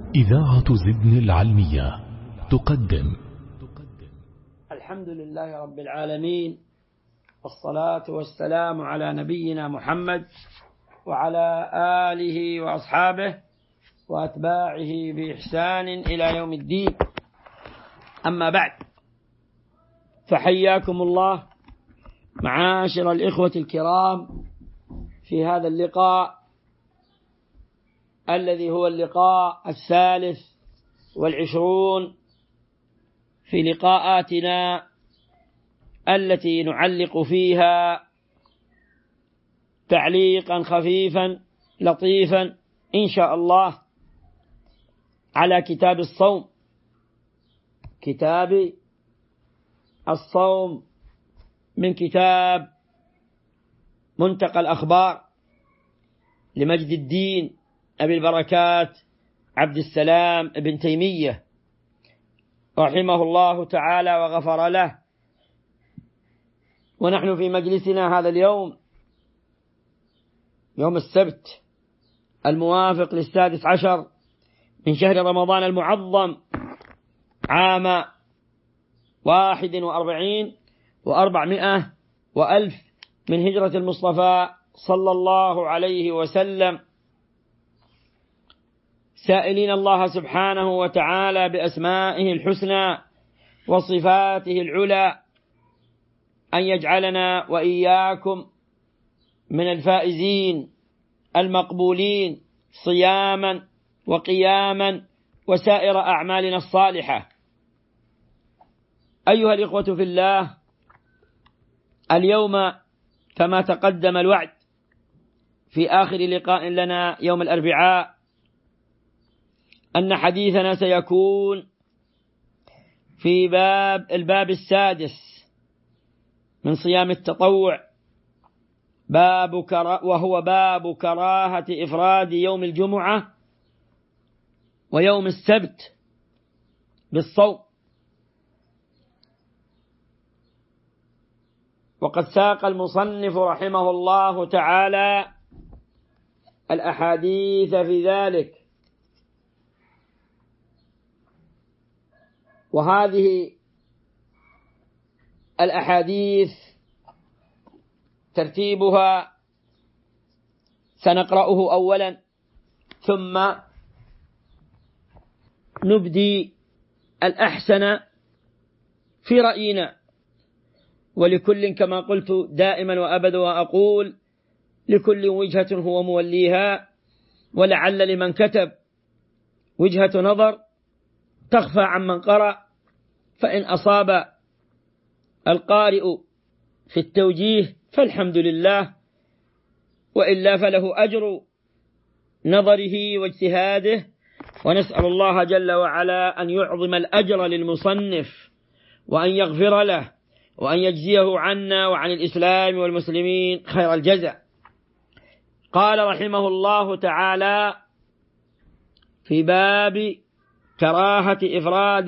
إذاعة زدن العلمية تقدم. الحمد لله رب العالمين، والصلاة والسلام على نبينا محمد وعلى آله وأصحابه وأتباعه بإحسان إلى يوم الدين. أما بعد، فحياكم الله معاشر الإخوة الكرام في هذا اللقاء الذي هو اللقاء 23 في لقاءاتنا التي نعلق فيها تعليقا خفيفا لطيفا إن شاء الله على كتاب الصوم، كتاب الصوم من كتاب منتقى الأخبار لمجد الدين أبي البركات عبد السلام ابن تيمية رحمه الله تعالى وغفر له. ونحن في مجلسنا هذا اليوم يوم السبت الموافق 16 من شهر رمضان المعظم عام 41 و400 وألف من هجرة المصطفى صلى الله عليه وسلم، سائلين الله سبحانه وتعالى بأسمائه الحسنى وصفاته العلى أن يجعلنا وإياكم من الفائزين المقبولين صياما وقياما وسائر أعمالنا الصالحة. أيها الإخوة في الله، اليوم كما تقدم الوعد في آخر لقاء لنا يوم الأربعاء أن حديثنا سيكون في الباب السادس من صيام التطوع، وهو باب كراهة إفراد يوم الجمعة ويوم السبت بالصوم. وقد ساق المصنف رحمه الله تعالى الأحاديث في ذلك، وهذه الأحاديث ترتيبها سنقرأه أولا ثم نبدي الأحسن في رأينا، ولكل كما قلت دائما وأبدا وأقول لكل وجهة هو موليها، ولعل لمن كتب وجهة نظر تخفى عمن قرأ، فإن أصاب القارئ في التوجيه فالحمد لله، وإلا فله أجر نظره واجتهاده. ونسأل الله جل وعلا أن يعظم الأجر للمصنف وأن يغفر له وأن يجزيه عنا وعن الإسلام والمسلمين خير الجزاء. قال رحمه الله تعالى في باب كراهية إفراد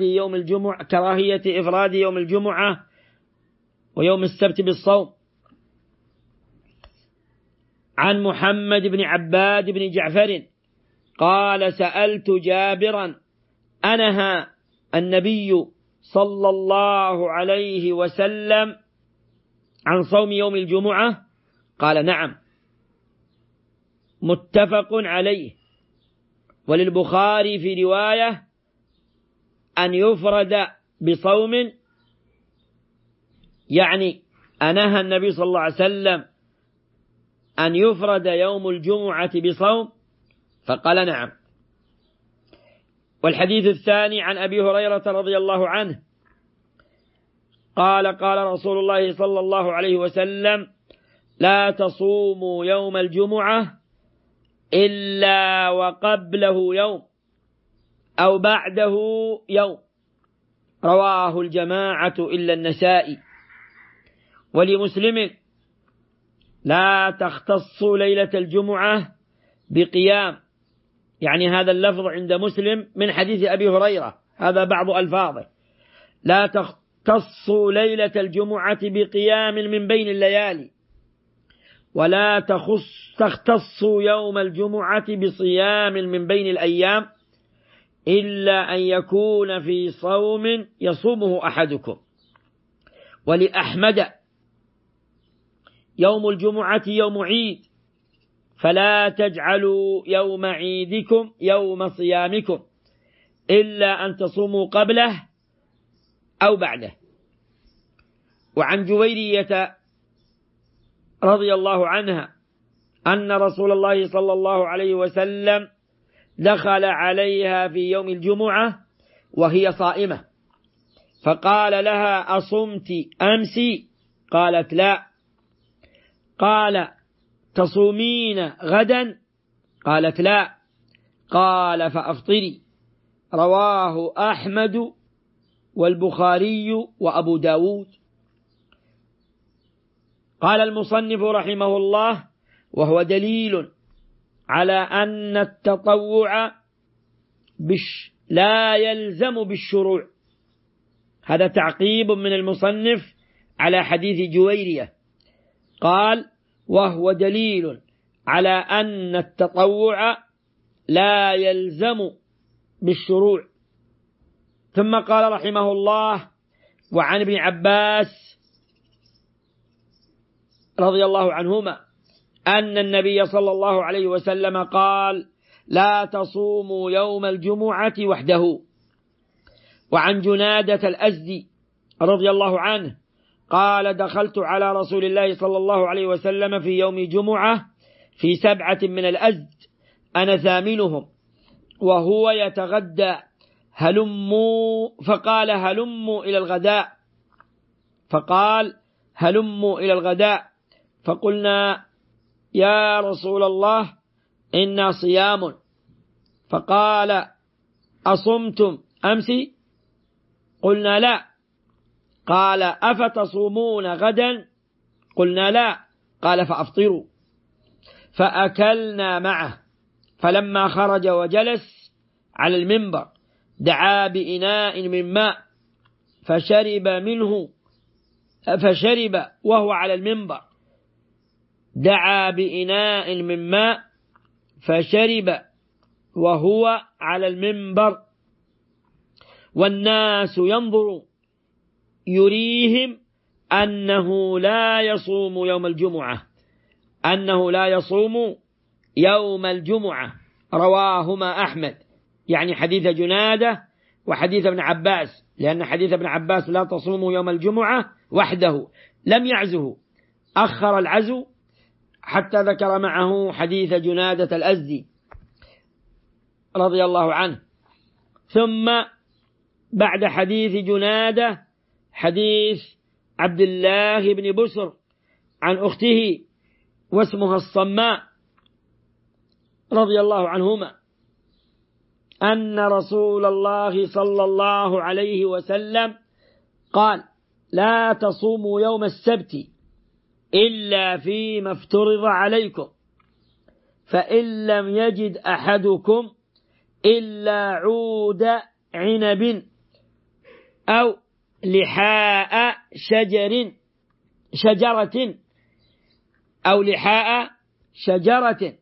يوم الجمعة ويوم السبت بالصوم، عن محمد بن عباد بن جعفر قال سألت جابرا أنهى النبي صلى الله عليه وسلم عن صوم يوم الجمعة؟ قال نعم. متفق عليه. وللبخاري في رواية أن يفرد بصوم، يعني أنهى النبي صلى الله عليه وسلم أن يفرد يوم الجمعة بصوم؟ فقال نعم. والحديث الثاني عن أبي هريرة رضي الله عنه قال قال رسول الله صلى الله عليه وسلم لا تصوموا يوم الجمعة إلا وقبله يوم أو بعده يوم، رواه الجماعة إلا النسائي. ولمسلم لا تختص ليلة الجمعة بقيام، يعني هذا اللفظ عند مسلم من حديث أبي هريرة، هذا بعض ألفاظه، لا تختص ليلة الجمعة بقيام من بين الليالي، ولا تختص يوم الجمعة بصيام من بين الأيام، إلا أن يكون في صوم يصومه أحدكم. ولأحمد يوم الجمعة يوم عيد، فلا تجعلوا يوم عيدكم يوم صيامكم إلا أن تصوموا قبله أو بعده. وعن جويرية رضي الله عنها أن رسول الله صلى الله عليه وسلم دخل عليها في يوم الجمعة وهي صائمة، فقال لها: أصمت أمس؟ قالت: لا. قال: تصومين غدا؟ قالت: لا. قال: فأفطري. رواه أحمد والبخاري وأبو داود. قال المصنف رحمه الله: وهو دليل على أن التطوع لا يلزم بالشروع. هذا تعقيب من المصنف على حديث جويرية، قال: وهو دليل على أن التطوع لا يلزم بالشروع. ثم قال رحمه الله: وعن ابن عباس رضي الله عنهما أن النبي صلى الله عليه وسلم قال: لا تصوموا يوم الجمعة وحده. وعن جنادة الأزدي رضي الله عنه قال: دخلت على رسول الله صلى الله عليه وسلم في يوم جمعة في 7 من الأزد، أنا ثامنهم، وهو يتغدى، فقال: هلموا إلى الغداء. فقال: هلموا إلى الغداء. فقلنا: يا رسول الله إنا صيام. فقال: أصمتم أمس؟ قلنا: لا. قال: أفتصومون غدا؟ قلنا: لا. قال: فأفطروا. فأكلنا معه، فلما خرج وجلس على المنبر دعا بإناء من ماء فشرب وهو على المنبر، دعا بإناء من ماء فشرب وهو على المنبر، والناس ينظر، يريهم أنه لا يصوم يوم الجمعة، رواهما أحمد، يعني حديث جنادة وحديث ابن عباس، لأن حديث ابن عباس لا تصوموا يوم الجمعة وحده لم يعزه، أخر العزو حتى ذكر معه حديث جنادة الأزدي رضي الله عنه. ثم بعد حديث جنادة حديث عبد الله بن بسر عن أخته واسمها الصماء رضي الله عنهما أن رسول الله صلى الله عليه وسلم قال: لا تصوموا يوم السبت إلا فيما افترض عليكم، فإن لم يجد أحدكم إلا عود عنب أو لحاء شجرة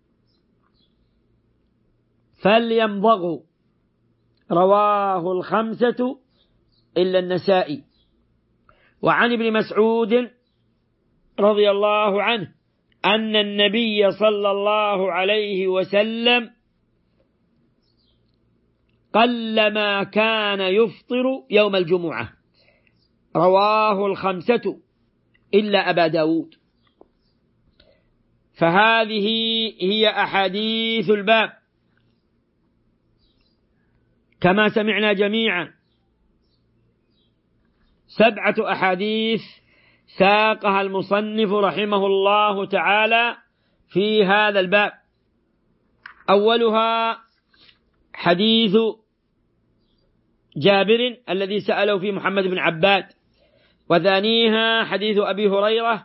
فليمضغه. رواه الخمسة إلا النسائي. وعن ابن مسعود رضي الله عنه أن النبي صلى الله عليه وسلم قلما كان يفطر يوم الجمعة. رواه الخمسة إلا أبا داود. فهذه هي أحاديث الباب كما سمعنا جميعا، 7 أحاديث ساقها المصنف رحمه الله تعالى في هذا الباب. أولها حديث جابر الذي سأله في محمد بن عباد، وثانيها حديث أبي هريرة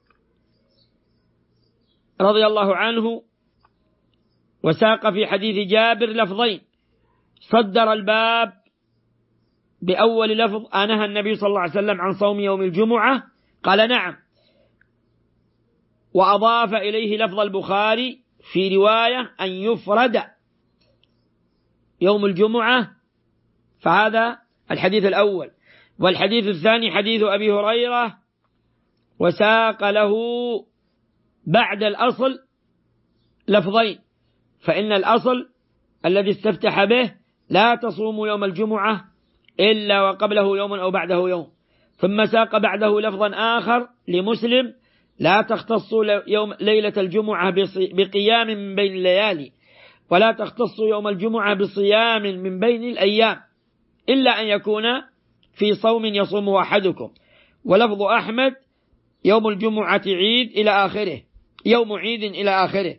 رضي الله عنه، وساق في حديث جابر لفظين. صدر الباب بأول لفظ: أنهى النبي صلى الله عليه وسلم عن صوم يوم الجمعة؟ قال: نعم. وأضاف إليه لفظ البخاري في رواية أن يفرد يوم الجمعة، فهذا الحديث الأول. والحديث الثاني حديث أبي هريرة، وساق له بعد الأصل لفظين، فإن الأصل الذي استفتح به لا تصوموا يوم الجمعة إلا وقبله يوم أو بعده يوم، ثم ساق بعده لفظا آخر لمسلم لا تختصوا ليلة الجمعة بقيام من بين الليالي، ولا تختصوا يوم الجمعة بصيام من بين الأيام، إلا أن يكون في صوم يصومه أحدكم. ولفظ أحمد يوم الجمعة عيد إلى آخره، يوم عيد إلى آخره.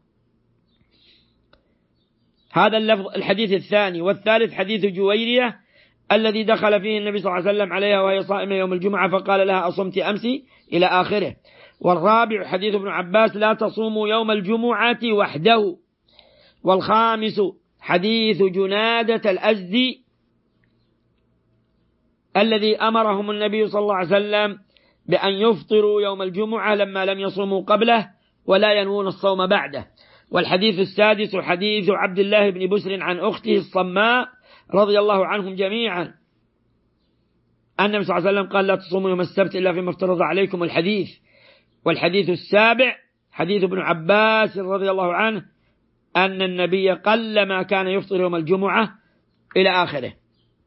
هذا اللفظ الحديث الثاني. والثالث حديث جويرية الذي دخل فيه النبي صلى الله عليه وسلم عليها وهي صائمة يوم الجمعة فقال لها أصمت أمس إلى آخره. والرابع حديث ابن عباس لا تصوموا يوم الجمعة وحده. والخامس حديث جنادة الأزدي الذي أمرهم النبي صلى الله عليه وسلم بأن يفطروا يوم الجمعة لما لم يصوموا قبله ولا ينوون الصوم بعده. والحديث السادس حديث عبد الله بن بسر عن أخته الصماء رضي الله عنهم جميعا أن النبي صلى الله عليه وسلم قال لا تصوموا يوم السبت إلا فيما افترض عليكم الحديث. والحديث السابع حديث ابن عباس رضي الله عنه أن النبي قلما كان يفطر يوم الجمعة إلى آخره.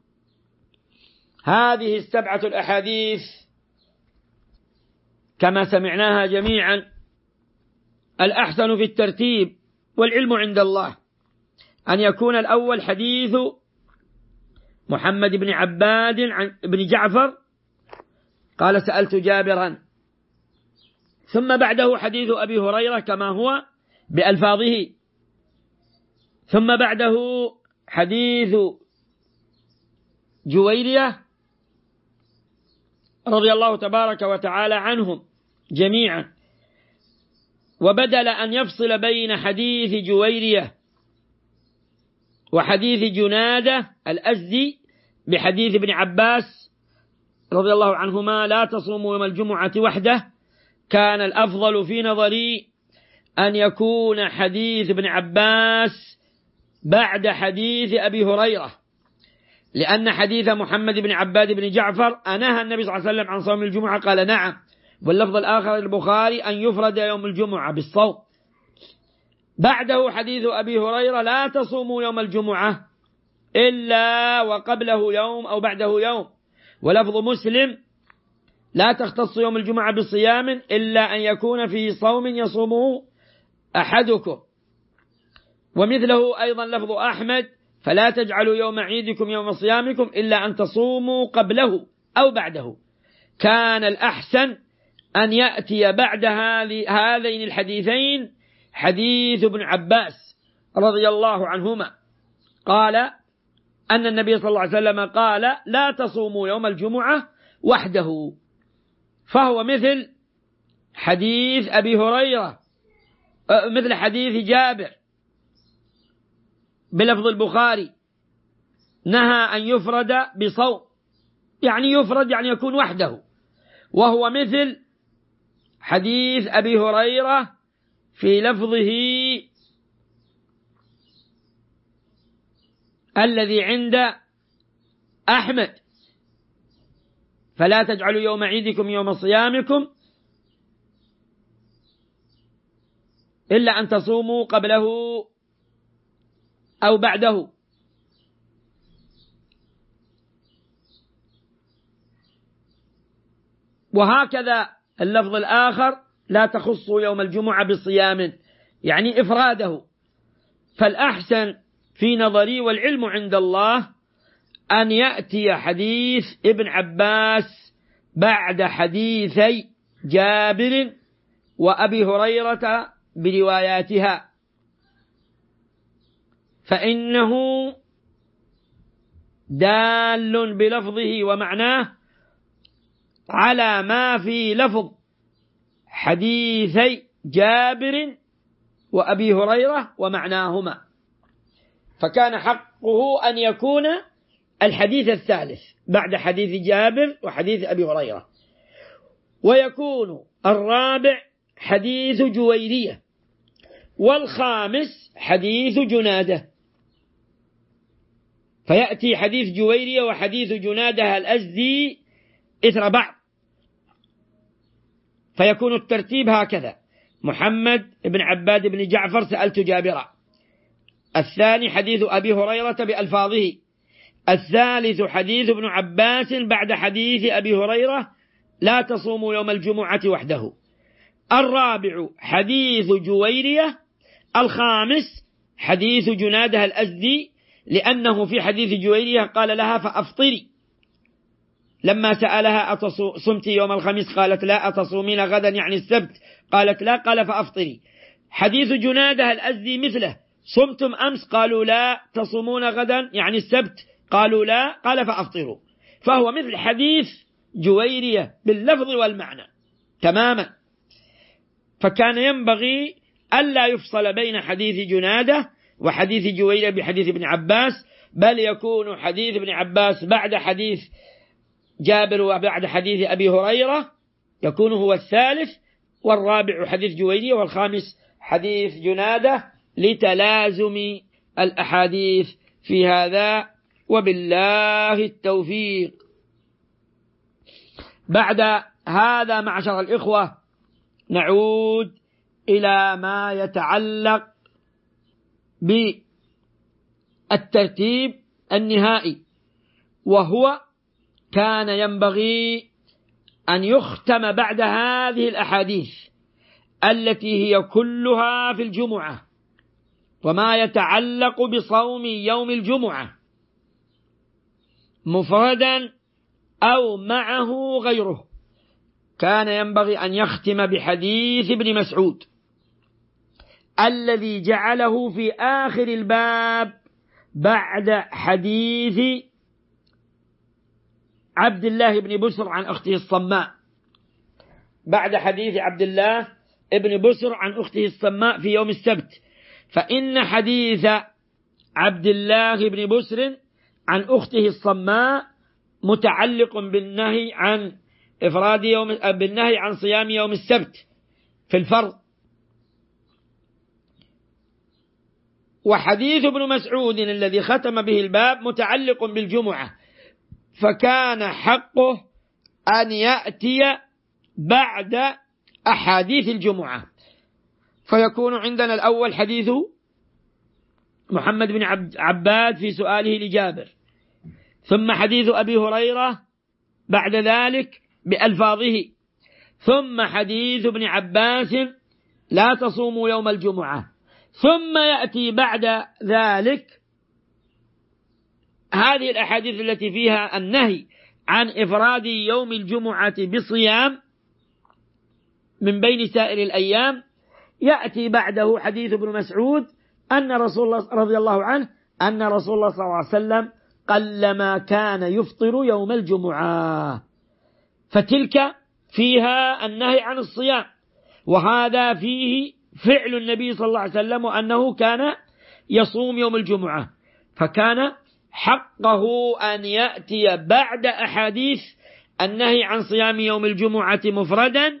هذه السبعة الأحاديث كما سمعناها جميعا. الأحسن في الترتيب والعلم عند الله أن يكون الأول حديث محمد بن عباد بن جعفر قال سألت جابرا، ثم بعده حديث أبي هريرة كما هو بألفاظه، ثم بعده حديث جويرية رضي الله تبارك وتعالى عنهم جميعا. وبدل أن يفصل بين حديث جويرية وحديث جنادة الأزدي بحديث ابن عباس رضي الله عنهما لا تصوموا يوم الجمعة وحده، كان الأفضل في نظري أن يكون حديث ابن عباس بعد حديث أبي هريرة، لأن حديث محمد بن عباد بن جعفر أنهى النبي صلى الله عليه وسلم عن صوم الجمعة قال نعم. واللفظ الآخر البخاري أن يفرد يوم الجمعة بالصوم. بعده حديث أبي هريرة لا تصوموا يوم الجمعة إلا وقبله يوم أو بعده يوم. ولفظ مسلم لا تختص يوم الجمعة بصيام إلا أن يكون في صوم يصومه أحدكم. ومثله أيضا لفظ أحمد فلا تجعلوا يوم عيدكم يوم صيامكم إلا أن تصوموا قبله أو بعده. كان الأحسن أن يأتي بعد هذين الحديثين حديث ابن عباس رضي الله عنهما قال أن النبي صلى الله عليه وسلم قال لا تصوموا يوم الجمعة وحده، فهو مثل حديث أبي هريرة مثل حديث جابر بلفظ البخاري نهى أن يفرد بصوم، يعني يفرد يعني يكون وحده، وهو مثل حديث أبي هريرة في لفظه الذي عند أحمد فلا تجعلوا يوم عيدكم يوم صيامكم إلا أن تصوموا قبله أو بعده. وهكذا اللفظ الآخر لا تخصوا يوم الجمعة بصيام يعني إفراده. فالأحسن في نظري والعلم عند الله أن يأتي حديث ابن عباس بعد حديثي جابر وأبي هريرة برواياتها، فإنه دال بلفظه ومعناه على ما في لفظ حديثي جابر وأبي هريرة ومعناهما، فكان حقه أن يكون الحديث الثالث بعد حديث جابر وحديث أبي هريرة، ويكون الرابع حديث جويرية، والخامس حديث جنادة. فيأتي حديث جويرية وحديث جنادة الأزدي إثر بعض، فيكون الترتيب هكذا: محمد بن عباد بن جعفر سألت جابرا، الثاني حديث أبي هريرة بألفاظه، الثالث حديث ابن عباس بعد حديث أبي هريرة لا تصوموا يوم الجمعة وحده، الرابع حديث جويرية، الخامس حديث جنادة الأزدي، لأنه في حديث جويرية قال لها فأفطري، لما سألها صمت يوم الخميس قالت لا، أتصومين غدا يعني السبت قالت لا، قال فأفطري. حديث جنادة الأزدي مثله: صمتم أمس قالوا لا، تصومون غدا يعني السبت قالوا لا، قال فأفطروا. فهو مثل حديث جويرية باللفظ والمعنى تماما، فكان ينبغي ألا يفصل بين حديث جنادة وحديث جويرية بحديث ابن عباس، بل يكون حديث ابن عباس بعد حديث جابر وبعد حديث أبي هريرة يكون هو الثالث، والرابع حديث جويرية، والخامس حديث جنادة، لتلازم الأحاديث في هذا، وبالله التوفيق. بعد هذا معشر الإخوة نعود إلى ما يتعلق بالترتيب النهائي، وهو كان ينبغي أن يختم بعد هذه الأحاديث التي هي كلها في الجمعة وما يتعلق بصوم يوم الجمعة مفردا أو معه غيره، كان ينبغي أن يختم بحديث ابن مسعود الذي جعله في آخر الباب بعد حديث عبد الله بن بسر عن أخته الصماء، بعد حديث عبد الله بن بسر عن أخته الصماء في يوم السبت، فإن حديث عبد الله بن بسر عن أخته الصماء متعلق بالنهي عن بالنهي عن صيام يوم السبت في الفرض. وحديث ابن مسعود الذي ختم به الباب متعلق بالجمعة، فكان حقه أن يأتي بعد أحاديث الجمعة، فيكون عندنا الأول حديث محمد بن عباد في سؤاله لجابر، ثم حديث أبي هريرة بعد ذلك بألفاظه، ثم حديث ابن عباس لا تصوموا يوم الجمعة، ثم يأتي بعد ذلك هذه الأحاديث التي فيها النهي عن إفراد يوم الجمعة بصيام من بين سائر الأيام. يأتي بعده حديث ابن مسعود أن رسول الله رضي الله عنه أن رسول الله صلى الله عليه وسلم قلما كان يفطر يوم الجمعة، فتلك فيها النهي عن الصيام، وهذا فيه فعل النبي صلى الله عليه وسلم وأنه كان يصوم يوم الجمعة، فكان حقه أن يأتي بعد أحاديث النهي عن صيام يوم الجمعة مفردا،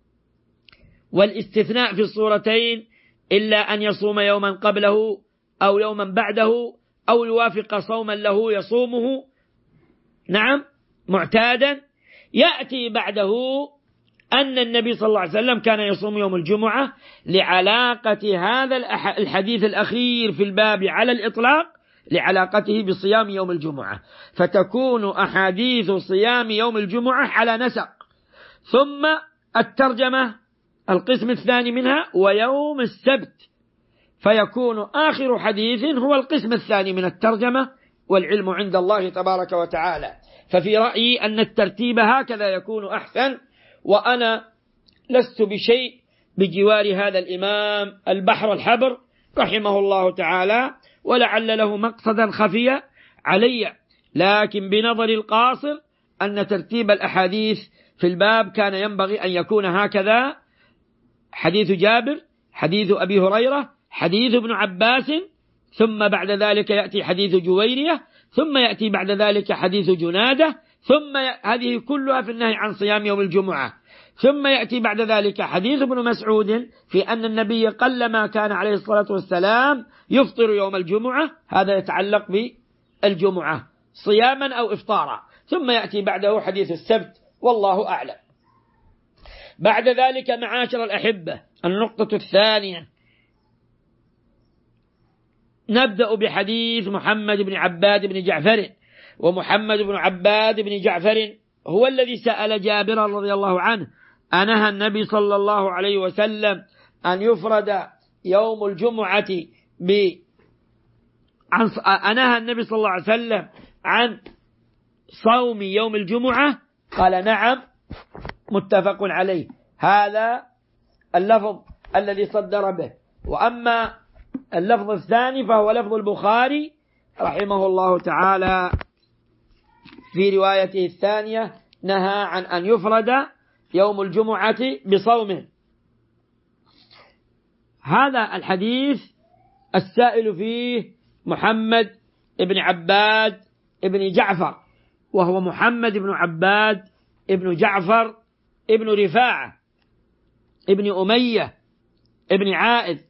والاستثناء في الصورتين إلا أن يصوم يوما قبله أو يوما بعده أو يوافق صوما له يصومه نعم معتادا. يأتي بعده أن النبي صلى الله عليه وسلم كان يصوم يوم الجمعة لعلاقة هذا الحديث الأخير في الباب على الإطلاق لعلاقته بصيام يوم الجمعة، فتكون أحاديث صيام يوم الجمعة على نسق. ثم الترجمة القسم الثاني منها ويوم السبت، فيكون آخر حديث هو القسم الثاني من الترجمة، والعلم عند الله تبارك وتعالى. ففي رأيي أن الترتيب هكذا يكون أحسن، وأنا لست بشيء بجوار هذا الإمام البحر الحبر رحمه الله تعالى، ولعل له مقصدا خفيا علي، لكن بنظر القاصر أن ترتيب الأحاديث في الباب كان ينبغي أن يكون هكذا: حديث جابر، حديث أبي هريرة، حديث ابن عباس، ثم بعد ذلك يأتي حديث جويرية، ثم يأتي بعد ذلك حديث جنادة، ثم هذه كلها في النهي عن صيام يوم الجمعة، ثم يأتي بعد ذلك حديث ابن مسعود في أن النبي قلما كان عليه الصلاة والسلام يفطر يوم الجمعة، هذا يتعلق الجمعة صياما أو إفطارا، ثم يأتي بعده حديث السبت، والله أعلم. بعد ذلك معاشر الأحبة، النقطة الثانية، نبدأ بحديث محمد بن عباد بن جعفر. ومحمد بن عباد بن جعفر هو الذي سأل جابر رضي الله عنه: أنهى النبي صلى الله عليه وسلم أن يفرد يوم الجمعة أنهى النبي صلى الله عليه وسلم عن صوم يوم الجمعة؟ قال: نعم، متفق عليه. هذا اللفظ الذي صدر به. وأما اللفظ الثاني فهو لفظ البخاري رحمه الله تعالى في روايته الثانية: نهى عن أن يفرد يوم الجمعة بصوم. هذا الحديث السائل فيه محمد بن عباد بن جعفر، وهو محمد بن عباد بن جعفر ابن رفاعة ابن أمية ابن عائذ.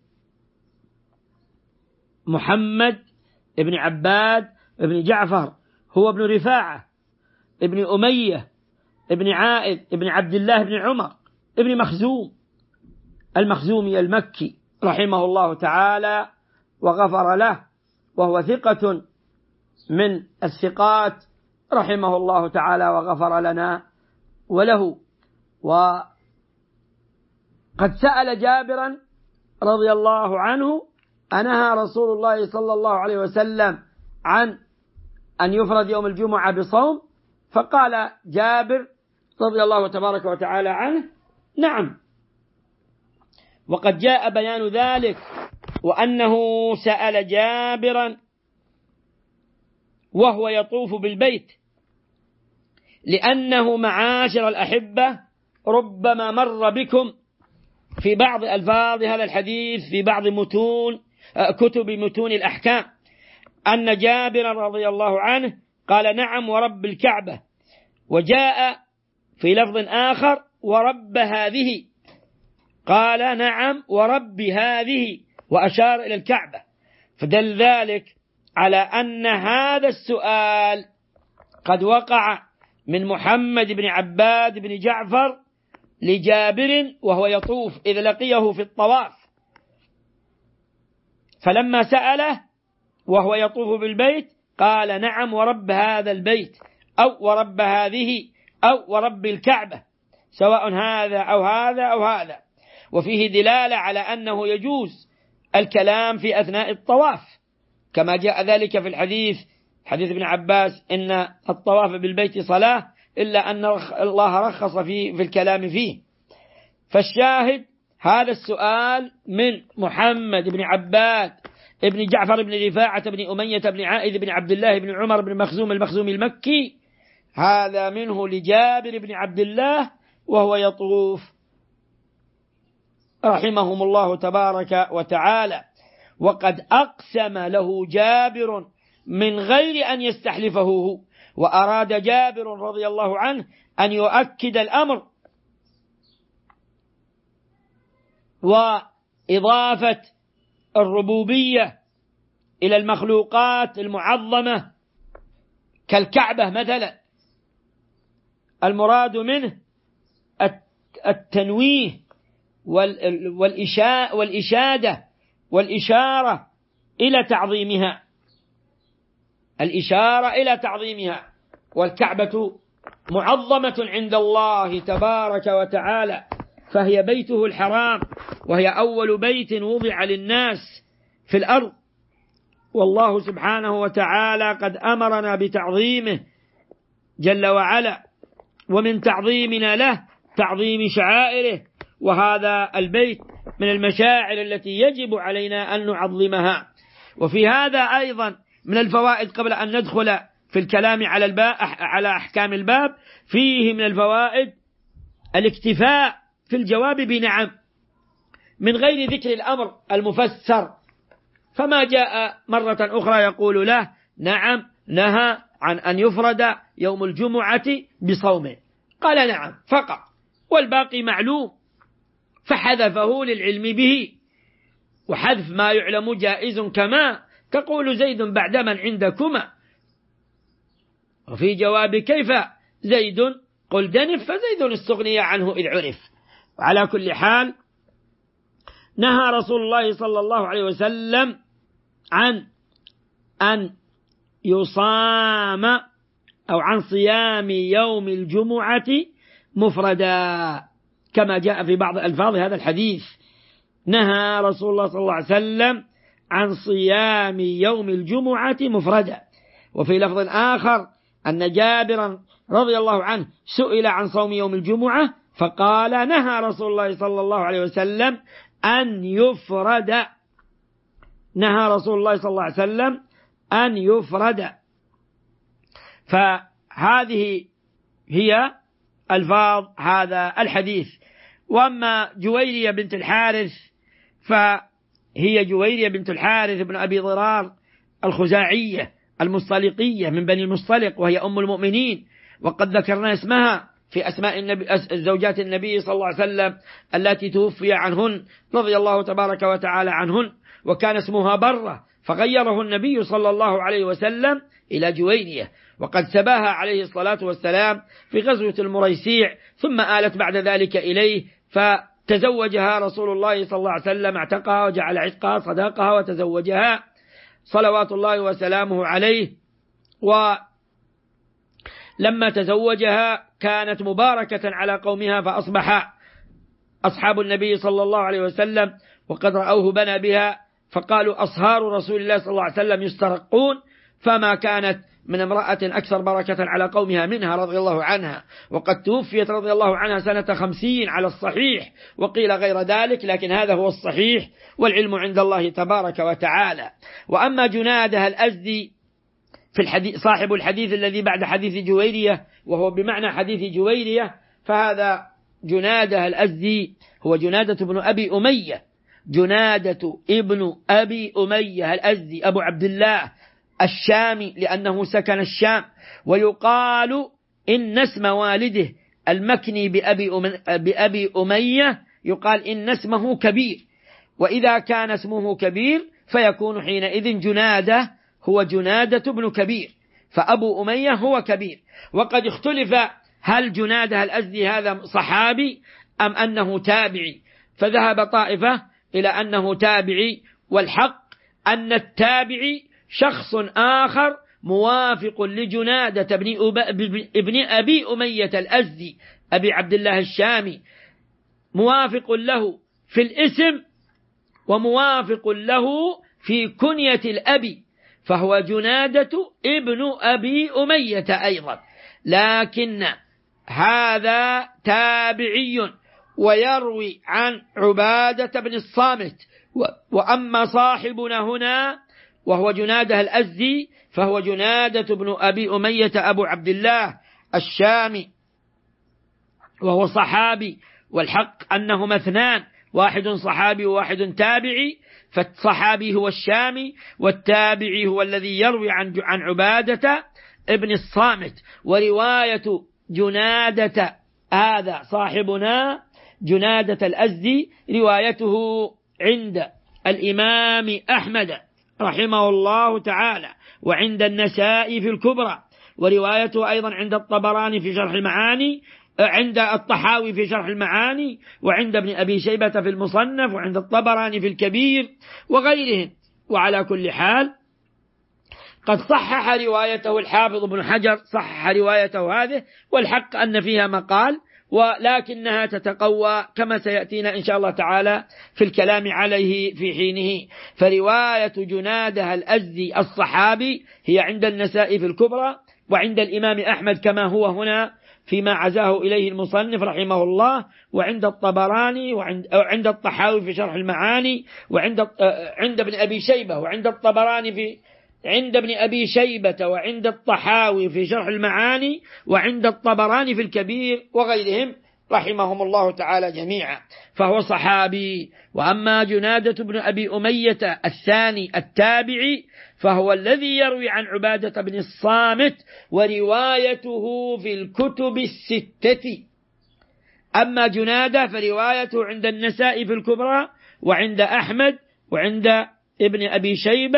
محمد ابن عباد ابن جعفر هو ابن رفاعة ابن أمية ابن عائذ ابن عبد الله بن عمر ابن مخزوم المخزومي المكي رحمه الله تعالى وغفر له، وهو ثقة من الثقات رحمه الله تعالى وغفر لنا وله. وقد سأل جابرا رضي الله عنه: أنهى رسول الله صلى الله عليه وسلم عن أن يفرد يوم الجمعة بصوم؟ فقال جابر رضي الله تبارك وتعالى عنه: نعم. وقد جاء بيان ذلك، وأنه سأل جابرا وهو يطوف بالبيت، لأنه معاشر الأحبة ربما مر بكم في بعض ألفاظ هذا الحديث في بعض كتب متون الأحكام أن جابر رضي الله عنه قال: نعم ورب الكعبة، وجاء في لفظ آخر: ورب هذه، قال: نعم ورب هذه، وأشار إلى الكعبة. فدل ذلك على أن هذا السؤال قد وقع من محمد بن عباد بن جعفر لجابر وهو يطوف، إذ لقيه في الطواف، فلما سأله وهو يطوف بالبيت قال: نعم ورب هذا البيت، أو ورب هذه، أو ورب الكعبة، سواء هذا أو هذا أو هذا. وفيه دلالة على أنه يجوز الكلام في أثناء الطواف، كما جاء ذلك في حديث ابن عباس: إن الطواف بالبيت صلاة، إلا أن الله رخص في الكلام فيه. فالشاهد هذا السؤال من محمد بن عباد ابن جعفر بن رفاعة بن أمية بن عائذ بن عبد الله بن عمر بن مخزوم المخزومي المكي، هذا منه لجابر بن عبد الله وهو يطوف رحمهم الله تبارك وتعالى. وقد أقسم له جابر من غير أن يستحلفه هو، وأراد جابر رضي الله عنه أن يؤكد الأمر وإضافة الربوبية إلى المخلوقات المعظمة كالكعبة مثلا. المراد منه التنويه والإشادة والإشارة إلى تعظيمها، الإشارة إلى تعظيمها. والكعبة معظمة عند الله تبارك وتعالى، فهي بيته الحرام، وهي أول بيت وضع للناس في الأرض، والله سبحانه وتعالى قد أمرنا بتعظيمه جل وعلا، ومن تعظيمنا له تعظيم شعائره، وهذا البيت من المشاعر التي يجب علينا أن نعظمها. وفي هذا أيضا من الفوائد، قبل أن ندخل في الكلام على أحكام الباب، فيه من الفوائد الاكتفاء في الجواب بنعم من غير ذكر الأمر المفسر، فما جاء مرة أخرى يقول له: نعم نهى عن أن يفرد يوم الجمعة بصوم، قال نعم فقط، والباقي معلوم، فحذفه للعلم به. وحذف ما يعلم جائز، كما تقول زيد بعد من عندكما، وفي جواب كيف زيد قل دنف فزيد استغني عنه إذ عرف. وعلى كل حال نهى رسول الله صلى الله عليه وسلم عن أن يصام أو عن صيام يوم الجمعة مفردا كما جاء في بعض ألفاظ هذا الحديث. نهى رسول الله صلى الله عليه وسلم عن صيام يوم الجمعة مفردا. وفي لفظ آخر أن جابرا رضي الله عنه سئل عن صوم يوم الجمعة فقال نهى رسول الله صلى الله عليه وسلم أن يفرد. نهى رسول الله صلى الله عليه وسلم أن يفرد. فهذه هي ألفاظ هذا الحديث. وأما جويرية بنت الحارث فهي جويرية بنت الحارث بن أبي ضرار الخزاعية المصطلقية من بني المصطلق، وهي أم المؤمنين، وقد ذكرنا اسمها في أسماء زوجات النبي صلى الله عليه وسلم التي توفي عنهن رضي الله تبارك وتعالى عنهن، وكان اسمها برة فغيره النبي صلى الله عليه وسلم إلى جويرية، وقد سباها عليه الصلاة والسلام في غزوة المريسيع، ثم آلت بعد ذلك إليه فتزوجها رسول الله صلى الله عليه وسلم، اعتقها وجعل عتقها صداقها وتزوجها صلوات الله وسلامه عليه. ولما تزوجها كانت مباركة على قومها، فأصبح أصحاب النبي صلى الله عليه وسلم وقد رأوه بنى بها فقالوا أصهار رسول الله صلى الله عليه وسلم يسترقون، فما كانت من امرأة أكثر بركة على قومها منها رضي الله عنها. وقد توفيت رضي الله عنها سنة 50 على الصحيح، وقيل غير ذلك، لكن هذا هو الصحيح والعلم عند الله تبارك وتعالى. وأما جنادة الأزدي في الحديث صاحب الحديث الذي بعد حديث جويرية وهو بمعنى حديث جويرية، فهذا جنادة الأزدي هو جنادة بن أبي أمية، جنادة ابن أبي أمية الأزدي أبو عبد الله الشامي لأنه سكن الشام. ويقال إن اسم والده المكني بأبي أمية يقال إن اسمه كبير، وإذا كان اسمه كبير فيكون حينئذ جنادة هو جنادة بن كبير، فأبو أمية هو كبير. وقد اختلف هل جنادة الأزدي هذا صحابي أم أنه تابعي، فذهب طائفة إلى أنه تابعي، والحق أن التابعي شخص آخر موافق لجنادة ابن أبي أمية الأزدي أبي عبد الله الشامي، موافق له في الاسم وموافق له في كنية الأبي، فهو جنادة ابن أبي أمية أيضا، لكن هذا تابعي ويروي عن عبادة بن الصامت. وأما صاحبنا هنا وهو جنادة الأزدي فهو جنادة بن أبي أمية أبو عبد الله الشامي، وهو صحابي، والحق أنهما اثنان، واحد صحابي وواحد تابعي، فالصحابي هو الشامي والتابعي هو الذي يروي عن عبادة ابن الصامت. ورواية جنادة هذا صاحبنا جنادة الأزدي روايته عند الإمام أحمد رحمه الله تعالى، وعند النسائي في الكبرى، وروايته أيضا عند الطبراني في شرح المعاني، عند الطحاوي في شرح المعاني، وعند ابن أبي شيبة في المصنف، وعند الطبراني في الكبير وغيرهم. وعلى كل حال قد صحح روايته الحافظ ابن حجر، صحح روايته هذه، والحق أن فيها مقال، ولكنها تتقوى كما سيأتينا إن شاء الله تعالى في الكلام عليه في حينه. فرواية جنادة الأزدي الصحابي هي عند النسائي في الكبرى، وعند الإمام أحمد كما هو هنا فيما عزاه إليه المصنف رحمه الله، وعند الطبراني، وعند الطحاوي في شرح المعاني، عند ابن أبي شيبة، وعند الطبراني عند ابن أبي شيبة، وعند الطحاوي في شرح المعاني، وعند الطبراني في الكبير وغيرهم رحمهم الله تعالى جميعا، فهو صحابي. وأما جنادة بن أبي أمية الثاني التابعي فهو الذي يروي عن عبادة بن الصامت، وروايته في الكتب الستة. أما جنادة فروايته عند النسائي في الكبرى، وعند أحمد، وعند ابن أبي شيبة،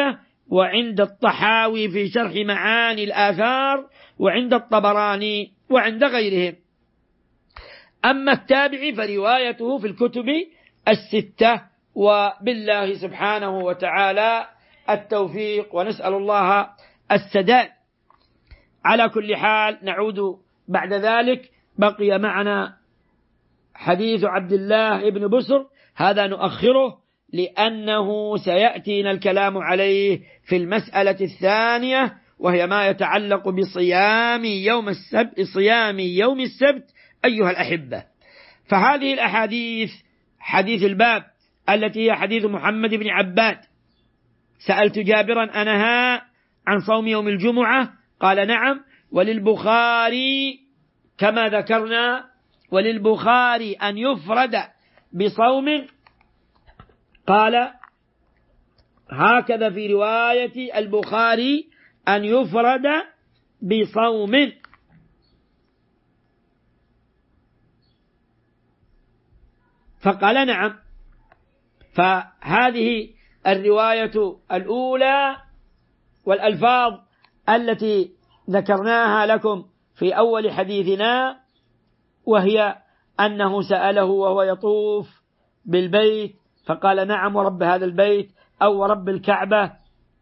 وعند الطحاوي في شرح معاني الآثار، وعند الطبراني وعند غيرهم. أما التابعي فروايته في الكتب الستة، وبالله سبحانه وتعالى التوفيق، ونسأل الله السداد. على كل حال نعود بعد ذلك. بقي معنا حديث عبد الله بن بسر، هذا نؤخره لأنه سيأتينا الكلام عليه في المسألة الثانية، وهي ما يتعلق بصيام يوم السبت أيها الأحبة. فهذه الأحاديث، حديث الباب التي هي حديث محمد بن عباد: سألت جابرا أنهى عن صوم يوم الجمعة؟ قال نعم. وللبخاري كما ذكرنا، وللبخاري أن يفرد بصوم، قال هكذا في رواية البخاري أن يفرد بصوم. فقال نعم. فهذه الرواية الأولى والألفاظ التي ذكرناها لكم في أول حديثنا، وهي أنه سأله وهو يطوف بالبيت فقال نعم ورب هذا البيت أو ورب الكعبة.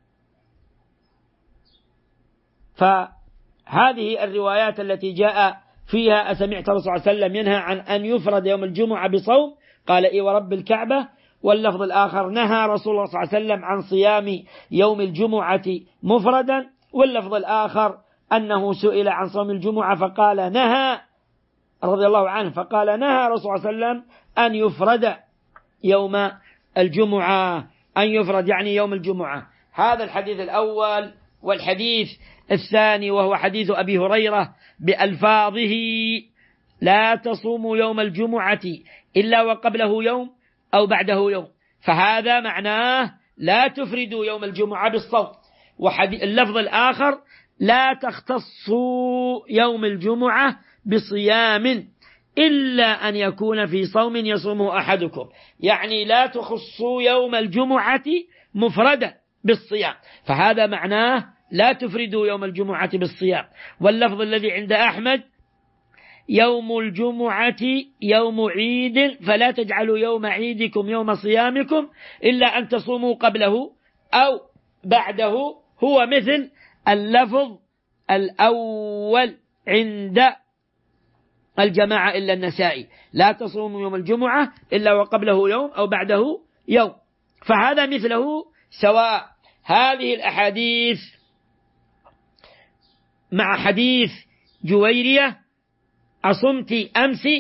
فهذه الروايات التي جاء فيها أسمعت الرسول صلى الله عليه وسلم ينهى عن أن يفرد يوم الجمعة بصوم؟ قال إيه ورب الكعبة. واللفظ الآخر نهى رسول الله صلى الله عليه وسلم عن صيام يوم الجمعة مفردا. واللفظ الآخر أنه سئل عن صوم الجمعة فقال نهى رضي الله عنه، فقال نهى رسول الله صلى الله عليه وسلم أن يفرد يوم الجمعة، أن يفرد يعني يوم الجمعة. هذا الحديث الأول. والحديث الثاني وهو حديث أبي هريرة بألفاظه: لا تصوموا يوم الجمعة إلا وقبله يوم أو بعده يوم. فهذا معناه لا تفردوا يوم الجمعة بالصوم. اللفظ الآخر: لا تختصوا يوم الجمعة بصيام إلا أن يكون في صوم يصومه أحدكم، يعني لا تخصوا يوم الجمعة مفردا بالصيام. فهذا معناه لا تفردوا يوم الجمعة بالصيام. واللفظ الذي عند أحمد: يوم الجمعة يوم عيد فلا تجعلوا يوم عيدكم يوم صيامكم إلا أن تصوموا قبله أو بعده، هو مثل اللفظ الأول عند الجماعة إلا النسائي: لا تصوموا يوم الجمعة إلا وقبله يوم أو بعده يوم. فهذا مثله سواء. هذه الأحاديث مع حديث جويرية: أصمت أمس؟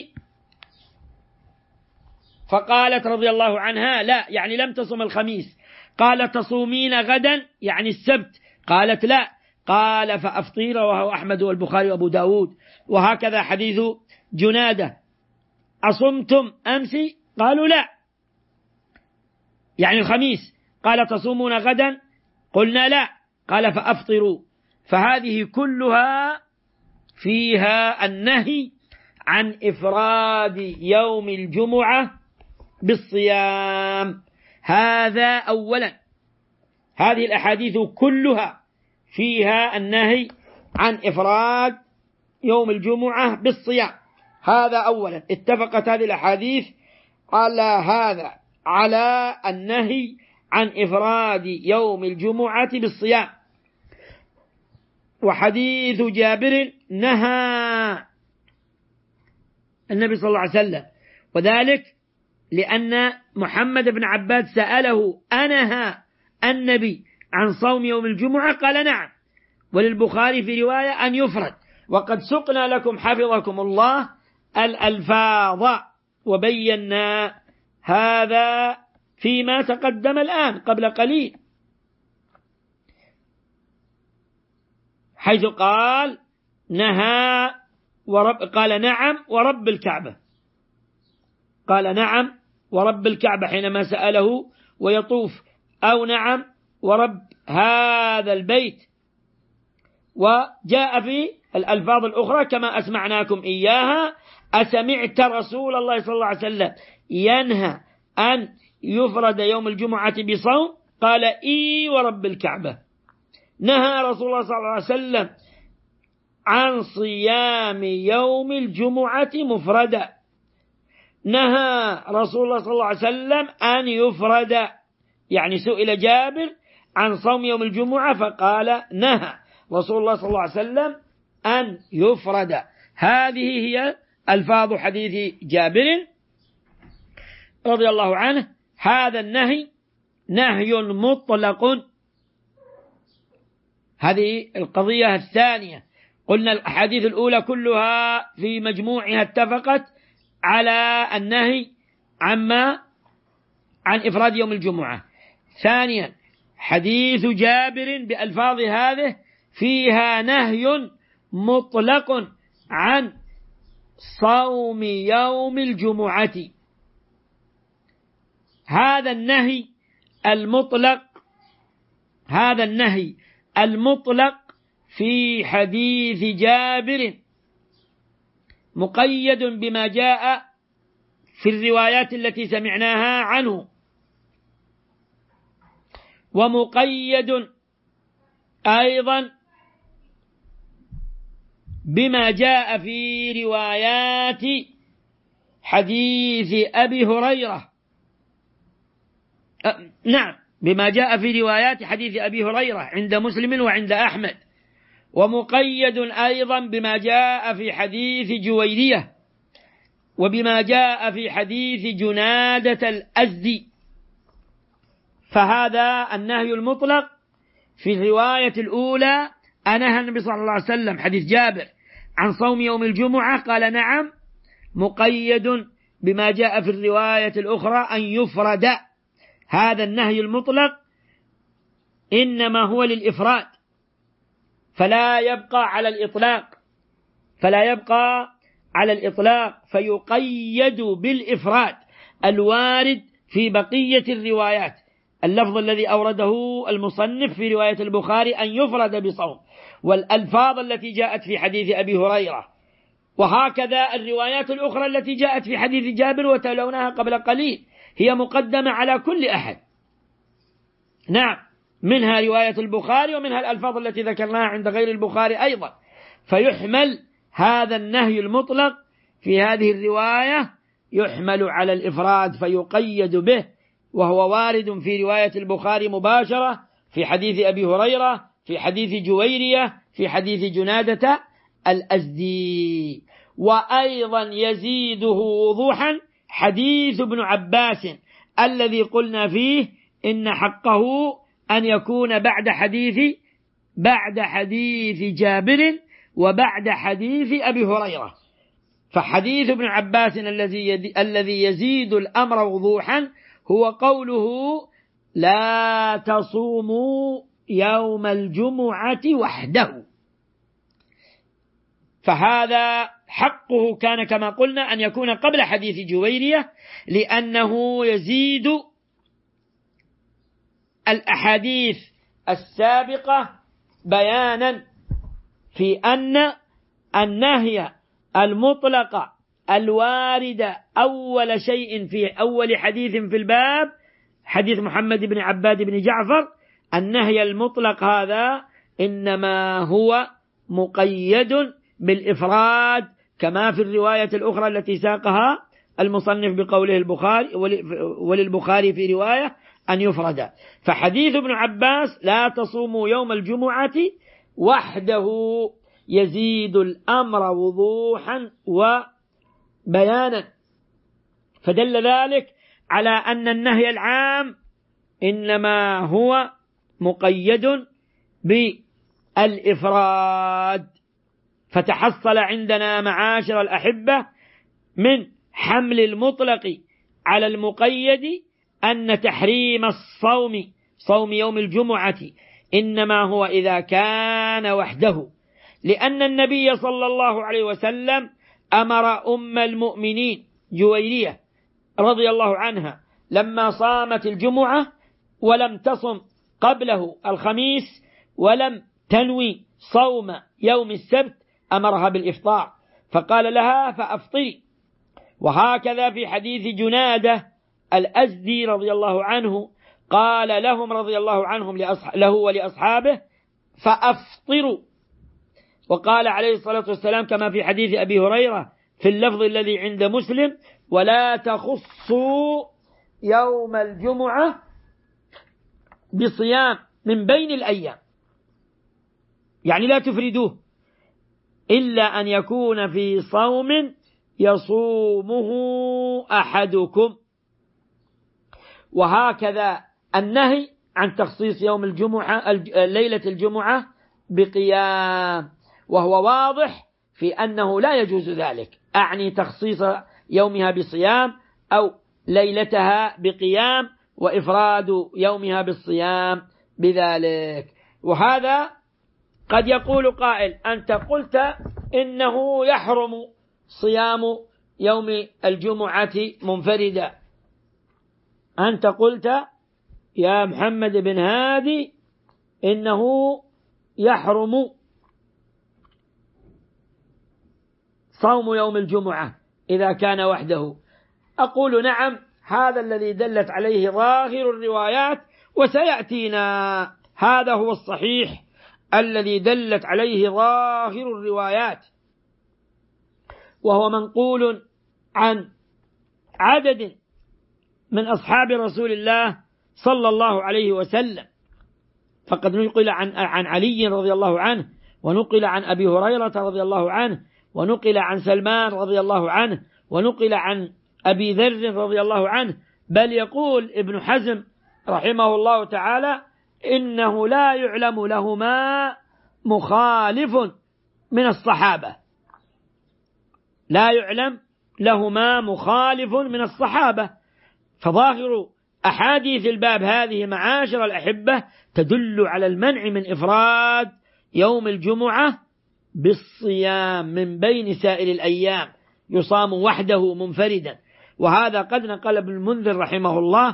فقالت رضي الله عنها لا، يعني لم تصم الخميس. قال تصومين غدا يعني السبت؟ قالت لا. قال فأفطير، وهو أحمد والبخاري وأبو داود. وهكذا حديث جنادة: أصمتم أمس؟ قالوا لا، يعني الخميس. قال تصومون غدا؟ قلنا لا. قال فأفطروا. فهذه كلها فيها النهي عن إفراد يوم الجمعة بالصيام. هذا أولا. هذه الأحاديث كلها فيها النهي عن إفراد يوم الجمعة بالصيام. هذا أولا. اتفقت هذه الأحاديث على هذا، على النهي عن إفراد يوم الجمعة بالصيام. وحديث جابر نهى النبي صلى الله عليه وسلم، وذلك لأن محمد بن عباد سأله أنهى النبي عن صوم يوم الجمعة؟ قال نعم. وللبخاري في رواية أن يفرد. وقد سقنا لكم حفظكم الله الألفاظ وبينا هذا فيما تقدم الآن قبل قليل، حيث قال نهى قال نعم ورب الكعبة. قال نعم ورب الكعبة حينما سأله ويطوف، أو نعم ورب هذا البيت. وجاء في الألفاظ الأخرى كما أسمعناكم إياها: أسمعت رسول الله صلى الله عليه وسلم ينهى أن يفرد يوم الجمعة بصوم؟ قال إي ورب الكعبة. نهى رسول الله صلى الله عليه وسلم عن صيام يوم الجمعة مفردا. نهى رسول الله صلى الله عليه وسلم أن يفرد، يعني سئل جابر عن صوم يوم الجمعة فقال نهى رسول الله صلى الله عليه وسلم أن يفرد. هذه هي ألفاظ حديث جابر رضي الله عنه. هذا النهي نهي مطلق. هذه القضية الثانية. قلنا الأحاديث الأولى كلها في مجموعها اتفقت على النهي عن إفراد يوم الجمعة. ثانيا حديث جابر بألفاظ هذه فيها نهي مطلق عن صوم يوم الجمعة. هذا النهي المطلق في حديث جابر مقيد بما جاء في الروايات التي سمعناها عنه، ومقيد أيضا بما جاء في روايات حديث أبي هريرة. نعم، بما جاء في روايات حديث أبي هريرة عند مسلم وعند أحمد. ومقيد أيضا بما جاء في حديث جويرية، وبما جاء في حديث جنادة الأزدي. فهذا النهي المطلق في الرواية الأولى أنهى النبي صلى الله عليه وسلم حديث جابر عن صوم يوم الجمعة قال نعم، مقيد بما جاء في الرواية الأخرى أن يفرد. هذا النهي المطلق إنما هو للإفراد، فلا يبقى على الإطلاق، فيقيد بالإفراد الوارد في بقية الروايات. اللفظ الذي أورده المصنف في رواية البخاري أن يفرد بصوم، والألفاظ التي جاءت في حديث أبي هريرة، وهكذا الروايات الأخرى التي جاءت في حديث جابر وتلوناها قبل قليل هي مقدمة على كل أحد. نعم، منها رواية البخاري ومنها الألفاظ التي ذكرناها عند غير البخاري أيضا. فيحمل هذا النهي المطلق في هذه الرواية يحمل على الإفراد فيقيد به، وهو وارد في رواية البخاري مباشرة في حديث أبي هريرة، في حديث جويرية، في حديث جنادة الأزدي. وأيضا يزيده وضوحا حديث ابن عباس الذي قلنا فيه إن حقه أن يكون بعد حديث جابر وبعد حديث أبي هريرة. فحديث ابن عباس الذي يزيد الأمر وضوحا هو قوله لا تصوموا يوم الجمعة وحده. فهذا حقه كان كما قلنا أن يكون قبل حديث جويرية، لأنه يزيد الأحاديث السابقة بيانا في أن النهي المطلق الوارد أول شيء في أول حديث في الباب حديث محمد بن عباد بن جعفر، النهي المطلق هذا إنما هو مقيد بالإفراد كما في الرواية الأخرى التي ساقها المصنف بقوله البخاري وللبخاري في رواية أن يفرد. فحديث ابن عباس لا تصوموا يوم الجمعة وحده يزيد الأمر وضوحا وبيانا، فدل ذلك على أن النهي العام إنما هو مقيد بالإفراد. فتحصل عندنا معاشر الأحبة من حمل المطلق على المقيد أن تحريم صوم يوم الجمعة إنما هو إذا كان وحده، لأن النبي صلى الله عليه وسلم أمر أم المؤمنين جويرية رضي الله عنها لما صامت الجمعة ولم تصم قبله الخميس ولم تنوي صوم يوم السبت أمرها بالإفطار فقال لها فأفطري. وهكذا في حديث جنادة الأزدي رضي الله عنه قال لهم رضي الله عنهم له ولأصحابه: فأفطروا. وقال عليه الصلاة والسلام كما في حديث أبي هريرة في اللفظ الذي عند مسلم: ولا تخصوا يوم الجمعة بصيام من بين الأيام، يعني لا تفردوه إلا أن يكون في صوم يصومه أحدكم. وهكذا النهي عن تخصيص يوم الجمعة ليلة الجمعة بقيام، وهو واضح في أنه لا يجوز ذلك، أعني تخصيص يومها بصيام أو ليلتها بقيام وإفراد يومها بالصيام بذلك. وهذا قد يقول قائل: أنت قلت إنه يحرم صيام يوم الجمعة منفردا، أنت قلت يا محمد بن هادي إنه يحرم صوم يوم الجمعة إذا كان وحده. أقول نعم، هذا الذي دلت عليه ظاهر الروايات، وسيأتينا هذا هو الصحيح الذي دلت عليه ظاهر الروايات، وهو منقول عن عدد من أصحاب رسول الله صلى الله عليه وسلم. فقد نقل عن علي رضي الله عنه، ونقل عن أبي هريرة رضي الله عنه، ونقل عن سلمان رضي الله عنه، ونقل عن أبي ذر رضي الله عنه. بل يقول ابن حزم رحمه الله تعالى: إنه لا يعلم لهما مخالف من الصحابة، لا يعلم لهما مخالف من الصحابة. فظاهر أحاديث الباب هذه معاشر الأحبة تدل على المنع من إفراد يوم الجمعة بالصيام من بين سائر الأيام، يصام وحده منفردا. وهذا قد نقل ابن المنذر رحمه الله،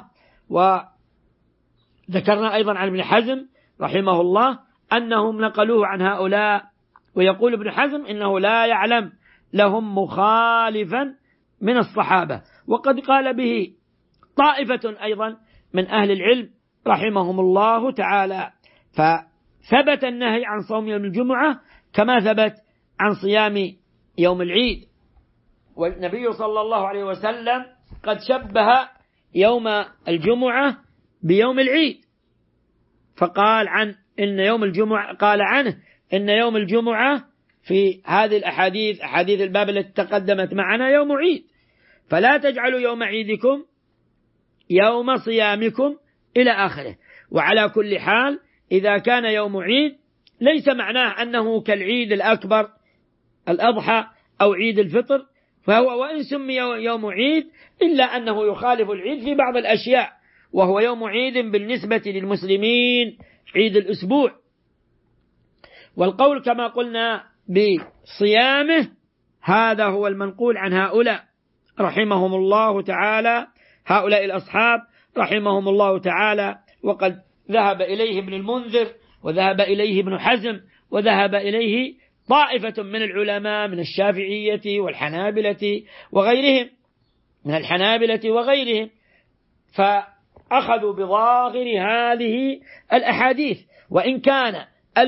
وذكرنا أيضا عن ابن حزم رحمه الله أنهم نقلوه عن هؤلاء. ويقول ابن حزم إنه لا يعلم لهم مخالفا من الصحابة، وقد قال به طائفة أيضا من أهل العلم رحمهم الله تعالى. فثبت النهي عن صوم يوم الجمعة كما ثبت عن صيام يوم العيد. والنبي صلى الله عليه وسلم قد شبه يوم الجمعة بيوم العيد، فقال عن إن يوم الجمعة، قال عنه إن يوم الجمعة في هذه الأحاديث أحاديث الباب التي تقدمت معنا يوم عيد، فلا تجعلوا يوم عيدكم يوم صيامكم إلى آخره. وعلى كل حال إذا كان يوم عيد ليس معناه أنه كالعيد الأكبر الأضحى أو عيد الفطر، فهو وإن سمي يوم عيد إلا أنه يخالف العيد في بعض الأشياء، وهو يوم عيد بالنسبة للمسلمين عيد الأسبوع. والقول كما قلنا بصيامه هذا هو المنقول عن هؤلاء رحمهم الله تعالى، هؤلاء الأصحاب رحمهم الله تعالى. وقد ذهب إليه ابن المنذر، وذهب إليه ابن حزم، وذهب إليه طائفة من العلماء من الشافعية والحنابلة وغيرهم، من الحنابلة وغيرهم، فأخذوا بظاهر هذه الأحاديث. وإن كان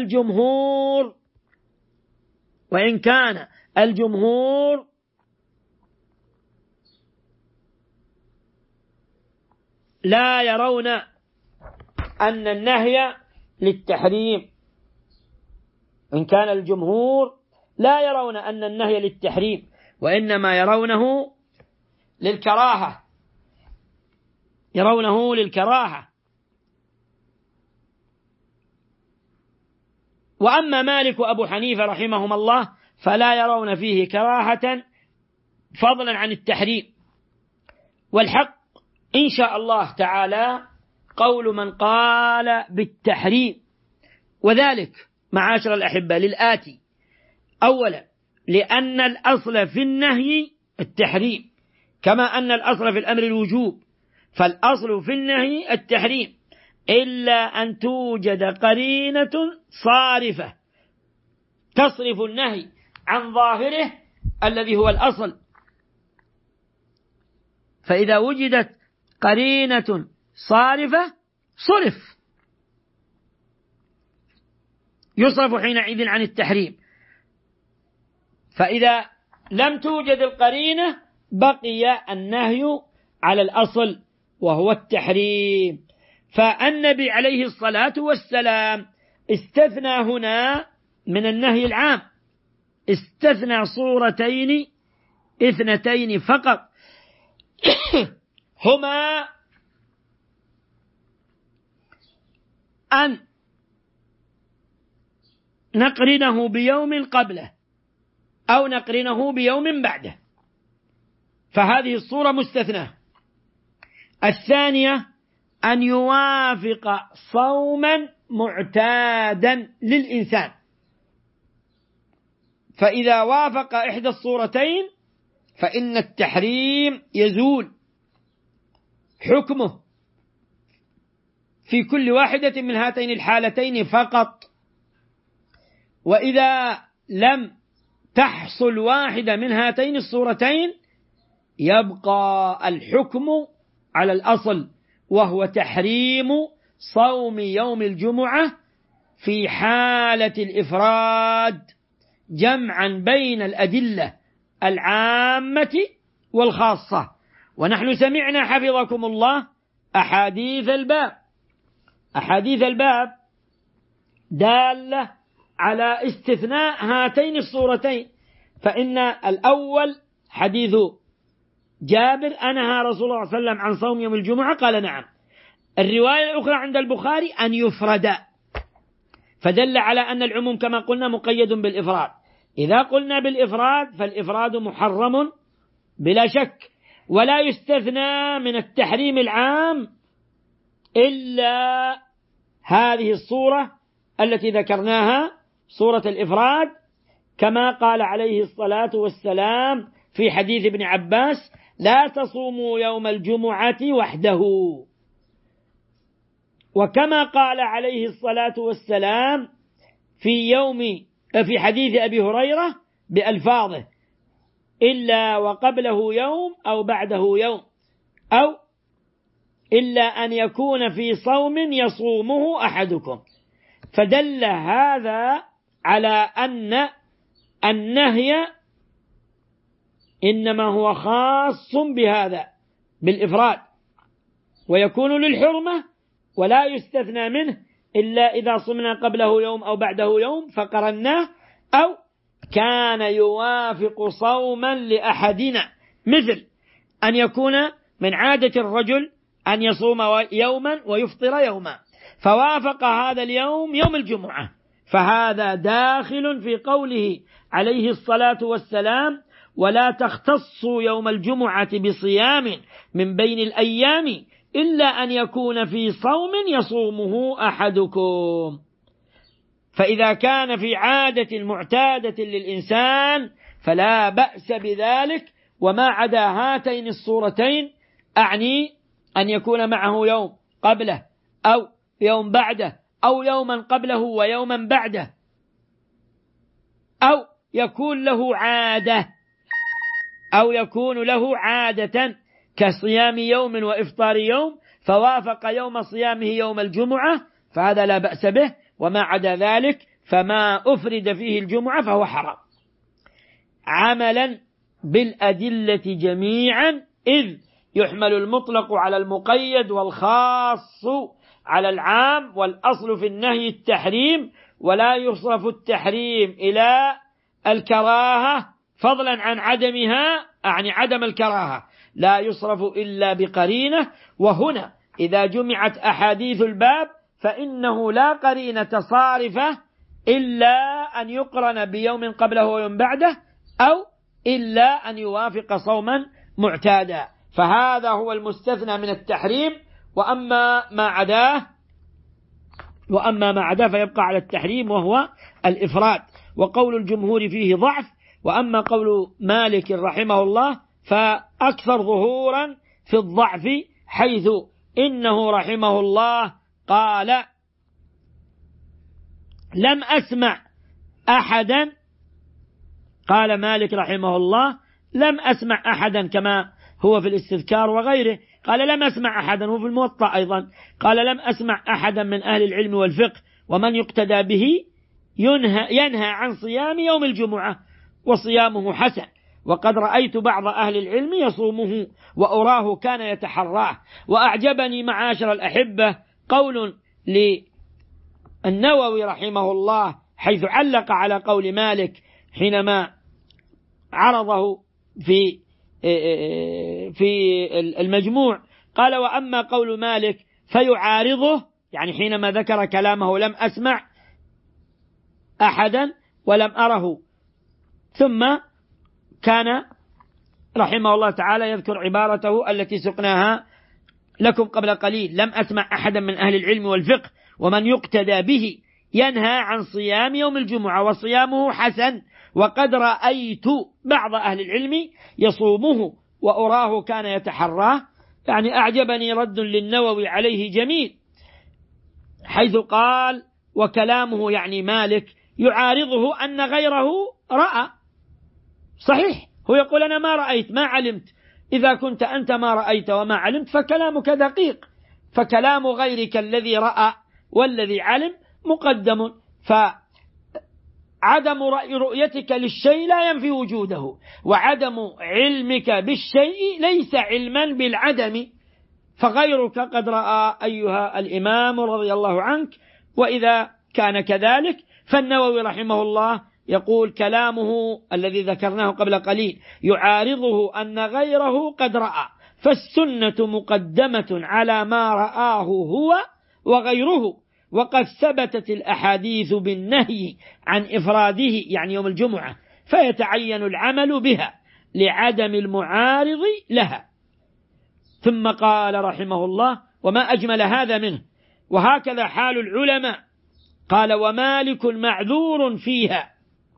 الجمهور لا يرون أن النهي للتحريم، إن كان الجمهور لا يرون أن النهي للتحريم، وإنما يرونه للكراهة. وأما مالك وأبو حنيفة رحمهم الله فلا يرون فيه كراهة فضلا عن التحريم. والحق إن شاء الله تعالى قول من قال بالتحريم، وذلك معاشر الأحبة للآتي: أولا، لأن الأصل في النهي التحريم، كما أن الأصل في الأمر الوجوب، فالأصل في النهي التحريم، إلا أن توجد قرينة صارفة تصرف النهي عن ظاهره الذي هو الأصل. فإذا وجدت قرينة صارفة صرف، يصرف حينئذ عن التحريم. فإذا لم توجد القرينة بقي النهي على الأصل وهو التحريم. فالنبي عليه الصلاة والسلام استثنى هنا من النهي العام، استثنى صورتين اثنتين فقط، هما أن نقرنه بيوم قبله أو نقرنه بيوم بعده، فهذه الصورة مستثنى. الثانية أن يوافق صوما معتادا للإنسان، فإذا وافق إحدى الصورتين فإن التحريم يزول حكمه في كل واحدة من هاتين الحالتين فقط. وإذا لم تحصل واحدة من هاتين الصورتين يبقى الحكم على الأصل، وهو تحريم صوم يوم الجمعة في حالة الإفراد، جمعا بين الأدلة العامة والخاصة. ونحن سمعنا حفظكم الله أحاديث الباب، أحاديث الباب دالة على استثناء هاتين الصورتين. فإن الأول حديث جابر أنهى رسول الله صلى الله عليه وسلم عن صوم يوم الجمعة، قال نعم. الرواية الأخرى عند البخاري أن يفرد، فدل على أن العموم كما قلنا مقيد بالإفراد. إذا قلنا بالإفراد فالإفراد محرم بلا شك، ولا يستثنى من التحريم العام إلا هذه الصورة التي ذكرناها، صورة الإفراد، كما قال عليه الصلاة والسلام في حديث ابن عباس: لا تصوموا يوم الجمعة وحده. وكما قال عليه الصلاة والسلام في حديث أبي هريرة بألفاظه: إلا وقبله يوم أو بعده يوم، أو إلا أن يكون في صوم يصومه أحدكم. فدل هذا على أن النهي إنما هو خاص بهذا بالإفراد، ويكون للحرمة ولا يستثنى منه إلا إذا صمنا قبله يوم أو بعده يوم فقرناه، أو كان يوافق صوما لأحدنا، مثل أن يكون من عادة الرجل أن يصوم يوما ويفطر يوما، فوافق هذا اليوم يوم الجمعة، فهذا داخل في قوله عليه الصلاة والسلام: ولا تختصوا يوم الجمعة بصيام من بين الأيام إلا أن يكون في صوم يصومه أحدكم. فإذا كان في عادة معتادة للإنسان فلا بأس بذلك، وما عدا هاتين الصورتين، أعني أن يكون معه يوم قبله أو يوم بعده أو يوما قبله ويوما بعده، أو يكون له عادة كصيام يوم وإفطار يوم، فوافق يوم صيامه يوم الجمعة، فهذا لا بأس به. وما عدا ذلك فما أفرد فيه الجمعة فهو حرام، عملا بالأدلة جميعا، إذ يحمل المطلق على المقيد والخاص على العام، والأصل في النهي التحريم، ولا يصرف التحريم إلى الكراهة فضلا عن عدمها، يعني عدم الكراهة لا يصرف إلا بقرينة. وهنا إذا جمعت أحاديث الباب فإنه لا قرينة صارفة إلا أن يقرن بيوم قبله ويوم بعده، أو إلا أن يوافق صوما معتادا، فهذا هو المستثنى من التحريم. وأما ما عداه فيبقى على التحريم وهو الإفراد، وقول الجمهور فيه ضعف. وأما قول مالك رحمه الله فأكثر ظهورا في الضعف، حيث إنه رحمه الله قال: لم أسمع أحدا، قال مالك رحمه الله: لم أسمع أحدا كما هو في الاستذكار وغيره، قال لم أسمع أحدا، وفي الموطأ أيضا قال لم أسمع أحدا من أهل العلم والفقه ومن يقتدى به ينهى عن صيام يوم الجمعة وصيامه حسن، وقد رأيت بعض أهل العلم يصومه وأراه كان يتحراه. وأعجبني معاشر الأحبة قول للنووي رحمه الله حيث علق على قول مالك حينما عرضه في المجموع، قال وأما قول مالك فيعارضه، يعني حينما ذكر كلامه لم أسمع أحدا ولم أره، ثم كان رحمه الله تعالى يذكر عبارته التي سقناها لكم قبل قليل: لم أسمع أحدا من أهل العلم والفقه ومن يقتدى به ينهى عن صيام يوم الجمعة وصيامه حسن، وقد رأيت بعض أهل العلم يصومه وأراه كان يتحراه. يعني أعجبني رد للنووي عليه جميل، حيث قال وكلامه يعني مالك يعارضه أن غيره رأى. صحيح، هو يقول أنا ما رأيت ما علمت، إذا كنت أنت ما رأيت وما علمت فكلامك دقيق، فكلام غيرك الذي رأى والذي علم مقدم، فعدم رؤيتك للشيء لا ينفي وجوده، وعدم علمك بالشيء ليس علما بالعدم، فغيرك قد رأى أيها الإمام رضي الله عنك. وإذا كان كذلك فالنووي رحمه الله يقول كلامه الذي ذكرناه قبل قليل يعارضه أن غيره قد رأى، فالسنة مقدمة على ما رآه هو وغيره، وقد ثبتت الأحاديث بالنهي عن إفراده يعني يوم الجمعة، فيتعين العمل بها لعدم المعارض لها. ثم قال رحمه الله وما أجمل هذا منه، وهكذا حال العلماء. قال ومالك معذور فيها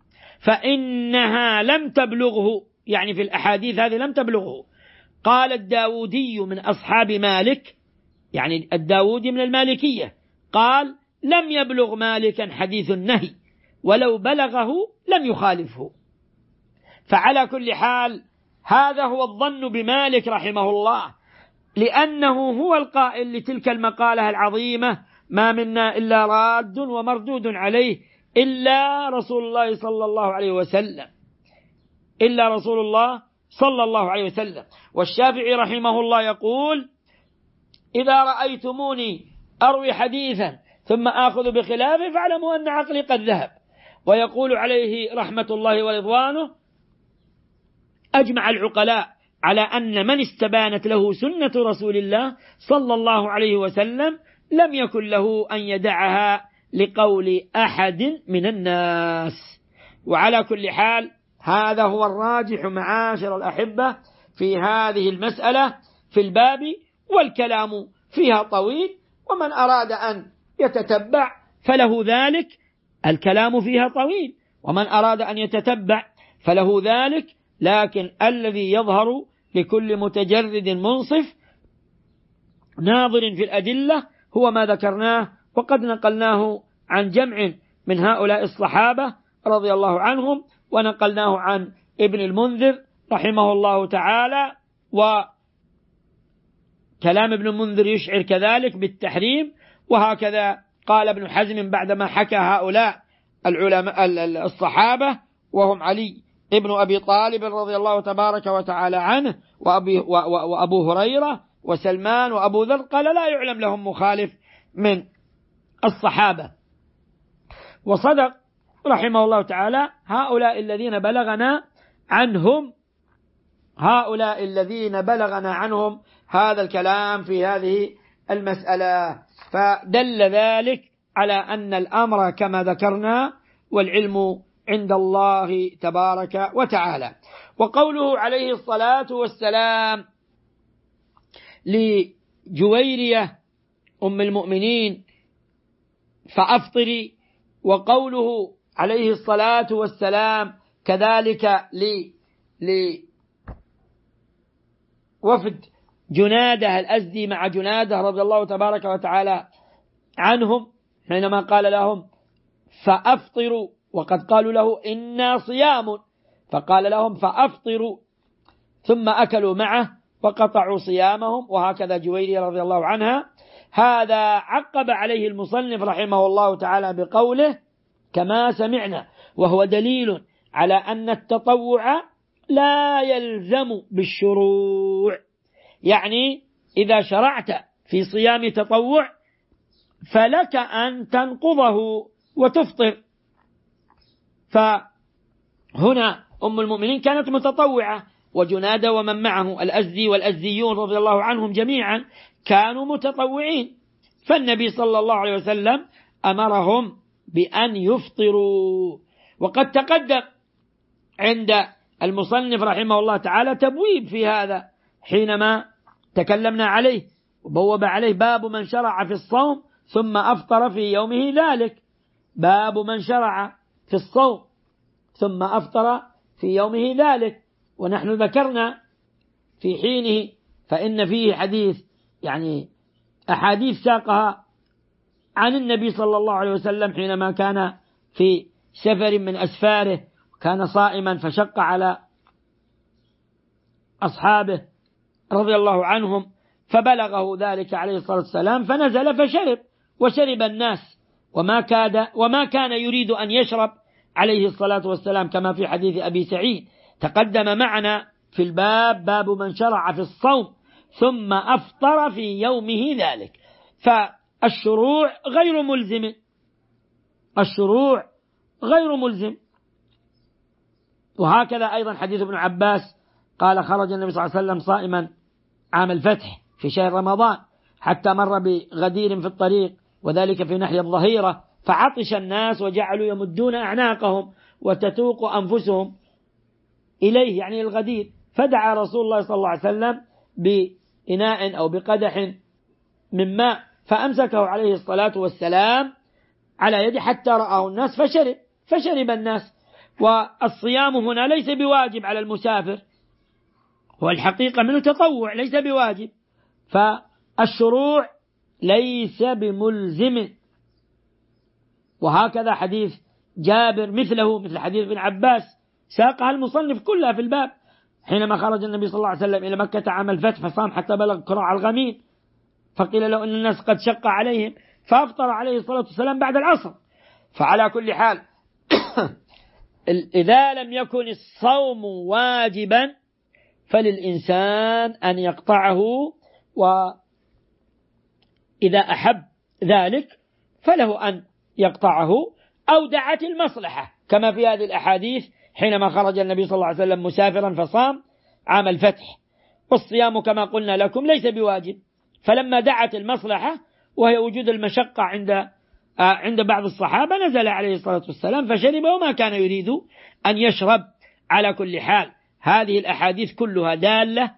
فإنها لم تبلغه، يعني في الأحاديث هذه لم تبلغه. قال الداودي من أصحاب مالك، يعني الداودي من المالكية، قال لم يبلغ مالكا حديث النهي، ولو بلغه لم يخالفه. فعلى كل حال هذا هو الظن بمالك رحمه الله، لأنه هو القائل لتلك المقالة العظيمة: ما منا إلا راد ومردود عليه إلا رسول الله صلى الله عليه وسلم، إلا رسول الله صلى الله عليه وسلم. والشافعي رحمه الله يقول: إذا رأيتموني أروي حديثا ثم آخذ بخلافه فاعلموا أن عقلي قد ذهب. ويقول عليه رحمة الله ورضوانه: أجمع العقلاء على أن من استبانت له سنة رسول الله صلى الله عليه وسلم لم يكن له أن يدعها لقول أحد من الناس. وعلى كل حال هذا هو الراجح معاشر الأحبة في هذه المسألة في الباب، والكلام فيها طويل، ومن أراد أن يتتبع فله ذلك، الكلام فيها طويل، ومن أراد أن يتتبع فله ذلك. لكن الذي يظهر لكل متجرد منصف ناظر في الأدلة هو ما ذكرناه، وقد نقلناه عن جمع من هؤلاء الصحابة رضي الله عنهم، ونقلناه عن ابن المنذر رحمه الله تعالى، وكلام ابن المنذر يشعر كذلك بالتحريم. وهكذا قال ابن حزم بعدما حكى هؤلاء العلماء الصحابة، وهم علي ابن أبي طالب رضي الله تبارك وتعالى عنه وأبو هريرة وسلمان وأبو ذر، قال لا يعلم لهم مخالف من الصحابة. وصدق رحمه الله تعالى هؤلاء الذين بلغنا عنهم هذا الكلام في هذه المسألة، فدل ذلك على أن الأمر كما ذكرنا والعلم عند الله تبارك وتعالى. وقوله عليه الصلاة والسلام لجويرية أم المؤمنين فأفطري، وقوله عليه الصلاة والسلام كذلك لوفد جنادة الأزدي مع جنادة رضي الله تبارك وتعالى عنهم حينما قال لهم فأفطروا، وقد قالوا له إنا صيام، فقال لهم فأفطروا، ثم أكلوا معه وقطعوا صيامهم. وهكذا جويرية رضي الله عنها. هذا عقب عليه المصنف رحمه الله تعالى بقوله كما سمعنا، وهو دليل على أن التطوع لا يلزم بالشروع. يعني إذا شرعت في صيام تطوع فلك أن تنقضه وتفطر. فهنا أم المؤمنين كانت متطوعة، وجنادة ومن معه الأزدي والأزديون رضي الله عنهم جميعا كانوا متطوعين، فالنبي صلى الله عليه وسلم أمرهم بأن يفطروا. وقد تقدم عند المصنف رحمه الله تعالى تبويب في هذا حينما تكلمنا عليه، وبوب عليه باب من شرع في الصوم ثم أفطر في يومه ذلك. باب من شرع في الصوم ثم أفطر في يومه ذلك. ونحن ذكرنا في حينه فإن فيه حديث يعني أحاديث ساقها عن النبي صلى الله عليه وسلم حينما كان في سفر من أسفاره، كان صائما فشق على أصحابه رضي الله عنهم، فبلغه ذلك عليه الصلاة والسلام فنزل فشرب، وشرب الناس وما كان يريد أن يشرب عليه الصلاة والسلام، كما في حديث أبي سعيد تقدم معنا في الباب باب من شرع في الصوم ثم أفطر في يومه ذلك. فالشروع غير ملزم، الشروع غير ملزم. وهكذا أيضا حديث ابن عباس قال خرج النبي صلى الله عليه وسلم صائما عام الفتح في شهر رمضان حتى مر بغدير في الطريق، وذلك في ناحية الظهيرة، فعطش الناس وجعلوا يمدون أعناقهم وتتوق أنفسهم إليه يعني الغدير، فدعا رسول الله صلى الله عليه وسلم بإناء أو بقدح من ماء فأمسكه عليه الصلاة والسلام على يده حتى رآه الناس فشرب الناس. والصيام هنا ليس بواجب على المسافر، هو الحقيقة منه تطوع ليس بواجب، فالشروع ليس بملزم. وهكذا حديث جابر مثله مثل حديث ابن عباس ساقها المصنف كلها في الباب، حينما خرج النبي صلى الله عليه وسلم إلى مكة عام الفتح فصام حتى بلغ قراع الغميم، فقيل له أن الناس قد شق عليهم فأفطر عليه الصلاة والسلام بعد العصر. فعلى كل حال إذا لم يكن الصوم واجبا فللإنسان أن يقطعه، وإذا أحب ذلك فله أن يقطعه أو دعت المصلحة، كما في هذه الأحاديث حينما خرج النبي صلى الله عليه وسلم مسافرا فصام عام الفتح. والصيام كما قلنا لكم ليس بواجب، فلما دعت المصلحة وهي وجود المشقة عند بعض الصحابة نزل عليه الصلاة والسلام فشرب وما كان يريد أن يشرب. على كل حال هذه الأحاديث كلها دالة،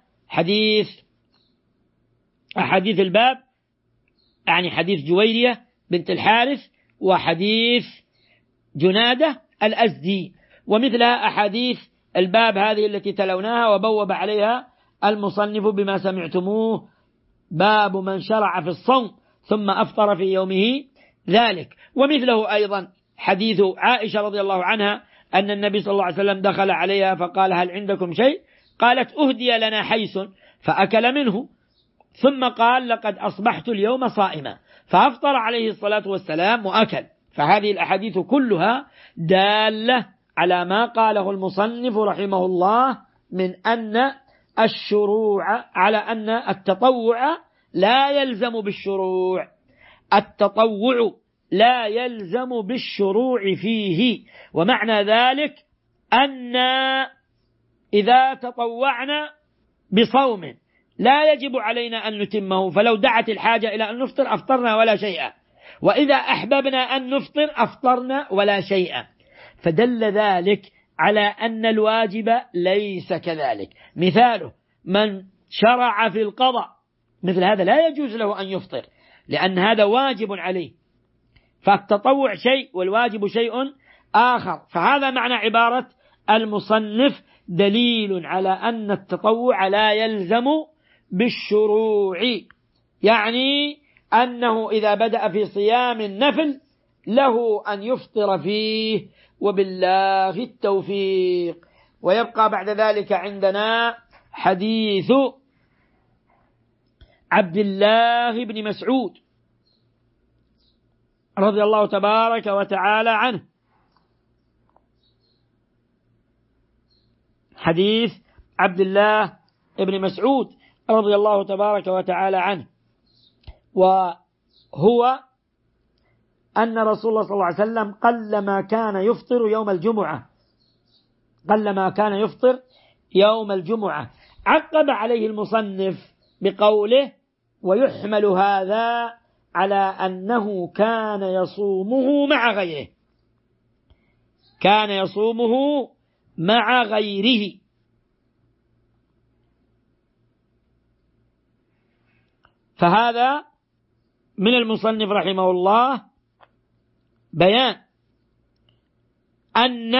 أحاديث الباب يعني حديث جويرية بنت الحارث وحديث جنادة الأزدي، ومثلها أحاديث الباب هذه التي تلوناها وبوب عليها المصنف بما سمعتموه باب من شرع في الصوم ثم أفطر في يومه ذلك. ومثله أيضا حديث عائشة رضي الله عنها أن النبي صلى الله عليه وسلم دخل عليها فقال هل عندكم شيء؟ قالت أهدي لنا حيث فأكل منه، ثم قال لقد أصبحت اليوم صائما، فأفطر عليه الصلاة والسلام وأكل. فهذه الأحاديث كلها دالة على ما قاله المصنف رحمه الله من أن الشروع على أن التطوع لا يلزم بالشروع، التطوع لا يلزم بالشروع فيه. ومعنى ذلك أن إذا تطوعنا بصوم لا يجب علينا أن نتمه، فلو دعت الحاجة إلى أن نفطر أفطرنا ولا شيء، وإذا أحببنا أن نفطر أفطرنا ولا شيء. فدل ذلك على أن الواجب ليس كذلك. مثاله من شرع في القضاء مثل هذا لا يجوز له أن يفطر، لأن هذا واجب عليه، فالتطوع شيء والواجب شيء آخر. فهذا معنى عبارة المصنف دليل على أن التطوع لا يلزم بالشروع، يعني أنه إذا بدأ في صيام النفل له أن يفطر فيه وبالله التوفيق. ويبقى بعد ذلك عندنا حديث عبد الله بن مسعود رضي الله تبارك وتعالى عنه. حديث عبد الله بن مسعود رضي الله تبارك وتعالى عنه، وهو أن رسول الله صلى الله عليه وسلم قلما كان يفطر يوم الجمعة، قلما كان يفطر يوم الجمعة. عقب عليه المصنف بقوله: ويحمل هذا على أنه كان يصومه مع غيره، كان يصومه مع غيره. فهذا من المصنف رحمه الله بيان أن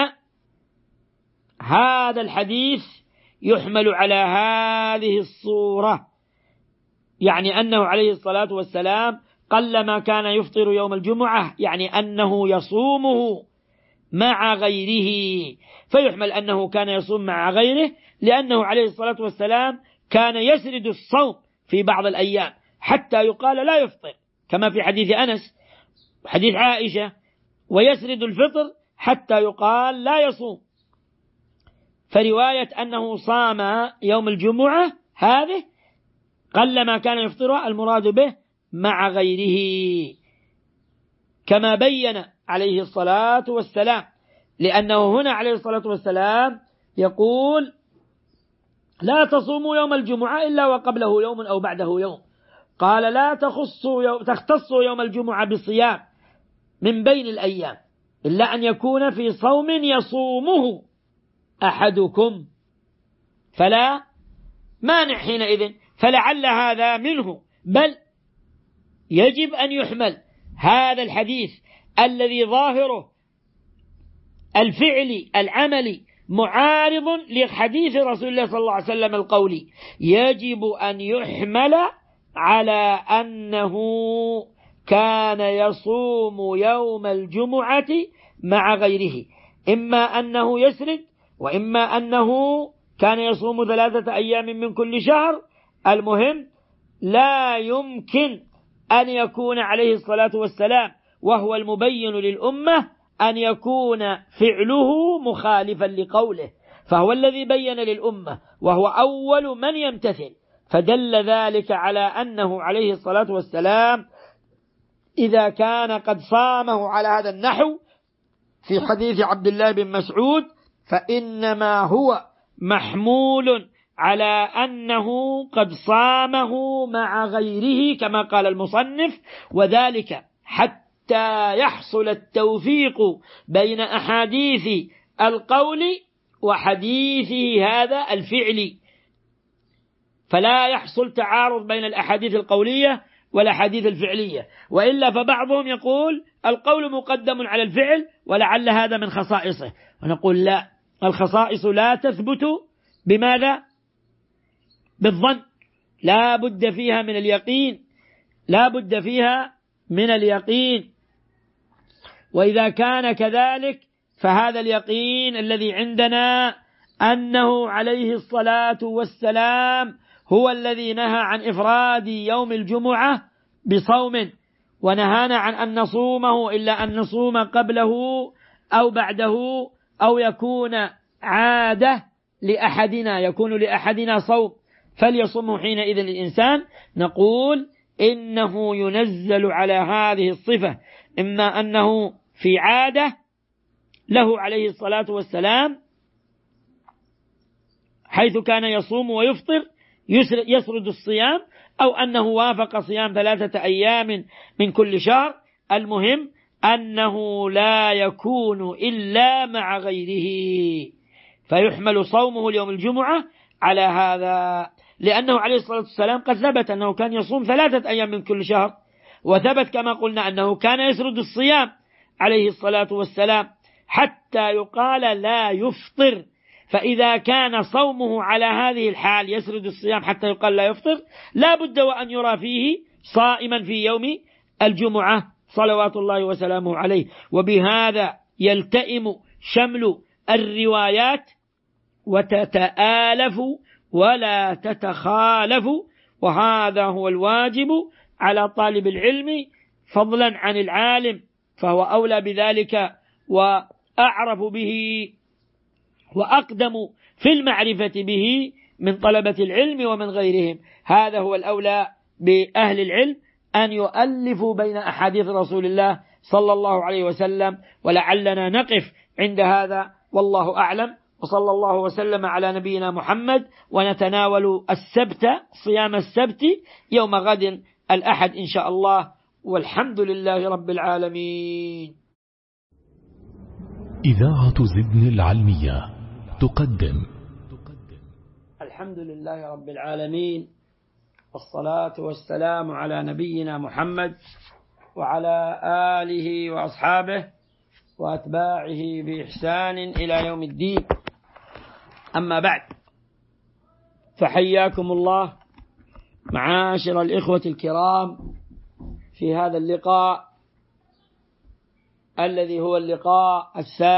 هذا الحديث يحمل على هذه الصورة، يعني أنه عليه الصلاة والسلام قلما كان يفطر يوم الجمعة، يعني أنه يصومه مع غيره، فيحمل أنه كان يصوم مع غيره لأنه عليه الصلاة والسلام كان يسرد الصوم في بعض الأيام حتى يقال لا يفطر، كما في حديث أنس وحديث عائشة، ويسرد الفطر حتى يقال لا يصوم. فرواية أنه صام يوم الجمعة هذه قلما كان يفطر المراد به مع غيره، كما بين عليه الصلاة والسلام، لأنه هنا عليه الصلاة والسلام يقول: لا تصوموا يوم الجمعة إلا وقبله يوم أو بعده يوم. قال: لا تختصوا يوم الجمعة بصيام من بين الأيام إلا أن يكون في صوم يصومه أحدكم، فلا مانع حينئذ. فلعل هذا منه، بل يجب أن يحمل هذا الحديث الذي ظاهره الفعل العملي معارض لحديث رسول الله صلى الله عليه وسلم القولي، يجب أن يحمل على أنه كان يصوم يوم الجمعة مع غيره، إما أنه يسرد وإما أنه كان يصوم 3 أيام من كل شهر. المهم لا يمكن أن يكون عليه الصلاة والسلام وهو المبين للأمة أن يكون فعله مخالفا لقوله، فهو الذي بين للأمة وهو أول من يمتثل، فدل ذلك على أنه عليه الصلاة والسلام إذا كان قد صامه على هذا النحو في حديث عبد الله بن مسعود فإنما هو محمول على أنه قد صامه مع غيره كما قال المصنف، وذلك حتى يحصل التوفيق بين أحاديث القول وحديثه هذا الفعل، فلا يحصل تعارض بين الأحاديث القولية والأحاديث الفعلية، وإلا فبعضهم يقول القول مقدم على الفعل ولعل هذا من خصائصه، ونقول لا، الخصائص لا تثبت بماذا؟ بالظن، لا بد فيها من اليقين، لا بد فيها من اليقين. وإذا كان كذلك فهذا اليقين الذي عندنا أنه عليه الصلاة والسلام هو الذي نهى عن إفراد يوم الجمعة بصوم، ونهانا عن أن نصومه إلا أن نصوم قبله أو بعده، أو يكون عادة لأحدنا، يكون لأحدنا صوم فليصومه حينئذ الإنسان. نقول إنه ينزل على هذه الصفة، إما أنه في عادة له عليه الصلاة والسلام حيث كان يصوم ويفطر يسرد الصيام، أو أنه وافق صيام 3 أيام من كل شهر. المهم أنه لا يكون إلا مع غيره، فيحمل صومه اليوم الجمعة على هذا، لأنه عليه الصلاة والسلام قد ثبت أنه كان يصوم 3 أيام من كل شهر، وثبت كما قلنا أنه كان يسرد الصيام عليه الصلاة والسلام حتى يقال لا يفطر. فإذا كان صومه على هذه الحال يسرد الصيام حتى يقال لا يفطر، لا بد وأن يرى فيه صائما في يوم الجمعة صلوات الله وسلامه عليه. وبهذا يلتئم شمل الروايات وتتآلف ولا تتخالف، وهذا هو الواجب على طالب العلم فضلا عن العالم، فهو أولى بذلك وأعرف به وأقدم في المعرفة به من طلبة العلم ومن غيرهم. هذا هو الأولى بأهل العلم أن يؤلفوا بين أحاديث رسول الله صلى الله عليه وسلم. ولعلنا نقف عند هذا والله أعلم، وصلى الله وسلم على نبينا محمد. ونتناول السبت، صيام السبت يوم غد الأحد إن شاء الله، والحمد لله رب العالمين. إذاعة زدن العلمية تقدم. الحمد لله رب العالمين، والصلاة والسلام على نبينا محمد وعلى آله وأصحابه وأتباعه بإحسان إلى يوم الدين. أما بعد، فحياكم الله معاشر الإخوة الكرام في هذا اللقاء الذي هو اللقاء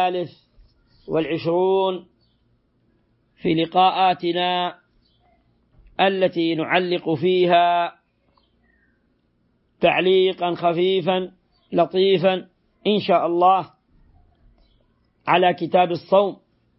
23 في لقاءاتنا التي نعلق فيها تعليقا خفيفا لطيفا إن شاء الله على كتاب الصوم،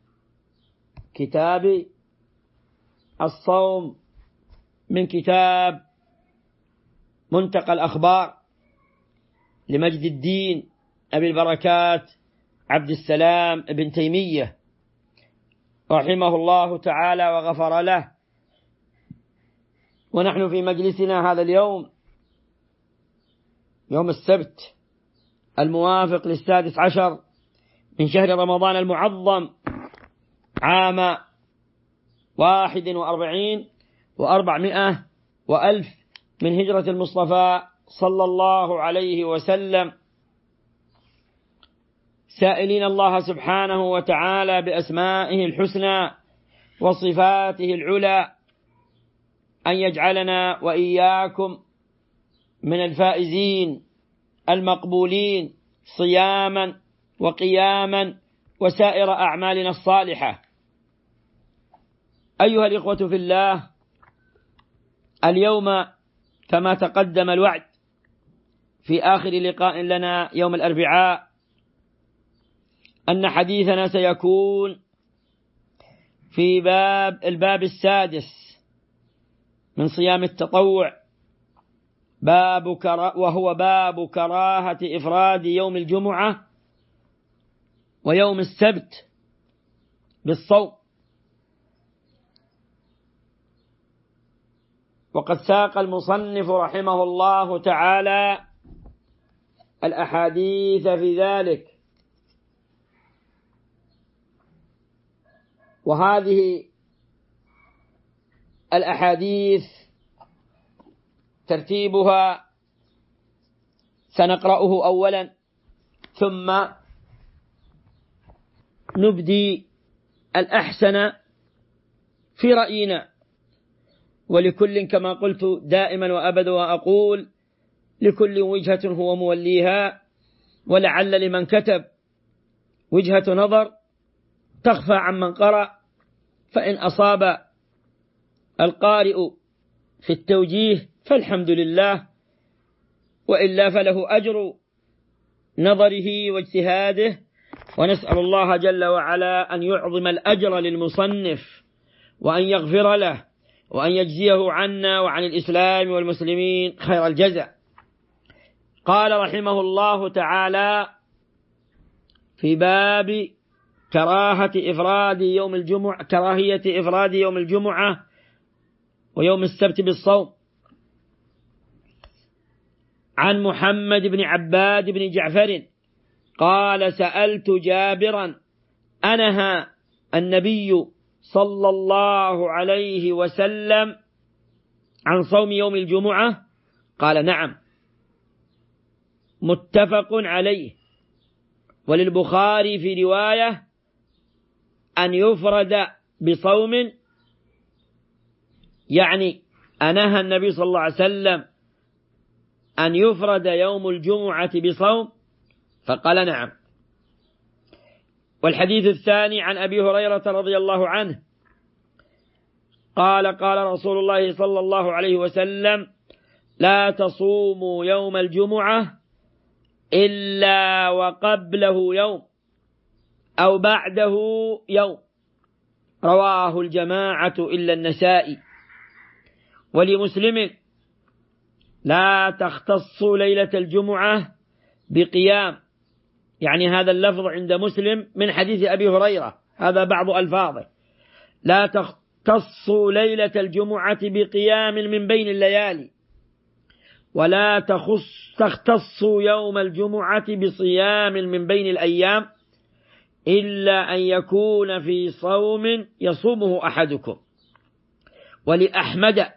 كتاب الصوم من كتاب منتقى الأخبار لمجد الدين أبي البركات عبد السلام ابن تيمية رحمه الله تعالى وغفر له. ونحن في مجلسنا هذا اليوم يوم السبت الموافق 16 من شهر رمضان المعظم عام 41 و400 وألف من هجرة المصطفى صلى الله عليه وسلم، سائلين الله سبحانه وتعالى بأسمائه الحسنى وصفاته العلى أن يجعلنا وإياكم من الفائزين المقبولين صياما وقياما وسائر أعمالنا الصالحة. أيها الإخوة في الله، اليوم كما تقدم الوعد في آخر لقاء لنا يوم الأربعاء أن حديثنا سيكون في الباب 6 من صيام التطوع، وهو باب كراهة إفراد يوم الجمعة ويوم السبت بالصوم. وقد ساق المصنف رحمه الله تعالى الأحاديث في ذلك، وهذه الأحاديث ترتيبها سنقرأه أولا ثم نبدي الأحسن في رأينا، ولكل كما قلت دائما وأبدا وأقول لكل وجهة هو موليها، ولعل لمن كتب وجهة نظر تخفى عمن قرأ، فإن أصاب القارئ في التوجيه فالحمد لله، وإلا فله أجر نظره واجتهاده. ونسأل الله جل وعلا أن يعظم الأجر للمصنف وأن يغفر له وأن يجزيه عنا وعن الإسلام والمسلمين خير الجزاء. قال رحمه الله تعالى في باب كراهية إفراد يوم الجمعة ويوم السبت بالصوم، عن محمد بن عباد بن جعفر قال سألت جابرا أنهى النبي صلى الله عليه وسلم عن صوم يوم الجمعة؟ قال نعم. متفق عليه. وللبخاري في رواية أن يفرد بصوم، يعني أنهى النبي صلى الله عليه وسلم أن يفرد يوم الجمعة بصوم؟ فقال نعم. والحديث الثاني عن أبي هريرة رضي الله عنه قال قال رسول الله صلى الله عليه وسلم لا تصوموا يوم الجمعة إلا وقبله يوم أو بعده يوم، رواه الجماعة إلا النسائي. ولمسلم لا تختص ليلة الجمعة بقيام، يعني هذا اللفظ عند مسلم من حديث أبي هريرة، هذا بعض ألفاظه، لا تختص ليلة الجمعة بقيام من بين الليالي، ولا تختص يوم الجمعة بصيام من بين الأيام، إلا أن يكون في صوم يصومه أحدكم. ولأحمد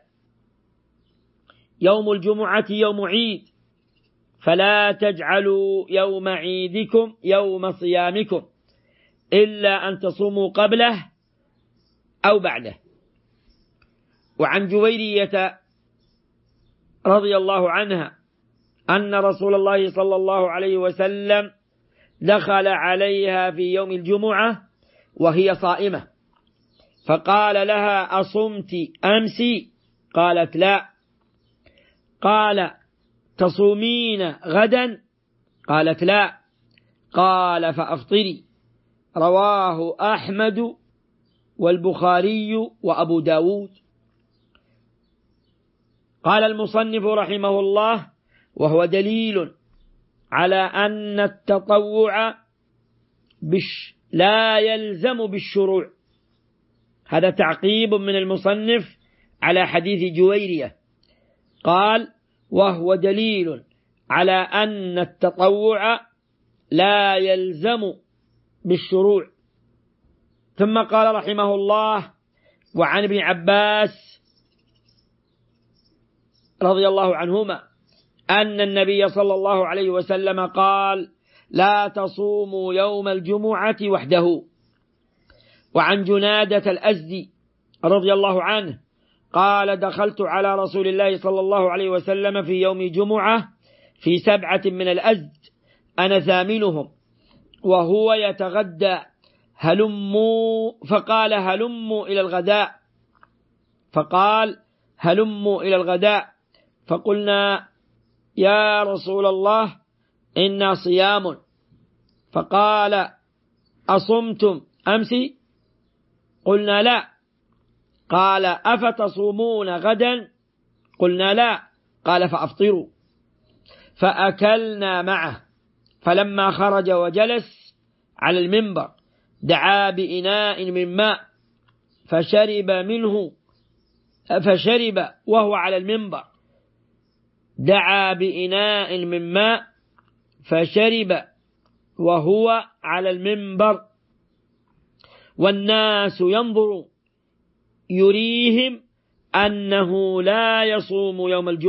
يوم الجمعة يوم عيد، فلا تجعلوا يوم عيدكم يوم صيامكم إلا أن تصوموا قبله أو بعده. وعن جويرية رضي الله عنها أن رسول الله صلى الله عليه وسلم دخل عليها في يوم الجمعة وهي صائمة، فقال لها أصمت أمس؟ قالت لا. قال تصومين غدا؟ قالت لا. قال فأفطري. رواه أحمد والبخاري وأبو داود. قال المصنف رحمه الله وهو دليل على أن التطوع لا يلزم بالشروع. هذا تعقيب من المصنف على حديث جويرية، قال وهو دليل على أن التطوع لا يلزم بالشروع. ثم قال رحمه الله وعن ابن عباس رضي الله عنهما أن النبي صلى الله عليه وسلم قال لا تصوموا يوم الجمعة وحده. وعن جنادة الأزدي رضي الله عنه قال دخلت على رسول الله صلى الله عليه وسلم في يوم جمعة في 7 من الأزد أنا ثامنهم وهو يتغدى فقال هلموا إلى الغداء، فقال هلموا إلى الغداء، فقلنا يا رسول الله إنا صيام، فقال أصمتم أمس؟ قلنا لا. قال أفتصومون غدا؟ قلنا لا. قال فأفطروا. فأكلنا معه، فلما خرج وجلس على المنبر دعا بإناء من ماء فشرب وهو على المنبر، دعا بإناء من ماء فشرب وهو على المنبر، والناس ينظر يريهم أنه لا يصوم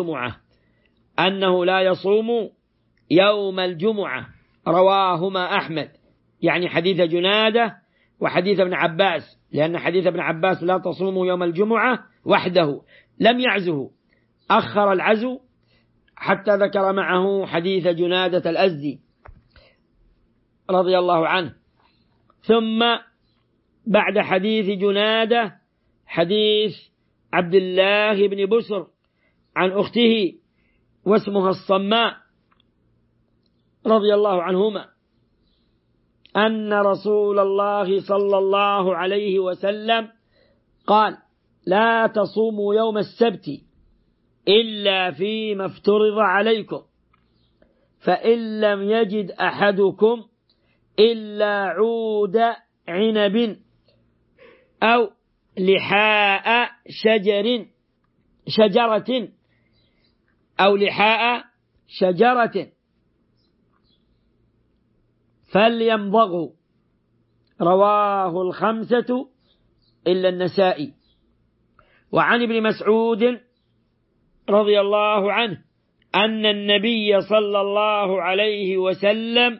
يوم الجمعة، رواهما أحمد، يعني حديث جنادة وحديث ابن عباس، لأن حديث ابن عباس لا تصوموا يوم الجمعة وحده لم يعزه، أخر العزو حتى ذكر معه حديث جنادة الأزدي رضي الله عنه. ثم بعد حديث جنادة حديث عبد الله بن بسر عن أخته واسمها الصماء رضي الله عنهما أن رسول الله صلى الله عليه وسلم قال لا تصوموا يوم السبت إلا فيما افترض عليكم، فإن لم يجد أحدكم إلا عود عنب أو لحاء شجرة فليمضغه. رواه الخمسة إلا النسائي. وعن ابن مسعود رضي الله عنه أن النبي صلى الله عليه وسلم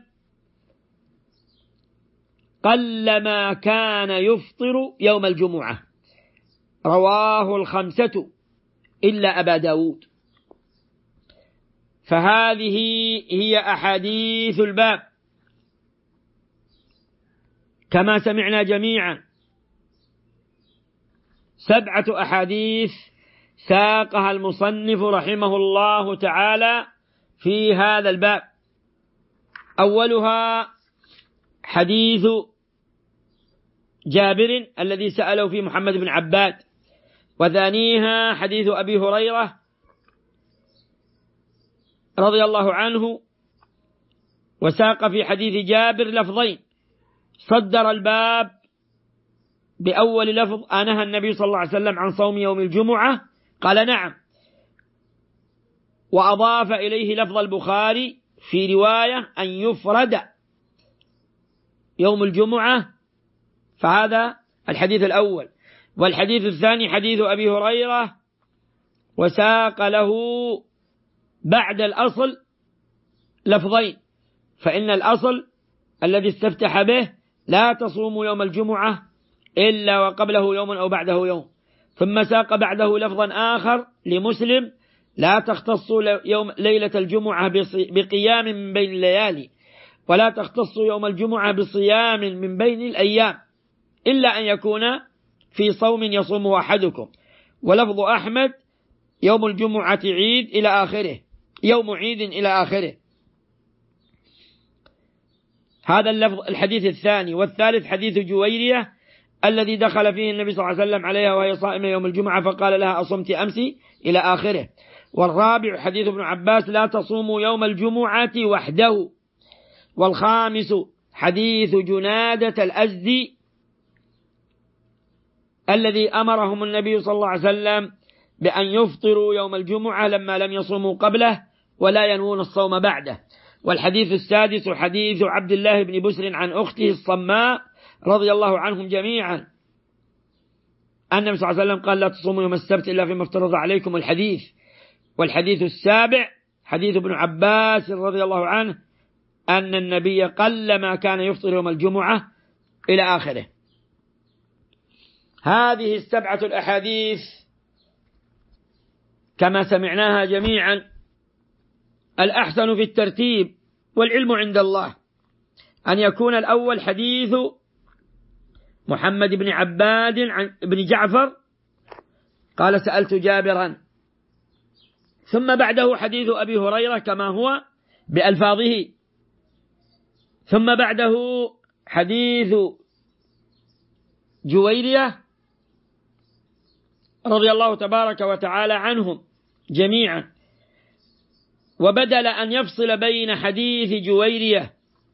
قلما كان يفطر يوم الجمعة. رواه الخمسة إلا أبا داود. فهذه هي أحاديث الباب كما سمعنا جميعا، 7 أحاديث ساقها المصنف رحمه الله تعالى في هذا الباب. أولها حديث جابر الذي سأله في محمد بن عباد، وثانيها حديث أبي هريرة رضي الله عنه، وساق في حديث جابر لفظين. صدر الباب بأول لفظ: أنهى النبي صلى الله عليه وسلم عن صوم يوم الجمعة؟ قال نعم. وأضاف إليه لفظ البخاري في رواية أن يفرد يوم الجمعة، فهذا الحديث الأول. والحديث الثاني حديث أبي هريرة، وساق له بعد الأصل لفظين، فإن الأصل الذي استفتح به: لا تصوموا يوم الجمعة إلا وقبله يوم أو بعده يوم. ثم ساق بعده لفظا آخر لمسلم: لا تختصوا ليلة الجمعة بقيام من بين الليالي، ولا تختصوا يوم الجمعة بصيام من بين الأيام، إلا أن يكون في صوم يصومه أحدكم. ولفظ أحمد: يوم الجمعة عيد إلى آخره، يوم عيد إلى آخره. هذا اللفظ الحديث الثاني. والثالث حديث جويرية الذي دخل فيه النبي صلى الله عليه وسلم عليها وهي صائمة يوم الجمعة فقال لها: أصمت أمس؟ إلى آخره. والرابع حديث ابن عباس: لا تصوموا يوم الجمعة وحده. والخامس حديث جنادة الأزدي الذي أمرهم النبي صلى الله عليه وسلم بأن يفطروا يوم الجمعة لما لم يصوموا قبله ولا ينوون الصوم بعده. والحديث السادس حديث عبد الله بن بسر عن أخته الصماء رضي الله عنهم جميعا أن النبي صلى الله عليه وسلم قال: لا تصوموا يوم السبت إلا فيما افترض عليكم الحديث. والحديث السابع حديث ابن عباس رضي الله عنه أن النبي قلما كان يفطر يوم الجمعة إلى آخره. هذه 7 الأحاديث كما سمعناها جميعا. الأحسن في الترتيب والعلم عند الله أن يكون الأول حديث محمد بن عباد عن ابن جعفر قال: سألت جابرا، ثم بعده حديث أبي هريرة كما هو بألفاظه، ثم بعده حديث جويرية رضي الله تبارك وتعالى عنهم جميعا. وبدل أن يفصل بين حديث جويرية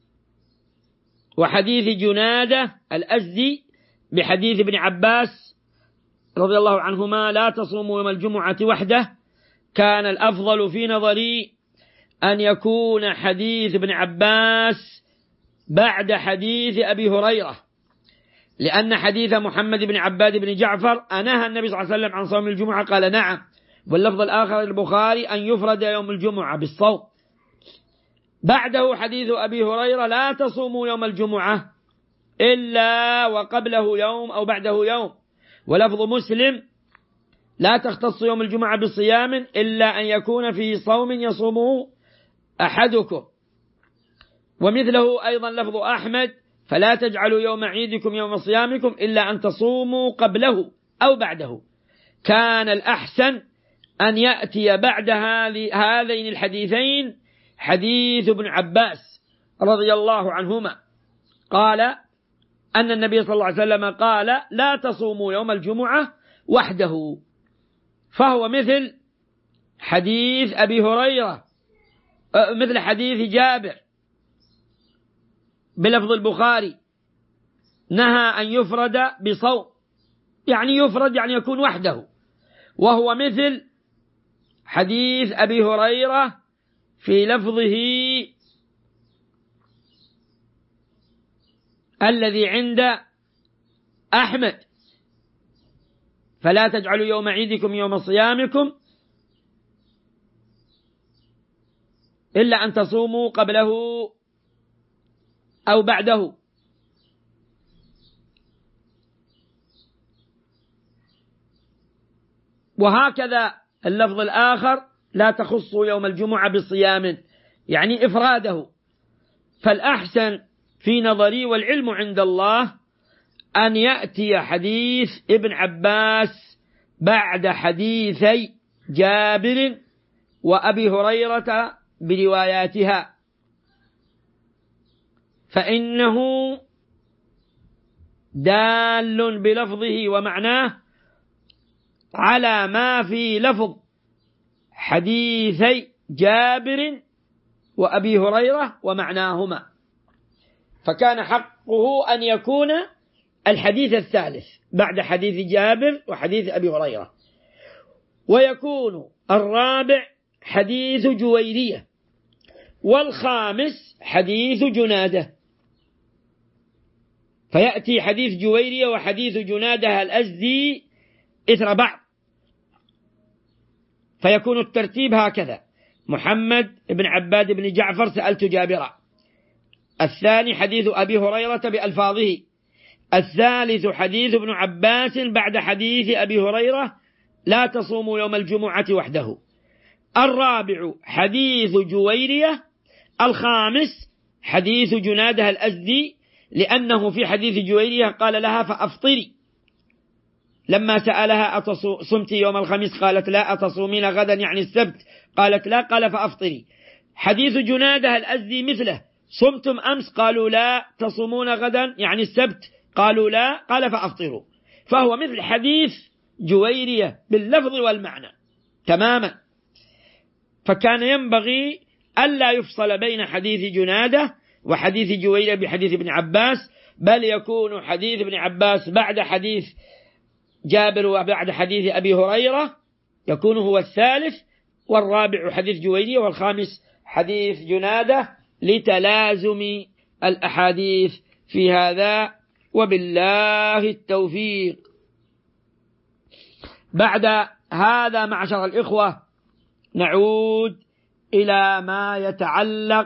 وحديث جنادة الأزدي بحديث ابن عباس رضي الله عنهما: لا تصوموا يوم الجمعة وحده، كان الأفضل في نظري أن يكون حديث ابن عباس بعد حديث أبي هريرة، لأن حديث محمد بن عباد بن جعفر: أنهى النبي صلى الله عليه وسلم عن صوم الجمعة؟ قال نعم. واللفظ الآخر البخاري: أن يفرد يوم الجمعة بالصوم. بعده حديث أبي هريرة: لا تصوموا يوم الجمعة إلا وقبله يوم أو بعده يوم. ولفظ مسلم: لا تختص يوم الجمعة بصيام إلا أن يكون في صوم يصومه أحدكم. ومثله أيضا لفظ أحمد: فلا تجعلوا يوم عيدكم يوم صيامكم إلا أن تصوموا قبله أو بعده. كان الأحسن أن يأتي بعد هذين الحديثين حديث ابن عباس رضي الله عنهما قال أن النبي صلى الله عليه وسلم قال: لا تصوموا يوم الجمعة وحده، فهو مثل حديث أبي هريرة، مثل حديث جابر بلفظ البخاري: نهى أن يفرد بصوم، يعني يفرد يعني يكون وحده. وهو مثل حديث أبي هريرة في لفظه الذي عند أحمد: فلا تجعلوا يوم عيدكم يوم صيامكم إلا أن تصوموا قبله أو بعده. وهكذا اللفظ الآخر: لا تخصوا يوم الجمعة بصيام، يعني إفراده. فالأحسن في نظري والعلم عند الله أن يأتي حديث ابن عباس بعد حديثي جابر وأبي هريرة برواياتها، فإنه دال بلفظه ومعناه على ما في لفظ حديثي جابر وأبي هريرة ومعناهما، فكان حقه أن يكون الحديث الثالث بعد حديث جابر وحديث أبي هريرة، ويكون الرابع حديث جويرية، والخامس حديث جنادة، فيأتي حديث جويرية وحديث جنادة الأزدي إثر بعض، فيكون الترتيب هكذا: محمد بن عباد بن جعفر سألت جابرا، الثاني حديث أبي هريرة بألفاظه، الثالث حديث ابن عباس بعد حديث أبي هريرة لا تصوموا يوم الجمعة وحده، الرابع حديث جويرية، الخامس حديث جنادة الأزدي، لأنه في حديث جويرية قال لها فأفطري، لما سألها أتصمت يوم الخميس قالت لا، أتصومين غدا يعني السبت قالت لا، قال فأفطري. حديث جنادة الأزدي مثله: صمتم أمس قالوا لا، تصومون غدا يعني السبت قالوا لا، قال فأفطروا، فهو مثل حديث جويرية باللفظ والمعنى تماما، فكان ينبغي ألا يفصل بين حديث جنادة وحديث جويرية بحديث ابن عباس، بل يكون حديث ابن عباس بعد حديث جابر وبعد حديث أبي هريرة يكون هو الثالث، والرابع حديث جويرية، والخامس حديث جنادة، لتلازم الأحاديث في هذا، وبالله التوفيق. بعد هذا معشر الإخوة نعود إلى ما يتعلق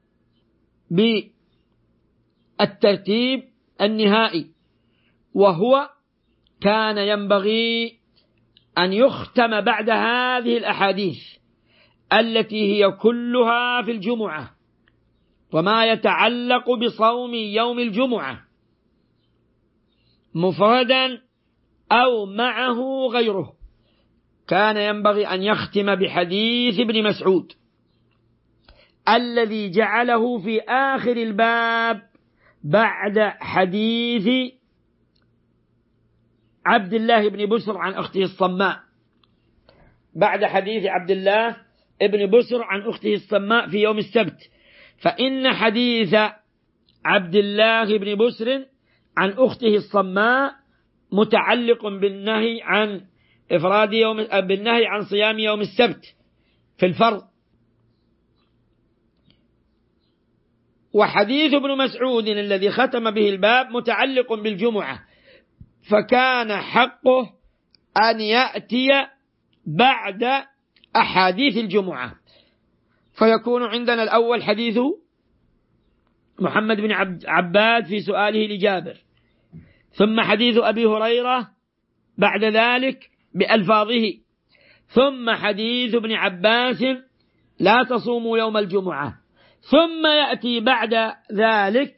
بالترتيب النهائي، وهو كان ينبغي أن يختم بعد هذه الأحاديث التي هي كلها في الجمعة وما يتعلق بصوم يوم الجمعة مفردا أو معه غيره، كان ينبغي أن يختم بحديث ابن مسعود الذي جعله في آخر الباب بعد حديث عبد الله بن بسر عن أخته الصماء، بعد حديث عبد الله بن بسر عن أخته الصماء في يوم السبت، فإن حديث عبد الله بن بسر عن أخته الصماء متعلق بالنهي عن بالنهي عن صيام يوم السبت في الفرض، وحديث ابن مسعود الذي ختم به الباب متعلق بالجمعة، فكان حقه أن يأتي بعد أحاديث الجمعة، فيكون عندنا الأول حديث محمد بن عباد في سؤاله لجابر، ثم حديث أبي هريرة بعد ذلك بألفاظه، ثم حديث ابن عباس لا تصوموا يوم الجمعة، ثم يأتي بعد ذلك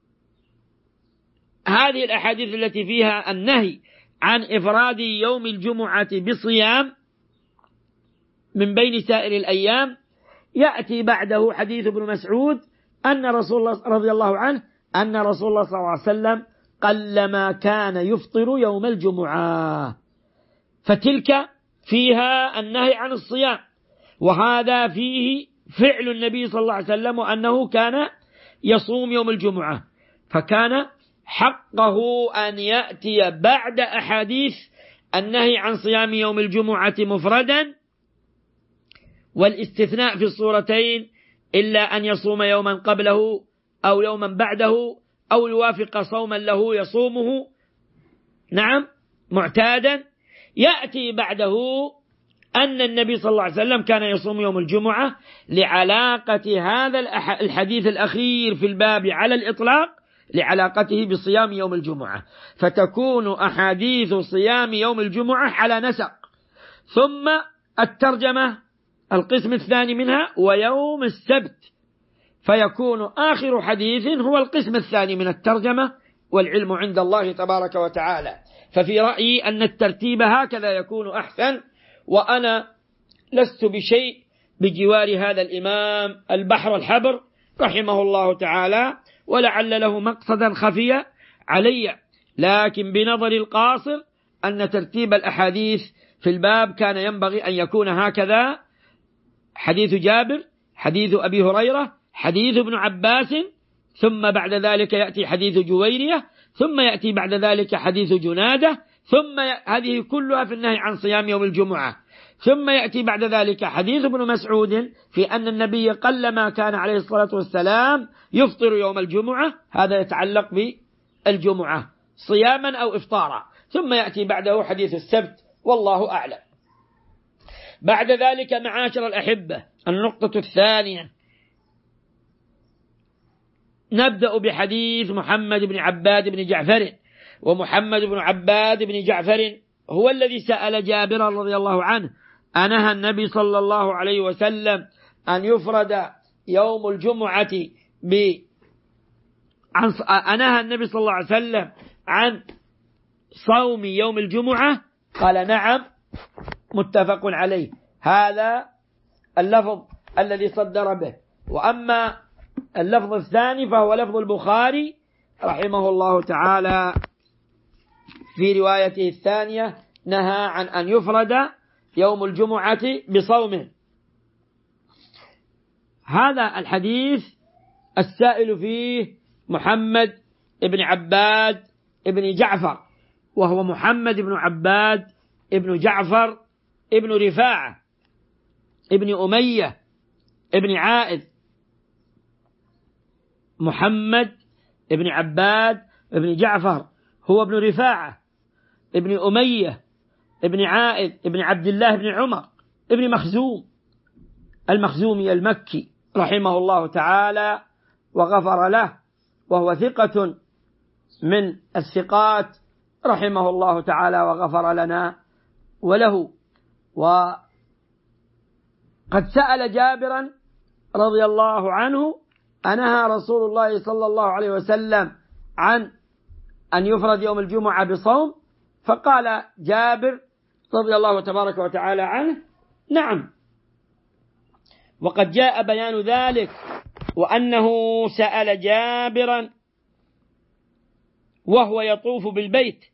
هذه الأحاديث التي فيها النهي عن إفراد يوم الجمعة بصيام من بين سائر الأيام، يأتي بعده حديث ابن مسعود أن رسول الله رضي الله عنه أن رسول الله صلى الله عليه وسلم قلما كان يفطر يوم الجمعة، فتلك فيها النهي عن الصيام، وهذا فيه فعل النبي صلى الله عليه وسلم وأنه كان يصوم يوم الجمعة، فكان حقه أن يأتي بعد أحاديث النهي عن صيام يوم الجمعة مفردا، والاستثناء في الصورتين إلا أن يصوم يوما قبله أو يوما بعده أو يوافق صوما له يصومه نعم معتادا، يأتي بعده أن النبي صلى الله عليه وسلم كان يصوم يوم الجمعة لعلاقة هذا الحديث الأخير في الباب على الإطلاق لعلاقته بصيام يوم الجمعة، فتكون أحاديث صيام يوم الجمعة على نسق، ثم الترجمة القسم الثاني منها ويوم السبت، فيكون آخر حديث هو القسم الثاني من الترجمة والعلم عند الله تبارك وتعالى. ففي رأيي أن الترتيب هكذا يكون أحسن، وأنا لست بشيء بجوار هذا الإمام البحر الحبر رحمه الله تعالى، ولعل له مقصدا خفيا علي، لكن بنظر القاصر أن ترتيب الأحاديث في الباب كان ينبغي أن يكون هكذا: حديث جابر، حديث أبي هريرة، حديث ابن عباس، ثم بعد ذلك يأتي حديث جويرية، ثم يأتي بعد ذلك حديث جنادة، ثم هذه كلها في النهي عن صيام يوم الجمعة، ثم يأتي بعد ذلك حديث ابن مسعود في أن النبي قلما كان عليه الصلاة والسلام يفطر يوم الجمعة، هذا يتعلق بالجمعة صياما أو إفطارا، ثم يأتي بعده حديث السبت، والله أعلم. بعد ذلك معاشر الأحبة، النقطة الثانية، نبدأ بحديث محمد بن عباد بن جعفر. ومحمد بن عباد بن جعفر هو الذي سأل جابر رضي الله عنه: أنهى النبي صلى الله عليه وسلم أن يفرد يوم الجمعة أنهى النبي صلى الله عليه وسلم عن صوم يوم الجمعة؟ قال: نعم، متفق عليه. هذا اللفظ الذي صدر به. وأما اللفظ الثاني فهو لفظ البخاري رحمه الله تعالى في روايته الثانية: نهى عن أن يفرد يوم الجمعة بصوم. هذا الحديث السائل فيه محمد بن عباد بن جعفر، وهو محمد بن عباد بن جعفر ابن رفاعة ابن أمية ابن عائذ. محمد ابن عباد ابن جعفر هو ابن رفاعة ابن أمية ابن عائذ ابن عبد الله بن عمر ابن مخزوم المخزومي المكي رحمه الله تعالى وغفر له، وهو ثقة من الثقات رحمه الله تعالى وغفر لنا وله. وقد سأل جابرا رضي الله عنه: أنهى رسول الله صلى الله عليه وسلم عن أن يفرد يوم الجمعة بصوم؟ فقال جابر رضي الله تبارك وتعالى عنه: نعم. وقد جاء بيان ذلك، وأنه سأل جابرا وهو يطوف بالبيت،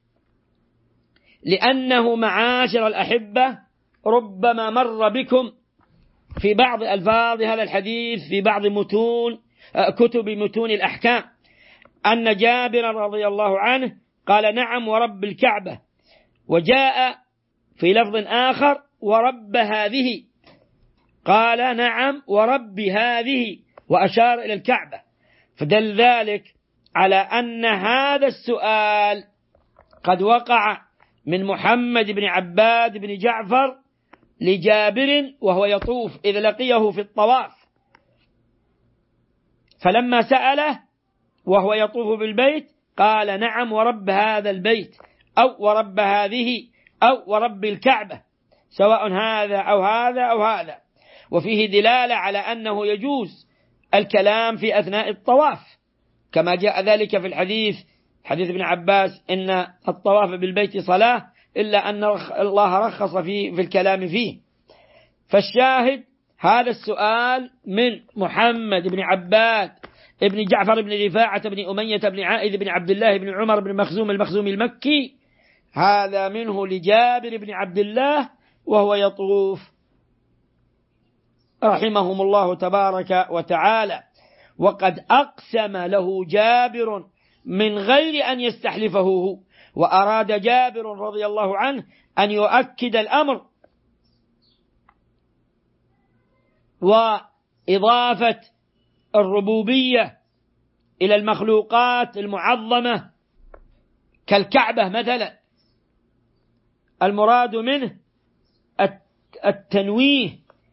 لأنه معاشر الأحبة ربما مر بكم في بعض ألفاظ هذا الحديث في بعض كتب متون الأحكام أن جابر رضي الله عنه قال: نعم ورب الكعبة، وجاء في لفظ آخر: ورب هذه، قال: نعم ورب هذه، وأشار إلى الكعبة. فدل ذلك على أن هذا السؤال قد وقع من محمد بن عباد بن جعفر لجابر وهو يطوف، إذ لقيه في الطواف، فلما سأله وهو يطوف بالبيت قال: نعم ورب هذا البيت، أو ورب هذه، أو ورب الكعبة، سواء هذا أو هذا أو هذا. وفيه دلالة على أنه يجوز الكلام في أثناء الطواف، كما جاء ذلك في الحديث، حديث ابن عباس: إن الطواف بالبيت صلاة، إلا أن الله رخص في الكلام فيه. فالشاهد هذا السؤال من محمد بن عباد ابن جعفر بن رفاعة بن أمية بن عائذ بن عبد الله بن عمر بن مخزوم المخزومي المكي، هذا منه لجابر بن عبد الله وهو يطوف رحمهم الله تبارك وتعالى. وقد أقسم له جابر من غير أن يستحلفه هو، وأراد جابر رضي الله عنه أن يؤكد الأمر وإضافة الربوبية إلى المخلوقات المعظمة كالكعبة مثلا. المراد منه التنويه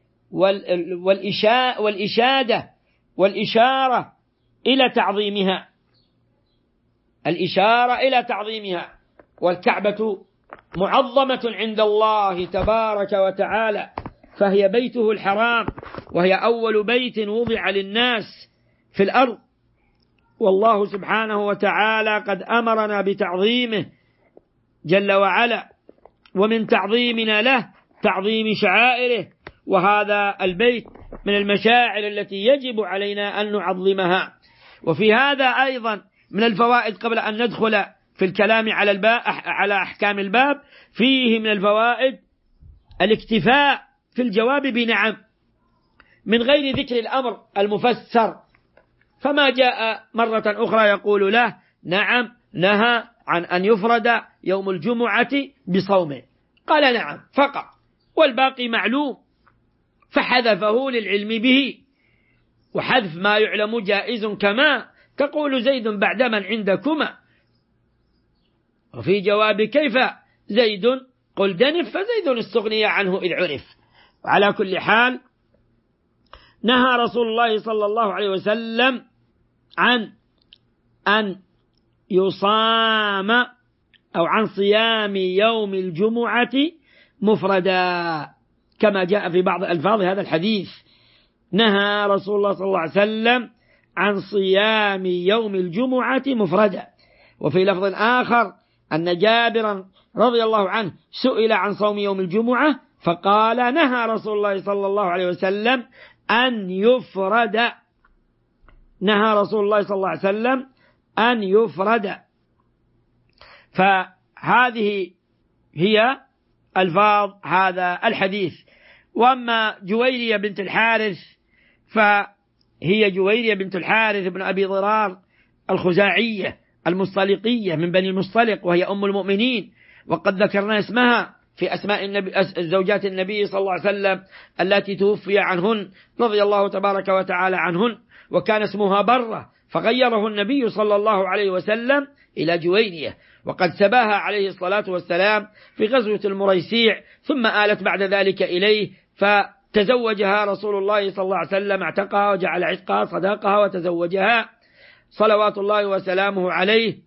والإشادة والإشارة إلى تعظيمها، الإشارة إلى تعظيمها. والكعبة معظمة عند الله تبارك وتعالى، فهي بيته الحرام، وهي أول بيت وضع للناس في الأرض، والله سبحانه وتعالى قد أمرنا بتعظيمه جل وعلا، ومن تعظيمنا له تعظيم شعائره، وهذا البيت من المشاعر التي يجب علينا أن نعظمها. وفي هذا أيضا من الفوائد قبل أن ندخل في الكلام على أحكام الباب، فيه من الفوائد الاكتفاء في الجواب بنعم من غير ذكر الأمر المفسر، فما جاء مرة أخرى يقول له نعم نهى عن أن يفرد يوم الجمعة بصومه، قال نعم فقط والباقي معلوم، فحذفه للعلم به، وحذف ما يعلم جائز كما تقول زيد بعد من عندكما، وفي جواب كيف زيد قل دنف فزيد استغني عنه إذ عرف. وعلى كل حال نهى رسول الله صلى الله عليه وسلم عن أن يصام أو عن صيام يوم الجمعة مفردا كما جاء في بعض ألفاظ هذا الحديث. نهى رسول الله صلى الله عليه وسلم عن صيام يوم الجمعة مفردا. وفي لفظ آخر أن جابرا رضي الله عنه سئل عن صوم يوم الجمعة فقال نهى رسول الله صلى الله عليه وسلم أن يفرد، نهى رسول الله صلى الله عليه وسلم أن يفرد. فهذه هي ألفاظ هذا الحديث. وأما جويرية بنت الحارث فهي جويرية بنت الحارث بن أبي ضرار الخزاعية المصطلقية من بني المصطلق، وهي أم المؤمنين، وقد ذكرنا اسمها في أسماء زوجات النبي صلى الله عليه وسلم التي توفي عنهن رضي الله تبارك وتعالى عنهن، وكان اسمها برة فغيره النبي صلى الله عليه وسلم إلى جويرية، وقد سباها عليه الصلاة والسلام في غزوة المريسيع، ثم آلت بعد ذلك إليه فتزوجها رسول الله صلى الله عليه وسلم، اعتقها وجعل عتقها صداقها وتزوجها صلوات الله وسلامه عليه.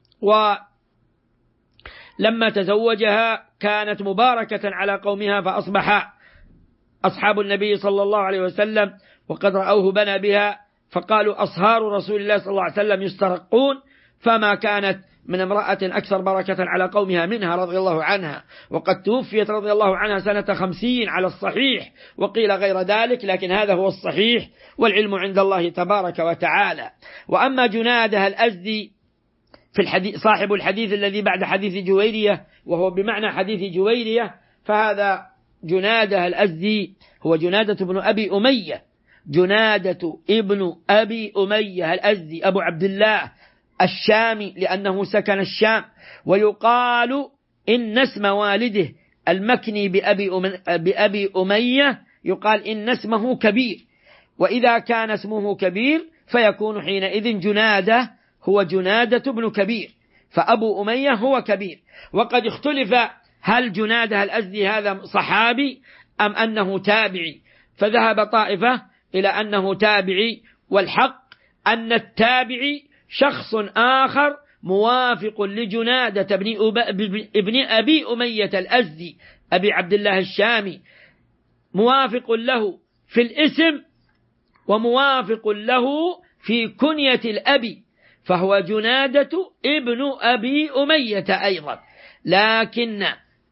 ولما تزوجها كانت مباركة على قومها، فأصبح أصحاب النبي صلى الله عليه وسلم وقد رأوه بنى بها فقالوا أصهار رسول الله صلى الله عليه وسلم يسترقون، فما كانت من امرأة أكثر بركة على قومها منها رضي الله عنها، وقد توفيت رضي الله عنها سنة 50 على الصحيح، وقيل غير ذلك، لكن هذا هو الصحيح والعلم عند الله تبارك وتعالى. وأما جنادها الأزدي في الحديث صاحب الحديث الذي بعد حديث جويرية وهو بمعنى حديث جويرية، فهذا جنادها الأزدي هو جنادة بن أبي أمية، جنادة ابن أبي أمية الأزدي أبو عبد الله الشامي لأنه سكن الشام. ويقال إن اسم والده المكني بأبي أمية يقال إن اسمه كبير، وإذا كان اسمه كبير فيكون حينئذ جنادة هو جنادة بن كبير، فأبو أمية هو كبير. وقد اختلف هل جنادة الأزدي هذا صحابي أم أنه تابعي، فذهب طائفة إلى أنه تابعي، والحق أن التابعي شخص آخر موافق لجنادة ابن أبي أمية الأزدي أبي عبد الله الشامي، موافق له في الاسم وموافق له في كنية الأبي، فهو جنادة ابن أبي أمية أيضا، لكن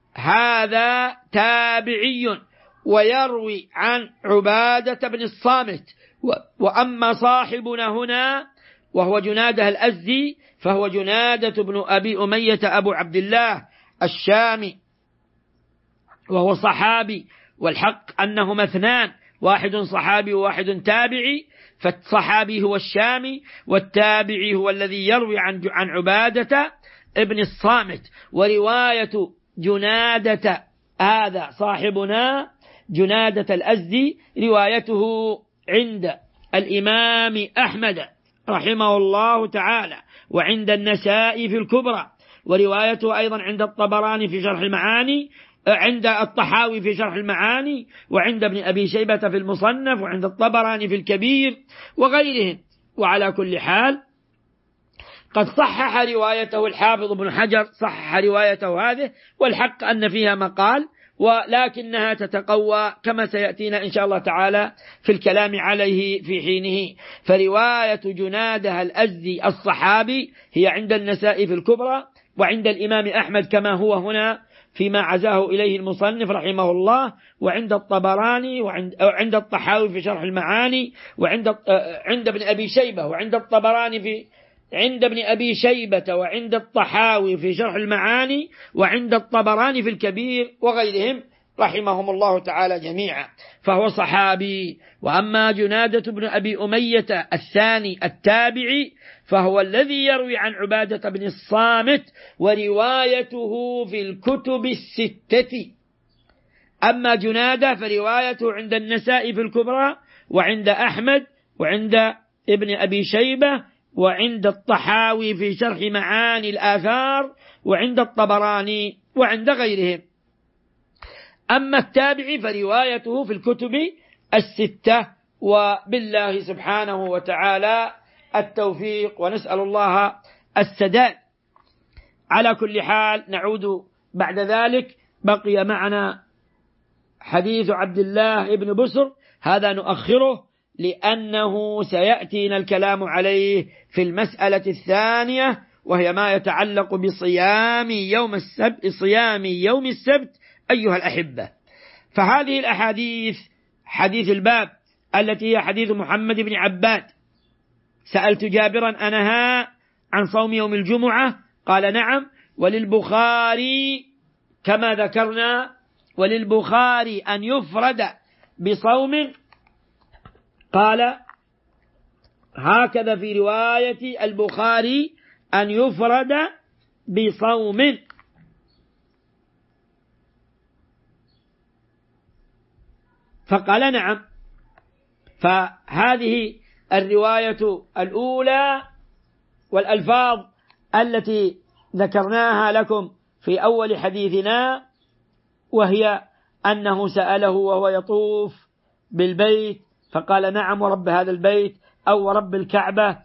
هذا تابعي ويروي عن عبادة بن الصامت. وأما صاحبنا هنا وهو جنادة الأزدي فهو جنادة بن أبي أمية أبو عبد الله الشامي، وهو صحابي، والحق أنهما اثنان، واحد صحابي وواحد تابعي، فالصحابي هو الشامي والتابعي هو الذي يروي عن عبادة ابن الصامت. ورواية جنادة هذا صاحبنا جنادة الأزدي روايته عند الإمام أحمد رحمه الله تعالى، وعند النسائي في الكبرى، وروايته أيضا عند الطبراني في شرح المعاني، عند الطحاوي في شرح المعاني، وعند ابن أبي شيبة في المصنف، وعند الطبراني في الكبير وغيرهم. وعلى كل حال قد صحح روايته الحافظ ابن حجر، صحح روايته هذه، والحق أن فيها مقال، ولكنها تتقوى كما سيأتينا إن شاء الله تعالى في الكلام عليه في حينه. فرواية جنادة الأزدي الصحابي هي عند النسائي في الكبرى، وعند الإمام أحمد كما هو هنا فيما عزاه إليه المصنف رحمه الله، وعند الطبراني، وعند الطحاوي في شرح المعاني، عند ابن أبي شيبة، وعند الطبراني عند ابن أبي شيبة، وعند الطحاوي في شرح المعاني، وعند الطبراني في الكبير، وغيرهم رحمهم الله تعالى جميعا، فهو صحابي. وأما جنادة بن أبي أمية الثاني التابعي فهو الذي يروي عن عبادة بن الصامت، وروايته في الكتب الستة. أما جنادة فروايته عند النسائي في الكبرى، وعند أحمد، وعند ابن أبي شيبة، وعند الطحاوي في شرح معاني الآثار، وعند الطبراني، وعند غيرهم. أما التابعي فروايته في الكتب الستة. وبالله سبحانه وتعالى التوفيق، ونسأل الله السداد. على كل حال نعود بعد ذلك. بقي معنا حديث عبد الله بن بسر، هذا نؤخره لأنه سيأتينا الكلام عليه في المسألة الثانية، وهي ما يتعلق بصيام يوم السبت أيها الأحبة. فهذه الأحاديث حديث الباب التي هي حديث محمد بن عباد: سألت جابرا أنهى عن صوم يوم الجمعة؟ قال نعم. وللبخاري كما ذكرنا، وللبخاري أن يفرد بصوم، قال هكذا في رواية البخاري أن يفرد بصوم. فقال نعم. فهذه الرواية الأولى والألفاظ التي ذكرناها لكم في أول حديثنا، وهي أنه سأله وهو يطوف بالبيت فقال نعم ورب هذا البيت أو ورب الكعبة.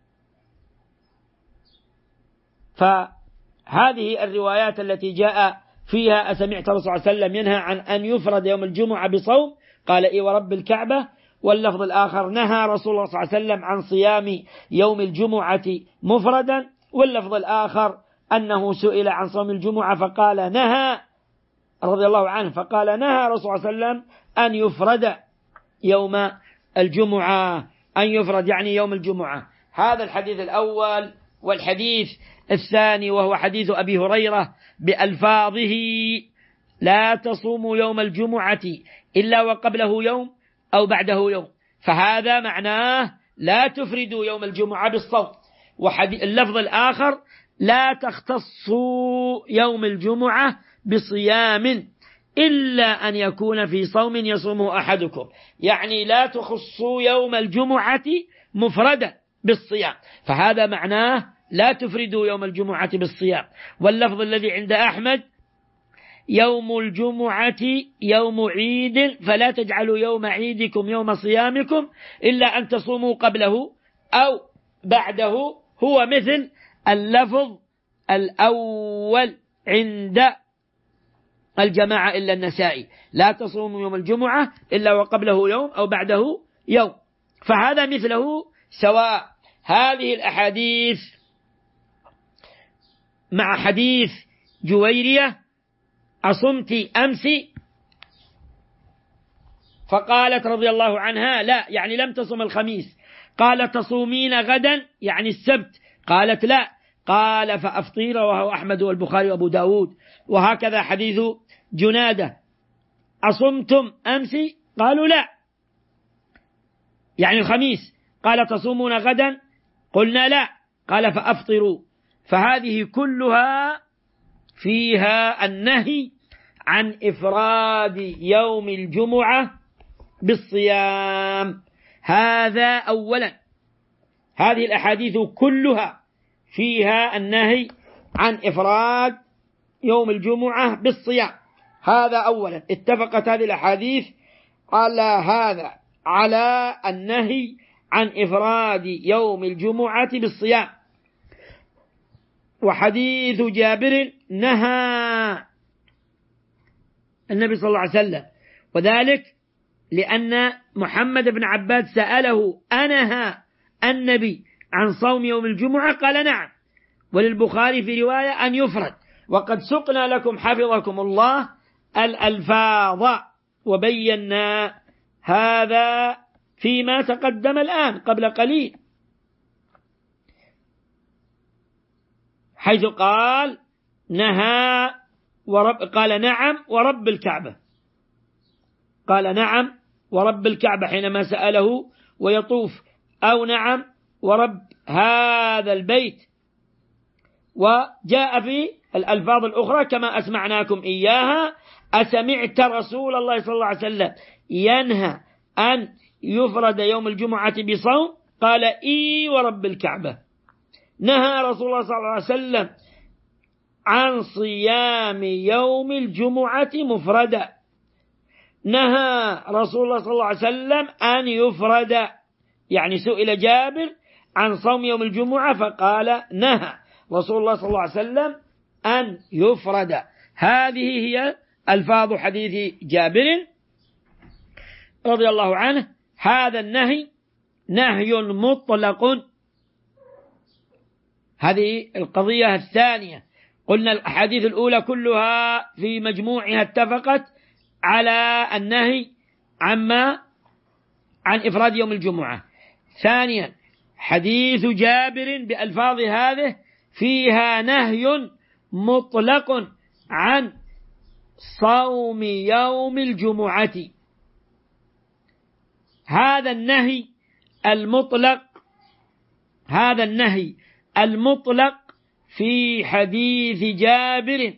فهذه الروايات التي جاء فيها أسمعت الرسول صلى الله عليه وسلم ينهى عن أن يفرد يوم الجمعة بصوم؟ قال إيه ورب الكعبة. واللفظ الآخر نهى رسول الله صلى الله عليه وسلم عن صيام يوم الجمعة مفردا. واللفظ الآخر أنه سئل عن صوم الجمعة فقال نهى رضي الله عنه، فقال نهى رسول الله صلى الله عليه وسلم أن يفرد يوم الجمعة، أن يفرد يعني يوم الجمعة. هذا الحديث الأول. والحديث الثاني وهو حديث أبي هريرة بألفاظه: لا تصوموا يوم الجمعة إلا وقبله يوم أو بعده يوم. فهذا معناه لا تفردوا يوم الجمعة بالصوم. واللفظ الآخر: لا تختصوا يوم الجمعة بصيام إلا أن يكون في صوم يصومه أحدكم، يعني لا تخصوا يوم الجمعة مفردا بالصيام. فهذا معناه لا تفردوا يوم الجمعة بالصيام. واللفظ الذي عند أحمد: يوم الجمعة يوم عيد فلا تجعلوا يوم عيدكم يوم صيامكم إلا أن تصوموا قبله أو بعده، هو مثل اللفظ الأول عند الجماعة إلا النسائي: لا تصوموا يوم الجمعة إلا وقبله يوم أو بعده يوم. فهذا مثله سواء. هذه الأحاديث مع حديث جويرية: أصمت أمس؟ فقالت رضي الله عنها لا، يعني لم تصم الخميس. قال تصومين غدا يعني السبت؟ قالت لا. قال فأفطير، وهو أحمد والبخاري وأبو داود. وهكذا حديث جنادة: أصمتم أمس؟ قالوا لا، يعني الخميس. قال تصومون غدا؟ قلنا لا. قال فأفطروا. فهذه كلها فيها النهي عن إفراد يوم الجمعة بالصيام. هذا أولا. هذه الأحاديث كلها فيها النهي عن إفراد يوم الجمعة بالصيام. هذا أولا. اتفقت هذه الأحاديث على هذا، على النهي عن إفراد يوم الجمعة بالصيام. وحديث جابر نهى النبي صلى الله عليه وسلم، وذلك لأن محمد بن عباد سأله أنهى النبي عن صوم يوم الجمعة؟ قال نعم. وللبخاري في رواية أن يفرد. وقد سقنا لكم حفظكم الله الألفاظ وبينا هذا فيما تقدم الآن قبل قليل، حيث قال نهى قال نعم ورب الكعبة، قال نعم ورب الكعبة حينما سأله ويطوف، أو نعم ورب هذا البيت. وجاء في الألفاظ الأخرى كما أسمعناكم إياها: أسمعت رسول الله صلى الله عليه وسلم ينهى أن يفرد يوم الجمعة بصوم؟ قال إي ورب الكعبة. نهى رسول الله صلى الله عليه وسلم عن صيام يوم الجمعة مفردا. نهى رسول الله صلى الله عليه وسلم أن يفرد، يعني سئل جابر عن صوم يوم الجمعة فقال نهى رسول الله صلى الله عليه وسلم أن يفرد. هذه هي ألفاظ حديث جابر رضي الله عنه. هذا النهي نهي مطلق. هذه القضية الثانية. قلنا الأحاديث الأولى كلها في مجموعها اتفقت على النهي عن إفراد يوم الجمعة. ثانيا حديث جابر بألفاظ هذه فيها نهي مطلق عن صوم يوم الجمعة. هذا النهي المطلق في حديث جابر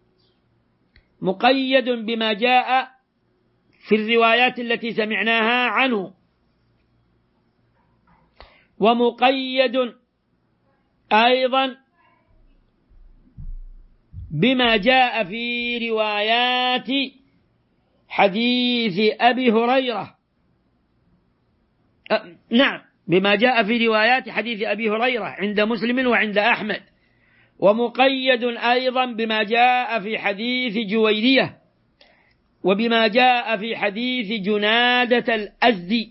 مقيد بما جاء في الروايات التي سمعناها عنه، ومقيد أيضا بما جاء في روايات حديث أبي هريرة. نعم، بما جاء في روايات حديث أبي هريرة عند مسلم وعند أحمد. ومقيد أيضا بما جاء في حديث جويرية، وبما جاء في حديث جنادة الأزدي.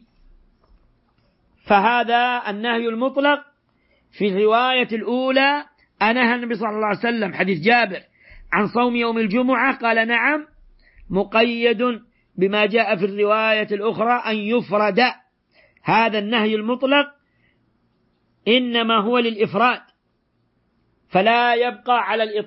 فهذا النهي المطلق في الرواية الأولى أنهى النبي صلى الله عليه وسلم حديث جابر عن صوم يوم الجمعة قال نعم، مقيد بما جاء في الرواية الأخرى أن يفرد. هذا النهي المطلق إنما هو للإفراد، فلا يبقى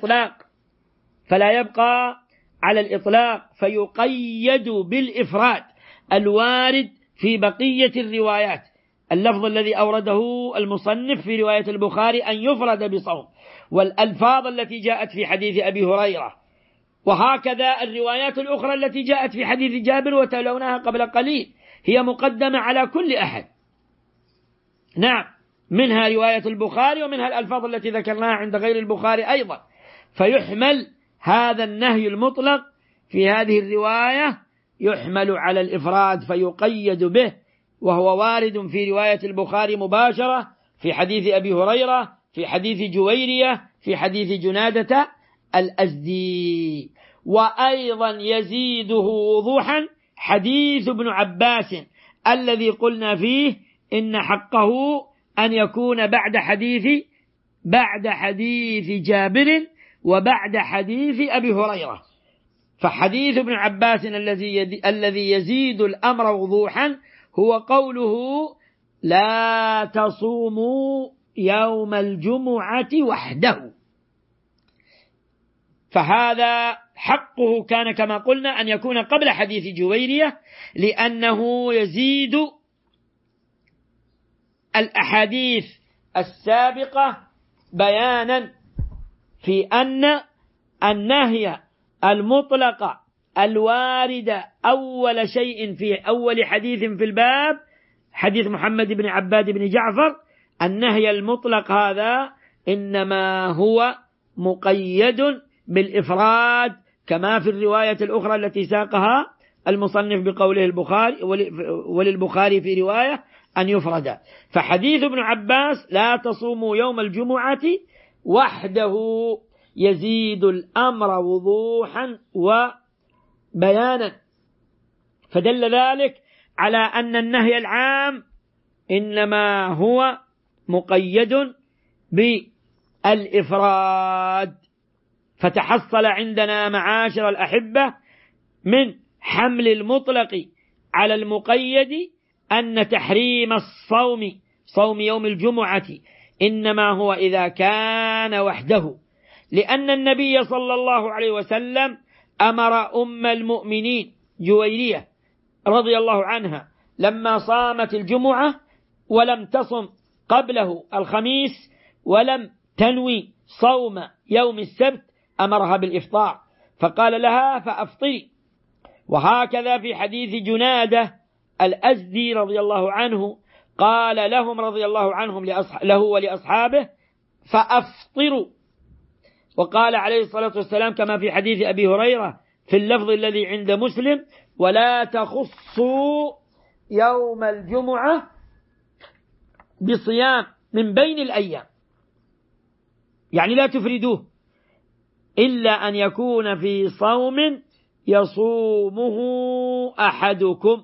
على الإطلاق، فيقيد بالإفراد الوارد في بقية الروايات. اللفظ الذي أورده المصنف في رواية البخاري أن يفرد بصوم، والألفاظ التي جاءت في حديث أبي هريرة، وهكذا الروايات الأخرى التي جاءت في حديث جابر وتلوناها قبل قليل هي مقدمة على كل أحد. نعم، منها رواية البخاري ومنها الألفاظ التي ذكرناها عند غير البخاري أيضا. فيحمل هذا النهي المطلق في هذه الرواية يحمل على الإفراد فيقيد به، وهو وارد في رواية البخاري مباشرة في حديث أبي هريرة، في حديث جويرية، في حديث جنادة الأزدي. وأيضا يزيده وضوحا حديث ابن عباس الذي قلنا فيه إن حقه أن يكون بعد حديث جابر وبعد حديث أبي هريرة. فحديث ابن عباس الذي يزيد الأمر وضوحا هو قوله لا تصوموا يوم الجمعة وحده. فهذا حقه كان كما قلنا أن يكون قبل حديث جويرية، لأنه يزيد الأحاديث السابقة بيانا في أن النهي المطلق الوارد أول شيء في أول حديث في الباب حديث محمد بن عباد بن جعفر، النهي المطلق هذا إنما هو مقيد بالإفراد كما في الرواية الأخرى التي ساقها المصنف بقوله البخاري وللبخاري في رواية أن يفرد. فحديث ابن عباس لا تصوموا يوم الجمعة وحده يزيد الأمر وضوحا بيانا، فدل ذلك على أن النهي العام إنما هو مقيد بالإفراد. فتحصل عندنا معاشر الأحبة من حمل المطلق على المقيد أن تحريم صوم يوم الجمعة إنما هو إذا كان وحده، لأن النبي صلى الله عليه وسلم أمر أم المؤمنين جويرية رضي الله عنها لما صامت الجمعة ولم تصم قبله الخميس ولم تنوي صوم يوم السبت أمرها بالإفطار، فقال لها فأفطري. وهكذا في حديث جنادة الأزدي رضي الله عنه قال لهم رضي الله عنهم له ولأصحابه فأفطروا. وقال عليه الصلاة والسلام كما في حديث أبي هريرة في اللفظ الذي عند مسلم: ولا تخصوا يوم الجمعة بصيام من بين الأيام، يعني لا تفردوه إلا أن يكون في صوم يصومه أحدكم.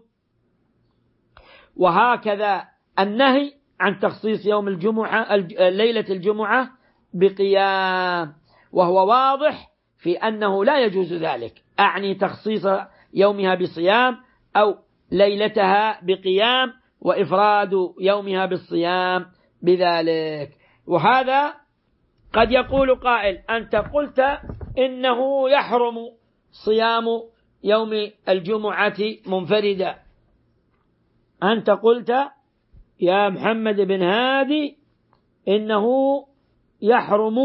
وهكذا النهي عن تخصيص يوم الجمعة ليلة الجمعة بقيام، وهو واضح في أنه لا يجوز ذلك، أعني تخصيص يومها بصيام أو ليلتها بقيام وإفراد يومها بالصيام بذلك. وهذا قد يقول قائل: أنت قلت إنه يحرم صيام يوم الجمعة منفردا، أنت قلت يا محمد بن هادي إنه يحرم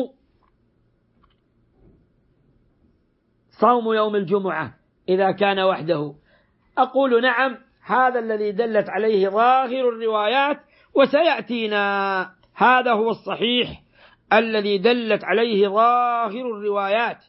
صوم يوم الجمعة إذا كان وحده. أقول نعم، هذا الذي دلت عليه ظاهر الروايات، وسيأتينا هذا هو الصحيح الذي دلت عليه ظاهر الروايات،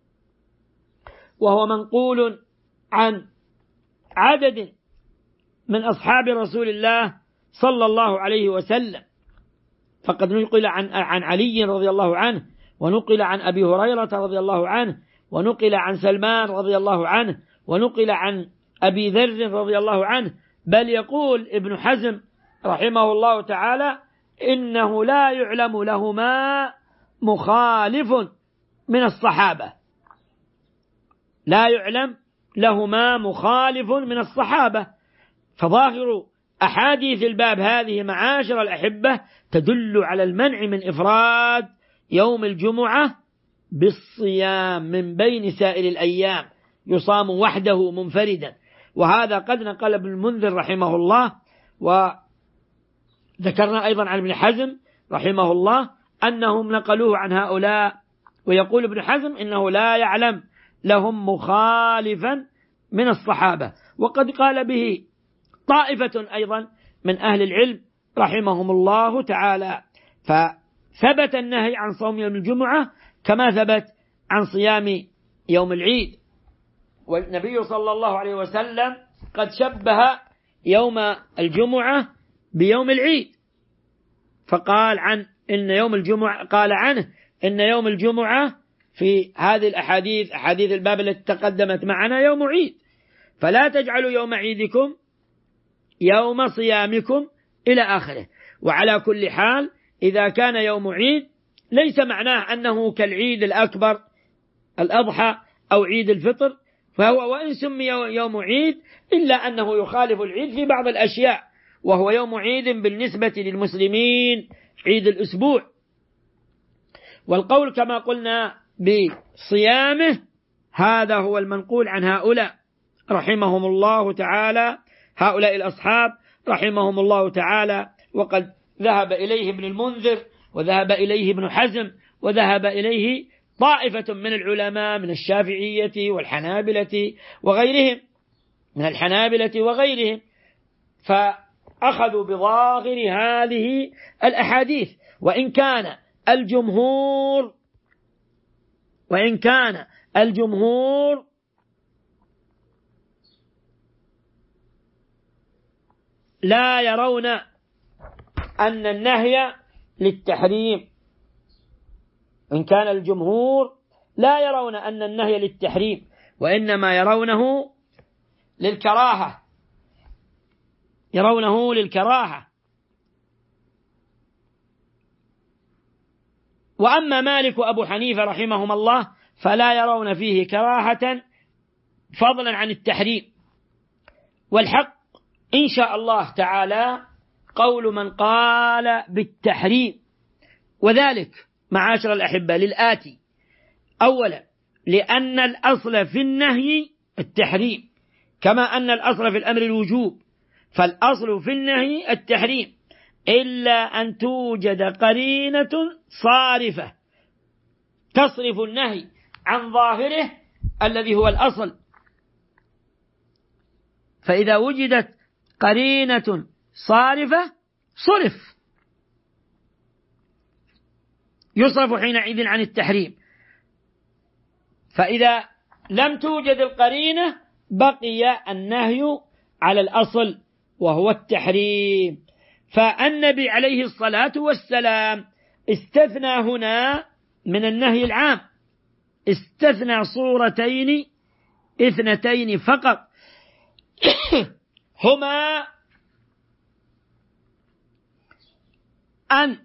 وهو منقول عن عدد من أصحاب رسول الله صلى الله عليه وسلم. فقد نقل عن علي رضي الله عنه، ونقل عن أبي هريرة رضي الله عنه، ونقل عن سلمان رضي الله عنه، ونقل عن أبي ذر رضي الله عنه. بل يقول ابن حزم رحمه الله تعالى: إنه لا يعلم لهما مخالف من الصحابة، لا يعلم لهما مخالف من الصحابة. فظاهر أحاديث الباب هذه معاشر الأحبة تدل على المنع من إفراد يوم الجمعة بالصيام من بين سائر الأيام، يصام وحده منفردا. وهذا قد نقل ابن المنذر رحمه الله، وذكرنا أيضا عن ابن حزم رحمه الله أنهم نقلوه عن هؤلاء. ويقول ابن حزم إنه لا يعلم لهم مخالفا من الصحابة، وقد قال به طائفة أيضا من أهل العلم رحمهم الله تعالى. فثبت النهي عن صوم يوم الجمعة كما ثبت عن صيام يوم العيد. والنبي صلى الله عليه وسلم قد شبه يوم الجمعة بيوم العيد، فقال عن إن يوم الجمعة، قال عنه إن يوم الجمعة في هذه الأحاديث أحاديث الباب التي تقدمت معنا يوم عيد، فلا تجعلوا يوم عيدكم يوم صيامكم إلى آخره. وعلى كل حال إذا كان يوم عيد ليس معناه أنه كالعيد الأكبر الأضحى أو عيد الفطر، فهو وإن سمي يوم عيد إلا أنه يخالف العيد في بعض الأشياء، وهو يوم عيد بالنسبة للمسلمين عيد الأسبوع. والقول كما قلنا بصيامه هذا هو المنقول عن هؤلاء رحمهم الله تعالى، هؤلاء الأصحاب رحمهم الله تعالى. وقد ذهب إليه ابن المنذر، وذهب إليه ابن حزم، وذهب إليه طائفة من العلماء من الشافعية والحنابلة وغيرهم، من الحنابلة وغيرهم، فأخذوا بظاهر هذه الأحاديث. وإن كان الجمهور لا يرون أن النهي للتحريم، إن كان الجمهور لا يرون أن النهي للتحريم، وإنما يرونه للكراهة، يرونه للكراهة. وأما مالك وأبو حنيفة رحمهما الله فلا يرون فيه كراهة فضلا عن التحريم. والحق إن شاء الله تعالى قول من قال بالتحريم، وذلك معاشر الأحبة للآتي: أولا، لأن الأصل في النهي التحريم، كما أن الأصل في الأمر الوجوب، فالأصل في النهي التحريم، إلا أن توجد قرينة صارفة تصرف النهي عن ظاهره الذي هو الأصل. فإذا وجدت قرينة صارفة صرف، يصرف حينئذ عن التحريم. فإذا لم توجد القرينة بقي النهي على الأصل وهو التحريم. فالنبي عليه الصلاة والسلام استثنى هنا من النهي العام، استثنى صورتين اثنتين فقط، هما أن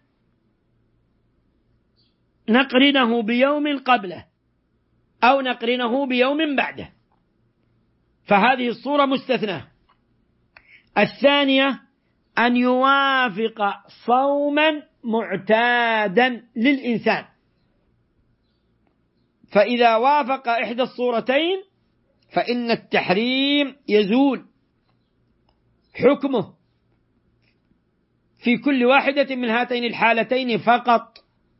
نقرنه بيوم قبله أو نقرنه بيوم بعده، فهذه الصورة مستثنى. الثانية أن يوافق صوما معتادا للإنسان، فإذا وافق إحدى الصورتين فإن التحريم يزول حكمه في كل واحدة من هاتين الحالتين فقط.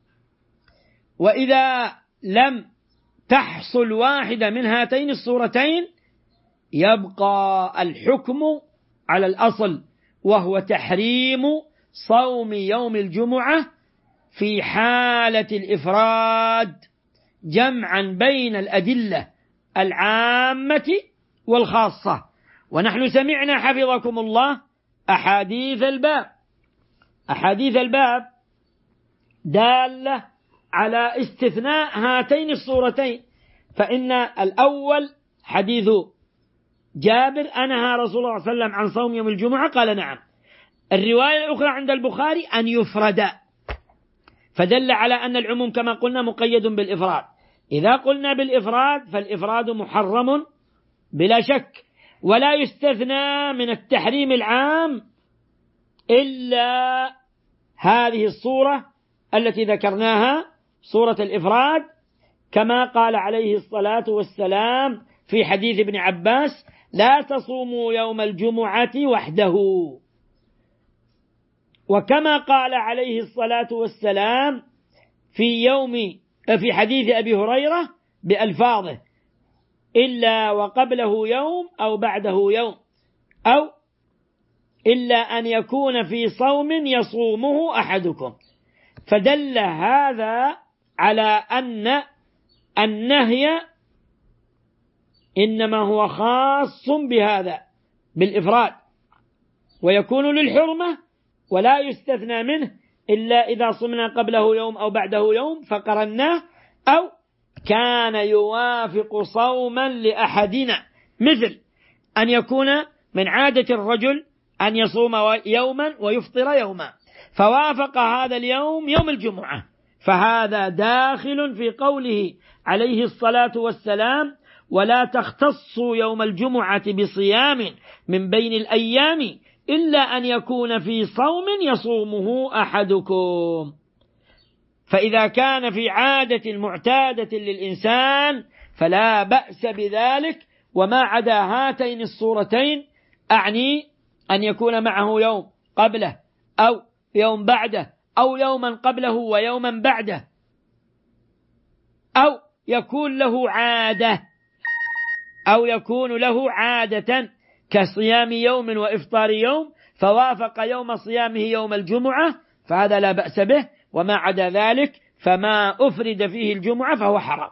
وإذا لم تحصل واحدة من هاتين الصورتين يبقى الحكم على الأصل، وهو تحريم صوم يوم الجمعة في حالة الإفراد، جمعا بين الأدلة العامة والخاصة. ونحن سمعنا حفظكم الله أحاديث الباب، أحاديث الباب دالة على استثناء هاتين الصورتين. فإن الأول حديث جابر: أنهى رسول الله صلى الله عليه وسلم عن صوم يوم الجمعة، قال نعم. الرواية الأخرى عند البخاري أن يفرد، فدل على أن العموم كما قلنا مقيد بالإفراد. إذا قلنا بالإفراد فالإفراد محرم بلا شك، ولا يستثنى من التحريم العام إلا هذه الصورة التي ذكرناها، صورة الإفراد، كما قال عليه الصلاة والسلام في حديث ابن عباس: لا تصوموا يوم الجمعة وحده. وكما قال عليه الصلاة والسلام في حديث أبي هريرة بألفاظه: إلا وقبله يوم أو بعده يوم، أو إلا أن يكون في صوم يصومه أحدكم. فدل هذا على أن النهي إنما هو خاص بهذا بالإفراد، ويكون للحرمة ولا يستثنى منه إلا إذا صمنا قبله يوم أو بعده يوم فقرناه، أو كان يوافق صوما لأحدنا، مثل أن يكون من عادة الرجل أن يصوم يوما ويفطر يوما، فوافق هذا اليوم يوم الجمعة، فهذا داخل في قوله عليه الصلاة والسلام: ولا تختصوا يوم الجمعة بصيام من بين الأيام إلا أن يكون في صوم يصومه أحدكم. فإذا كان في عادة معتادة للإنسان فلا بأس بذلك، وما عدا هاتين الصورتين، أعني أن يكون معه يوم قبله أو يوم بعده أو يوما قبله ويوما بعده، أو يكون له عادة كصيام يوم وإفطار يوم، فوافق يوم صيامه يوم الجمعة، فهذا لا بأس به. وما عدا ذلك فما أفرد فيه الجمعة فهو حرام،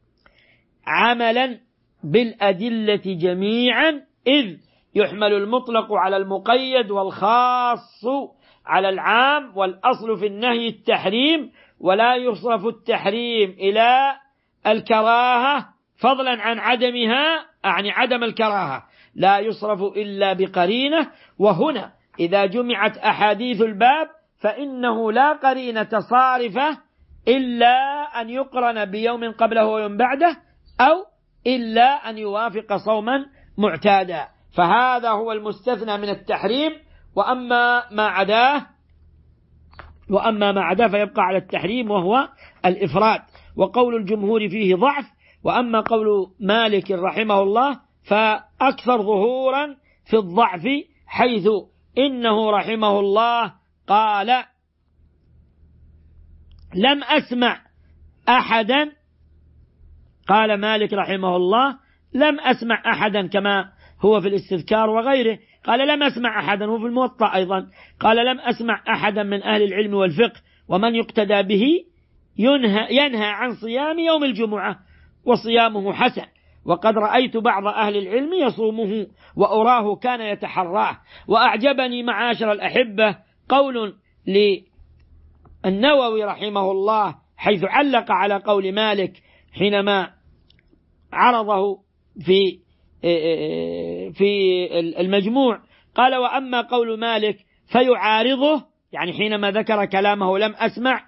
عملا بالأدلة جميعا، إذ يحمل المطلق على المقيد والخاص على العام، والأصل في النهي التحريم، ولا يصرف التحريم إلى الكراهة فضلا عن عدمها، يعني عدم الكراهة، لا يصرف إلا بقرينة. وهنا إذا جمعت أحاديث الباب فإنه لا قرينة صارفة إلا أن يقرن بيوم قبله ويوم بعده، أو إلا أن يوافق صوما معتادا، فهذا هو المستثنى من التحريم. وأما ما عداه فيبقى على التحريم وهو الإفراد، وقول الجمهور فيه ضعف. وأما قول مالك رحمه الله فأكثر ظهورا في الضعف، حيث إنه رحمه الله قال: لم أسمع أحدا، قال مالك رحمه الله: لم أسمع أحدا، كما هو في الاستذكار وغيره، قال: لم أسمع أحدا، وفي الموطأ أيضا قال: لم أسمع أحدا من أهل العلم والفقه ومن يقتدى به ينهى عن صيام يوم الجمعة وصيامه حسن، وقد رأيت بعض أهل العلم يصومه وأراه كان يتحراه. وأعجبني معاشر الأحبة قول للنووي رحمه الله حيث علق على قول مالك حينما عرضه في المجموع، قال: وأما قول مالك فيعارضه، يعني حينما ذكر كلامه: لم أسمع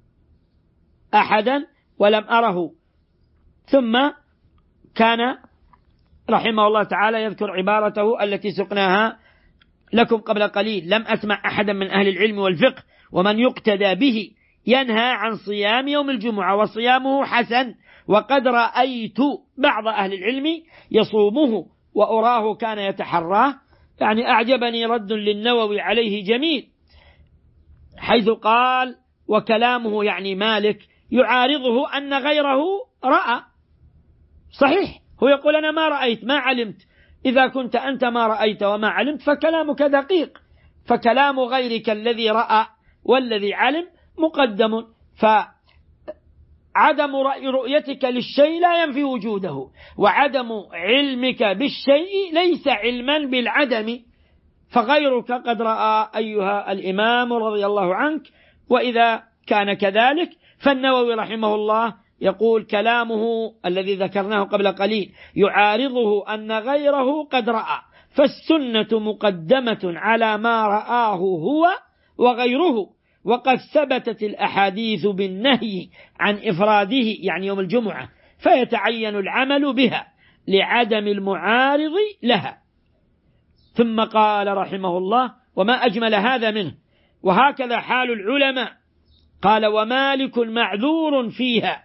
أحدا ولم أره، ثم كان رحمه الله تعالى يذكر عبارته التي سقناها لكم قبل قليل: لم أسمع أحدا من أهل العلم والفقه ومن يقتدى به ينهى عن صيام يوم الجمعة وصيامه حسن، وقد رأيت بعض أهل العلم يصومه وأراه كان يتحراه. يعني أعجبني رد للنووي عليه جميل، حيث قال: وكلامه يعني مالك يعارضه أن غيره رأى. صحيح، هو يقول: أنا ما رأيت، ما علمت. إذا كنت أنت ما رأيت وما علمت فكلامك دقيق، فكلام غيرك الذي رأى والذي علم مقدم، فعدم رؤيتك للشيء لا ينفي وجوده، وعدم علمك بالشيء ليس علما بالعدم، فغيرك قد رأى أيها الإمام رضي الله عنك. وإذا كان كذلك فالنووي رحمه الله يقول: كلامه الذي ذكرناه قبل قليل يعارضه أن غيره قد رأى، فالسنة مقدمة على ما رآه هو وغيره، وقد ثبتت الأحاديث بالنهي عن إفراده يعني يوم الجمعة، فيتعين العمل بها لعدم المعارض لها. ثم قال رحمه الله: وما أجمل هذا منه، وهكذا حال العلماء. قال: ومالك معذور فيها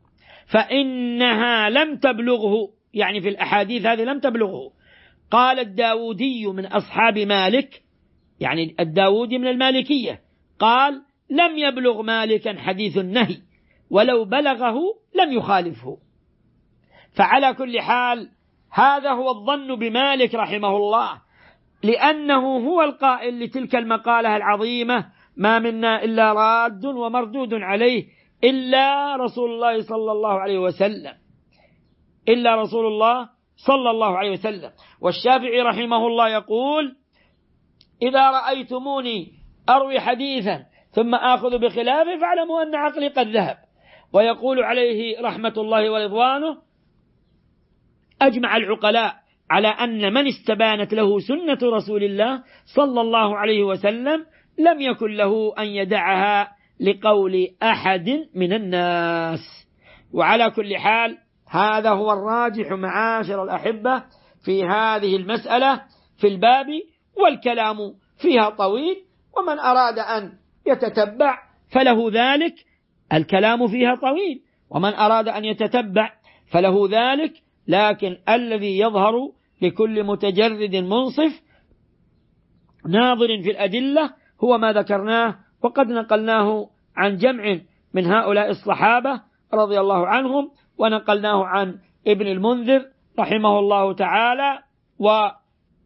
فإنها لم تبلغه، يعني في الأحاديث هذه لم تبلغه. قال الداودي من أصحاب مالك، يعني الداودي من المالكية، قال: لم يبلغ مالكا حديث النهي، ولو بلغه لم يخالفه. فعلى كل حال هذا هو الظن بمالك رحمه الله، لأنه هو القائل لتلك المقالة العظيمة: ما منا إلا راد ومردود عليه إلا رسول الله صلى الله عليه وسلم، إلا رسول الله صلى الله عليه وسلم. والشافعي رحمه الله يقول: إذا رأيتموني أروي حديثا ثم آخذ بخلافه فاعلموا أن عقلي قد ذهب. ويقول عليه رحمة الله ورضوانه: أجمع العقلاء على أن من استبانت له سنة رسول الله صلى الله عليه وسلم لم يكن له أن يدعها لقول أحد من الناس. وعلى كل حال هذا هو الراجح معاشر الأحبة في هذه المسألة في الباب، والكلام فيها طويل، ومن أراد أن يتتبع فله ذلك. الكلام فيها طويل، ومن أراد أن يتتبع فله ذلك، لكن الذي يظهر لكل متجرد منصف ناظر في الأدلة هو ما ذكرناه، وقد نقلناه عن جمع من هؤلاء الصحابة رضي الله عنهم، ونقلناه عن ابن المنذر رحمه الله تعالى. وكلام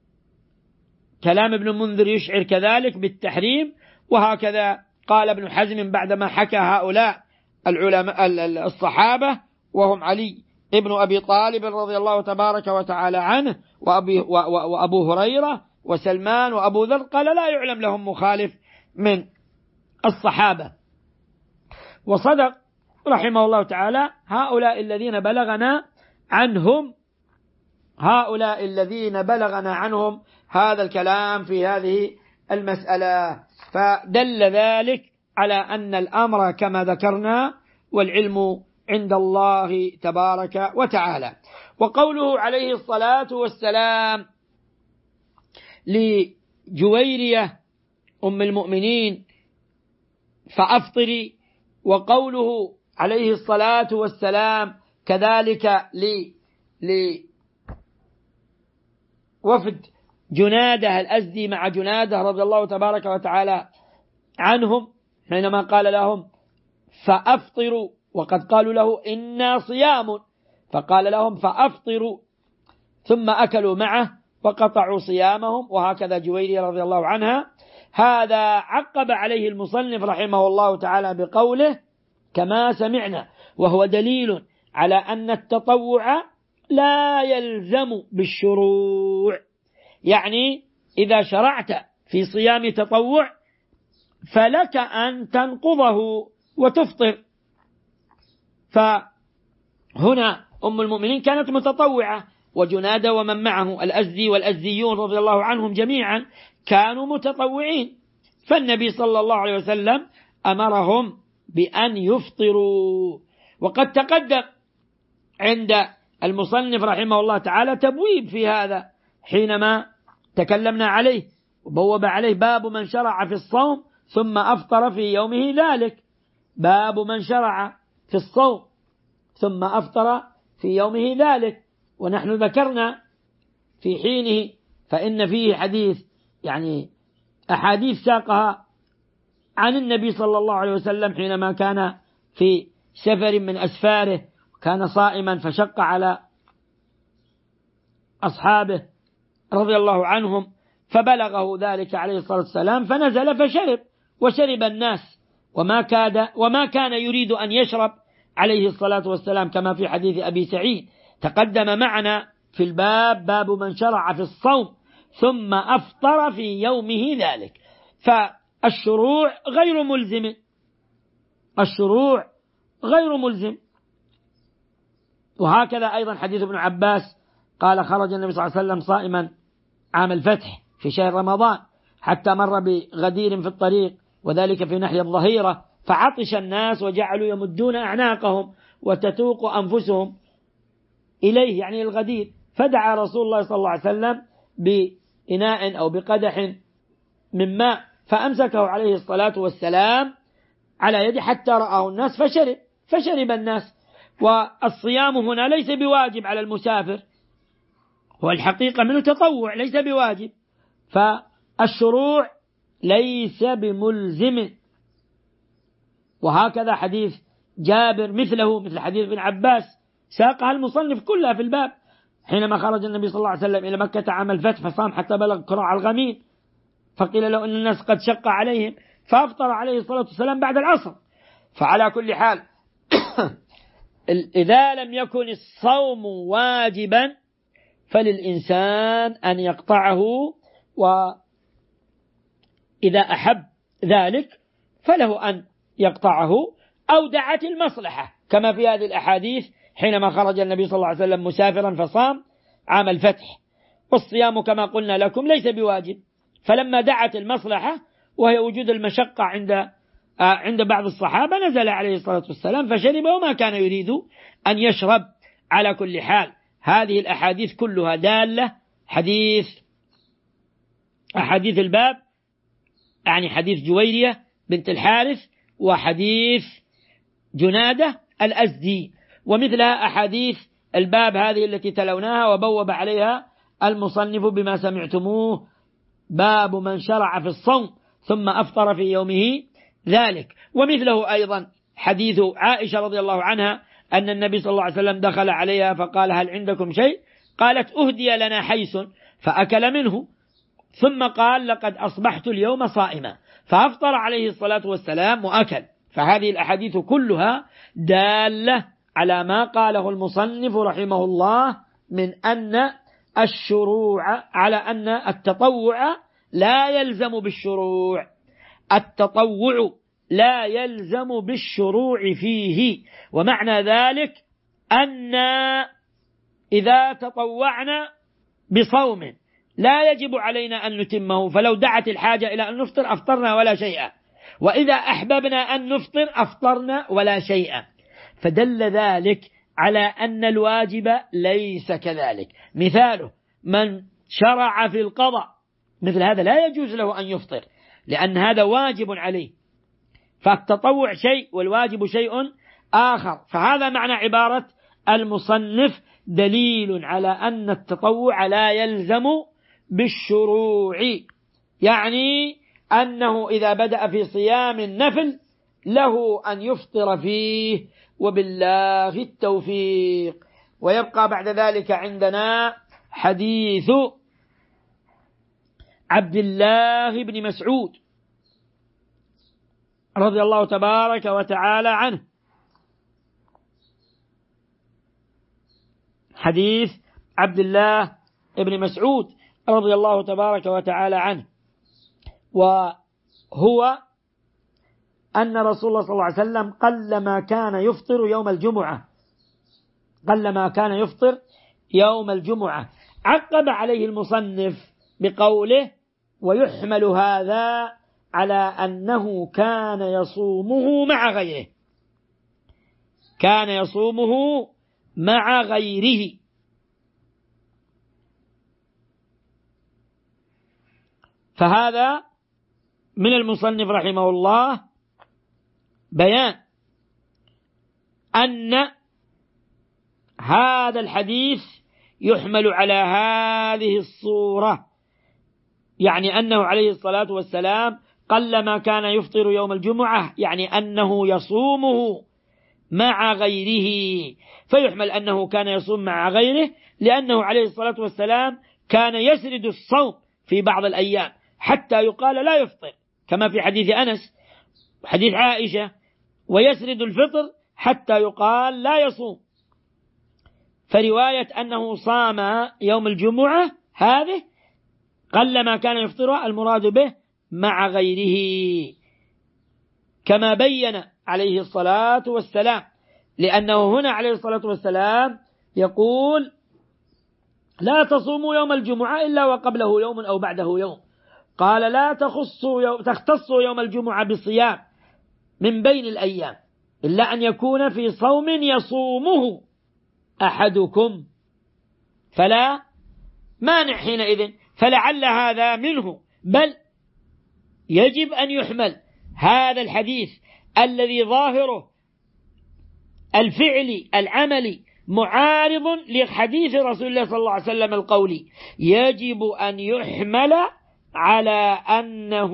ابن المنذر يشعر كذلك بالتحريم، وهكذا قال ابن حزم بعدما حكى هؤلاء العلماء الصحابة، وهم علي ابن أبي طالب رضي الله تبارك وتعالى عنه، وأبو هريرة وسلمان وأبو ذر، قال: لا يعلم لهم مخالف من الصحابة. وصدق رحمه الله تعالى هؤلاء الذين بلغنا عنهم هؤلاء الذين بلغنا عنهم هذا الكلام في هذه المسألة. فدل ذلك على أن الأمر كما ذكرنا، والعلم عند الله تبارك وتعالى. وقوله عليه الصلاة والسلام لجويرية أم المؤمنين فأفطري، وقوله عليه الصلاة والسلام كذلك لوفد جنادة الأزدي مع جنادة رضي الله تبارك وتعالى عنهم حينما قال لهم فأفطروا، وقد قالوا له إنا صيام، فقال لهم فأفطروا، ثم أكلوا معه وقطعوا صيامهم. وهكذا جويرية رضي الله عنها. هذا عقب عليه المصنف رحمه الله تعالى بقوله كما سمعنا، وهو دليل على أن التطوع لا يلزم بالشروع. يعني إذا شرعت في صيام تطوع فلك أن تنقضه وتفطر. فهنا أم المؤمنين كانت متطوعة، وجنادة ومن معه الأزدي والأزديون رضي الله عنهم جميعا كانوا متطوعين، فالنبي صلى الله عليه وسلم أمرهم بأن يفطروا. وقد تقدم عند المصنف رحمه الله تعالى تبويب في هذا حينما تكلمنا عليه، وبوب عليه باب من شرع في الصوم ثم أفطر في يومه ذلك. باب من شرع في الصوم ثم أفطر في يومه ذلك. ونحن ذكرنا في حينه فإن فيه حديث، يعني أحاديث ساقها عن النبي صلى الله عليه وسلم حينما كان في سفر من أسفاره، كان صائما فشق على أصحابه رضي الله عنهم، فبلغه ذلك عليه الصلاة والسلام فنزل فشرب، وشرب الناس وما كان يريد أن يشرب عليه الصلاة والسلام، كما في حديث أبي سعيد تقدم معنا في الباب باب من شرع في الصوم ثم أفطر في يومه ذلك. فالشروع غير ملزم، الشروع غير ملزم. وهكذا أيضا حديث ابن عباس قال خرج النبي صلى الله عليه وسلم صائما عام الفتح في شهر رمضان حتى مر بغدير في الطريق، وذلك في ناحية الظهيرة، فعطش الناس وجعلوا يمدون أعناقهم وتتوق أنفسهم إليه، يعني الغدير، فدعا رسول الله صلى الله عليه وسلم بإناء أو بقدح من ماء فأمسكه عليه الصلاة والسلام على يده حتى رآه الناس فشرب الناس. والصيام هنا ليس بواجب على المسافر، والحقيقة منه تطوع ليس بواجب، فالشروع ليس بملزم. وهكذا حديث جابر مثله، مثل حديث ابن عباس ساقها المصنف كلها في الباب، حينما خرج النبي صلى الله عليه وسلم إلى مكة عام الفتح فصام حتى بلغ قراع الغميم، فقيل له أن الناس قد شق عليهم فأفطر عليه الصلاة والسلام بعد العصر. فعلى كل حال إذا لم يكن الصوم واجبا فللإنسان أن يقطعه، وإذا أحب ذلك فله أن يقطعه، أو دعت المصلحة كما في هذه الأحاديث حينما خرج النبي صلى الله عليه وسلم مسافرا فصام عام الفتح. والصيام كما قلنا لكم ليس بواجب، فلما دعت المصلحة وهي وجود المشقة عند بعض الصحابة نزل عليه الصلاة والسلام فشرب وما كان يريد أن يشرب. على كل حال هذه الأحاديث كلها دالة، أحاديث الباب، يعني حديث جويرية بنت الحارث وحديث جنادة الأزدي، ومثلها أحاديث الباب هذه التي تلوناها وبوب عليها المصنف بما سمعتموه باب من شرع في الصوم ثم أفطر في يومه ذلك. ومثله أيضا حديث عائشة رضي الله عنها أن النبي صلى الله عليه وسلم دخل عليها فقال هل عندكم شيء؟ قالت أهدي لنا حيث فأكل منه، ثم قال لقد أصبحت اليوم صائما، فأفطر عليه الصلاة والسلام وأكل. فهذه الأحاديث كلها دالة على ما قاله المصنف رحمه الله من أن الشروع، على أن التطوع لا يلزم بالشروع، التطوع لا يلزم بالشروع فيه. ومعنى ذلك أن إذا تطوعنا بصوم لا يجب علينا أن نتمه، فلو دعت الحاجة إلى أن نفطر أفطرنا ولا شيء، وإذا أحببنا أن نفطر أفطرنا ولا شيء. فدل ذلك على أن الواجب ليس كذلك. مثاله من شرع في القضاء، مثل هذا لا يجوز له أن يفطر، لأن هذا واجب عليه، فالتطوع شيء والواجب شيء آخر. فهذا معنى عبارة المصنف دليل على أن التطوع لا يلزم بالشروع، يعني أنه إذا بدأ في صيام النفل له أن يفطر فيه، وبالله التوفيق. ويبقى بعد ذلك عندنا حديث عبد الله بن مسعود رضي الله تبارك وتعالى عنه. حديث عبد الله بن مسعود رضي الله تبارك وتعالى عنه، وهو أن رسول الله صلى الله عليه وسلم قلما كان يفطر يوم الجمعة، قلما كان يفطر يوم الجمعة. عقب عليه المصنف بقوله ويحمل هذا على أنه كان يصومه مع غيره، كان يصومه مع غيره. فهذا من المصنف رحمه الله بيان أن هذا الحديث يحمل على هذه الصورة، يعني أنه عليه الصلاة والسلام قلما كان يفطر يوم الجمعة، يعني أنه يصومه مع غيره، فيحمل أنه كان يصوم مع غيره لأنه عليه الصلاة والسلام كان يسرد الصوم في بعض الأيام حتى يقال لا يفطر، كما في حديث أنس وحديث عائشة، ويسرد الفطر حتى يقال لا يصوم. فرواية أنه صام يوم الجمعة هذه قلما كان يفطر المراد به مع غيره، كما بين عليه الصلاة والسلام، لأنه هنا عليه الصلاة والسلام يقول لا تصوموا يوم الجمعة إلا وقبله يوم أو بعده يوم، قال لا تختصوا يوم الجمعة بالصيام من بين الأيام إلا أن يكون في صوم يصومه أحدكم، فلا مانع حينئذ. فلعل هذا منه، بل يجب أن يحمل هذا الحديث الذي ظاهره الفعل العملي معارض لحديث رسول الله صلى الله عليه وسلم القولي، يجب أن يحمل على أنه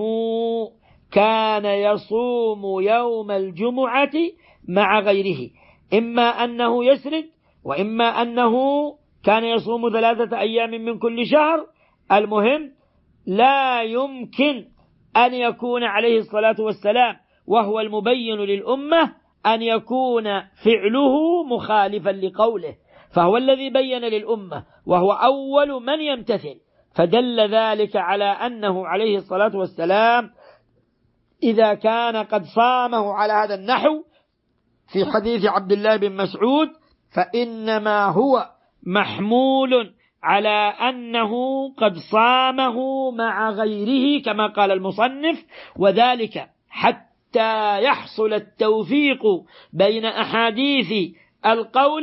كان يصوم يوم الجمعة مع غيره، إما أنه يسرد وإما أنه كان يصوم 3 أيام من كل شهر. المهم لا يمكن أن يكون عليه الصلاة والسلام وهو المبين للأمة أن يكون فعله مخالفا لقوله، فهو الذي بين للأمة وهو أول من يمتثل. فدل ذلك على أنه عليه الصلاة والسلام إذا كان قد صامه على هذا النحو في حديث عبد الله بن مسعود فإنما هو محمول على أنه قد صامه مع غيره كما قال المصنف، وذلك حتى يحصل التوفيق بين أحاديث القول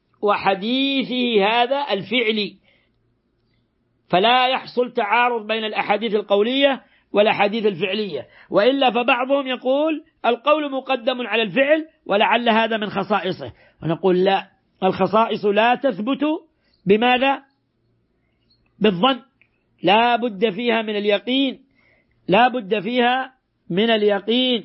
وحديثه هذا الفعل، فلا يحصل تعارض بين الأحاديث القولية والأحاديث الفعلية، وإلا فبعضهم يقول القول مقدم على الفعل ولعل هذا من خصائصه، ونقول لا، الخصائص لا تثبت بماذا؟ بالظن، لا بد فيها من اليقين، لا بد فيها من اليقين.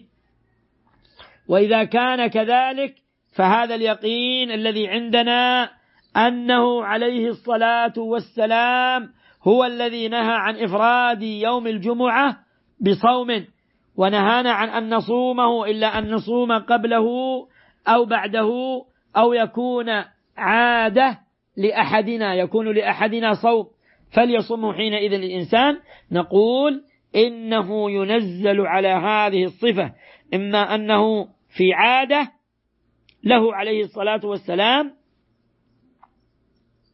وإذا كان كذلك فهذا اليقين الذي عندنا أنه عليه الصلاة والسلام هو الذي نهى عن إفراد يوم الجمعة بصوم، ونهانا عن أن نصومه إلا أن نصوم قبله أو بعده، أو يكون عادة لأحدنا، يكون لأحدنا صوم فليصومه حينئذ الإنسان. نقول إنه ينزل على هذه الصفة، إما أنه في عادة له عليه الصلاة والسلام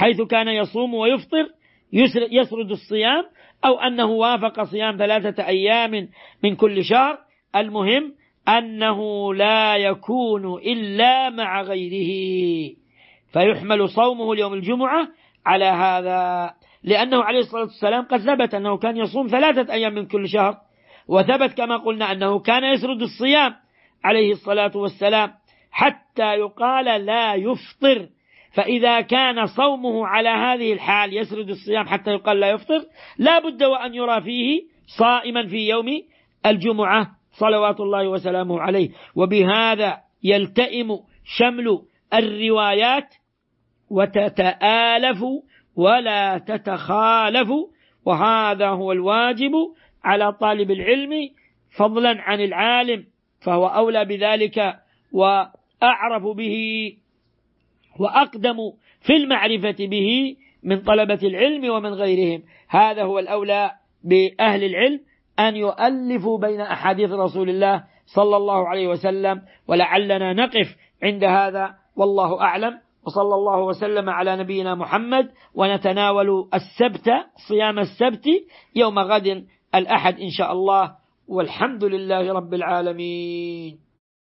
حيث كان يصوم ويفطر يسرد الصيام، أو أنه وافق صيام 3 أيام من كل شهر. المهم أنه لا يكون إلا مع غيره، فيحمل صومه اليوم الجمعة على هذا، لأنه عليه الصلاة والسلام قد ثبت أنه كان يصوم 3 أيام من كل شهر، وثبت كما قلنا أنه كان يسرد الصيام عليه الصلاة والسلام حتى يقال لا يفطر. فإذا كان صومه على هذه الحال يسرد الصيام حتى يقال لا يفطر، لا بد وأن يرى فيه صائما في يوم الجمعة صلوات الله وسلامه عليه. وبهذا يلتئم شمل الروايات وتتآلف ولا تتخالف، وهذا هو الواجب على طالب العلم فضلا عن العالم، فهو أولى بذلك وأعرف به وأقدم في المعرفة به من طلبة العلم ومن غيرهم. هذا هو الأولى بأهل العلم أن يؤلفوا بين أحاديث رسول الله صلى الله عليه وسلم. ولعلنا نقف عند هذا والله أعلم، وصلى الله وسلم على نبينا محمد. ونتناول السبت، صيام السبت يوم غد الأحد إن شاء الله، والحمد لله رب العالمين.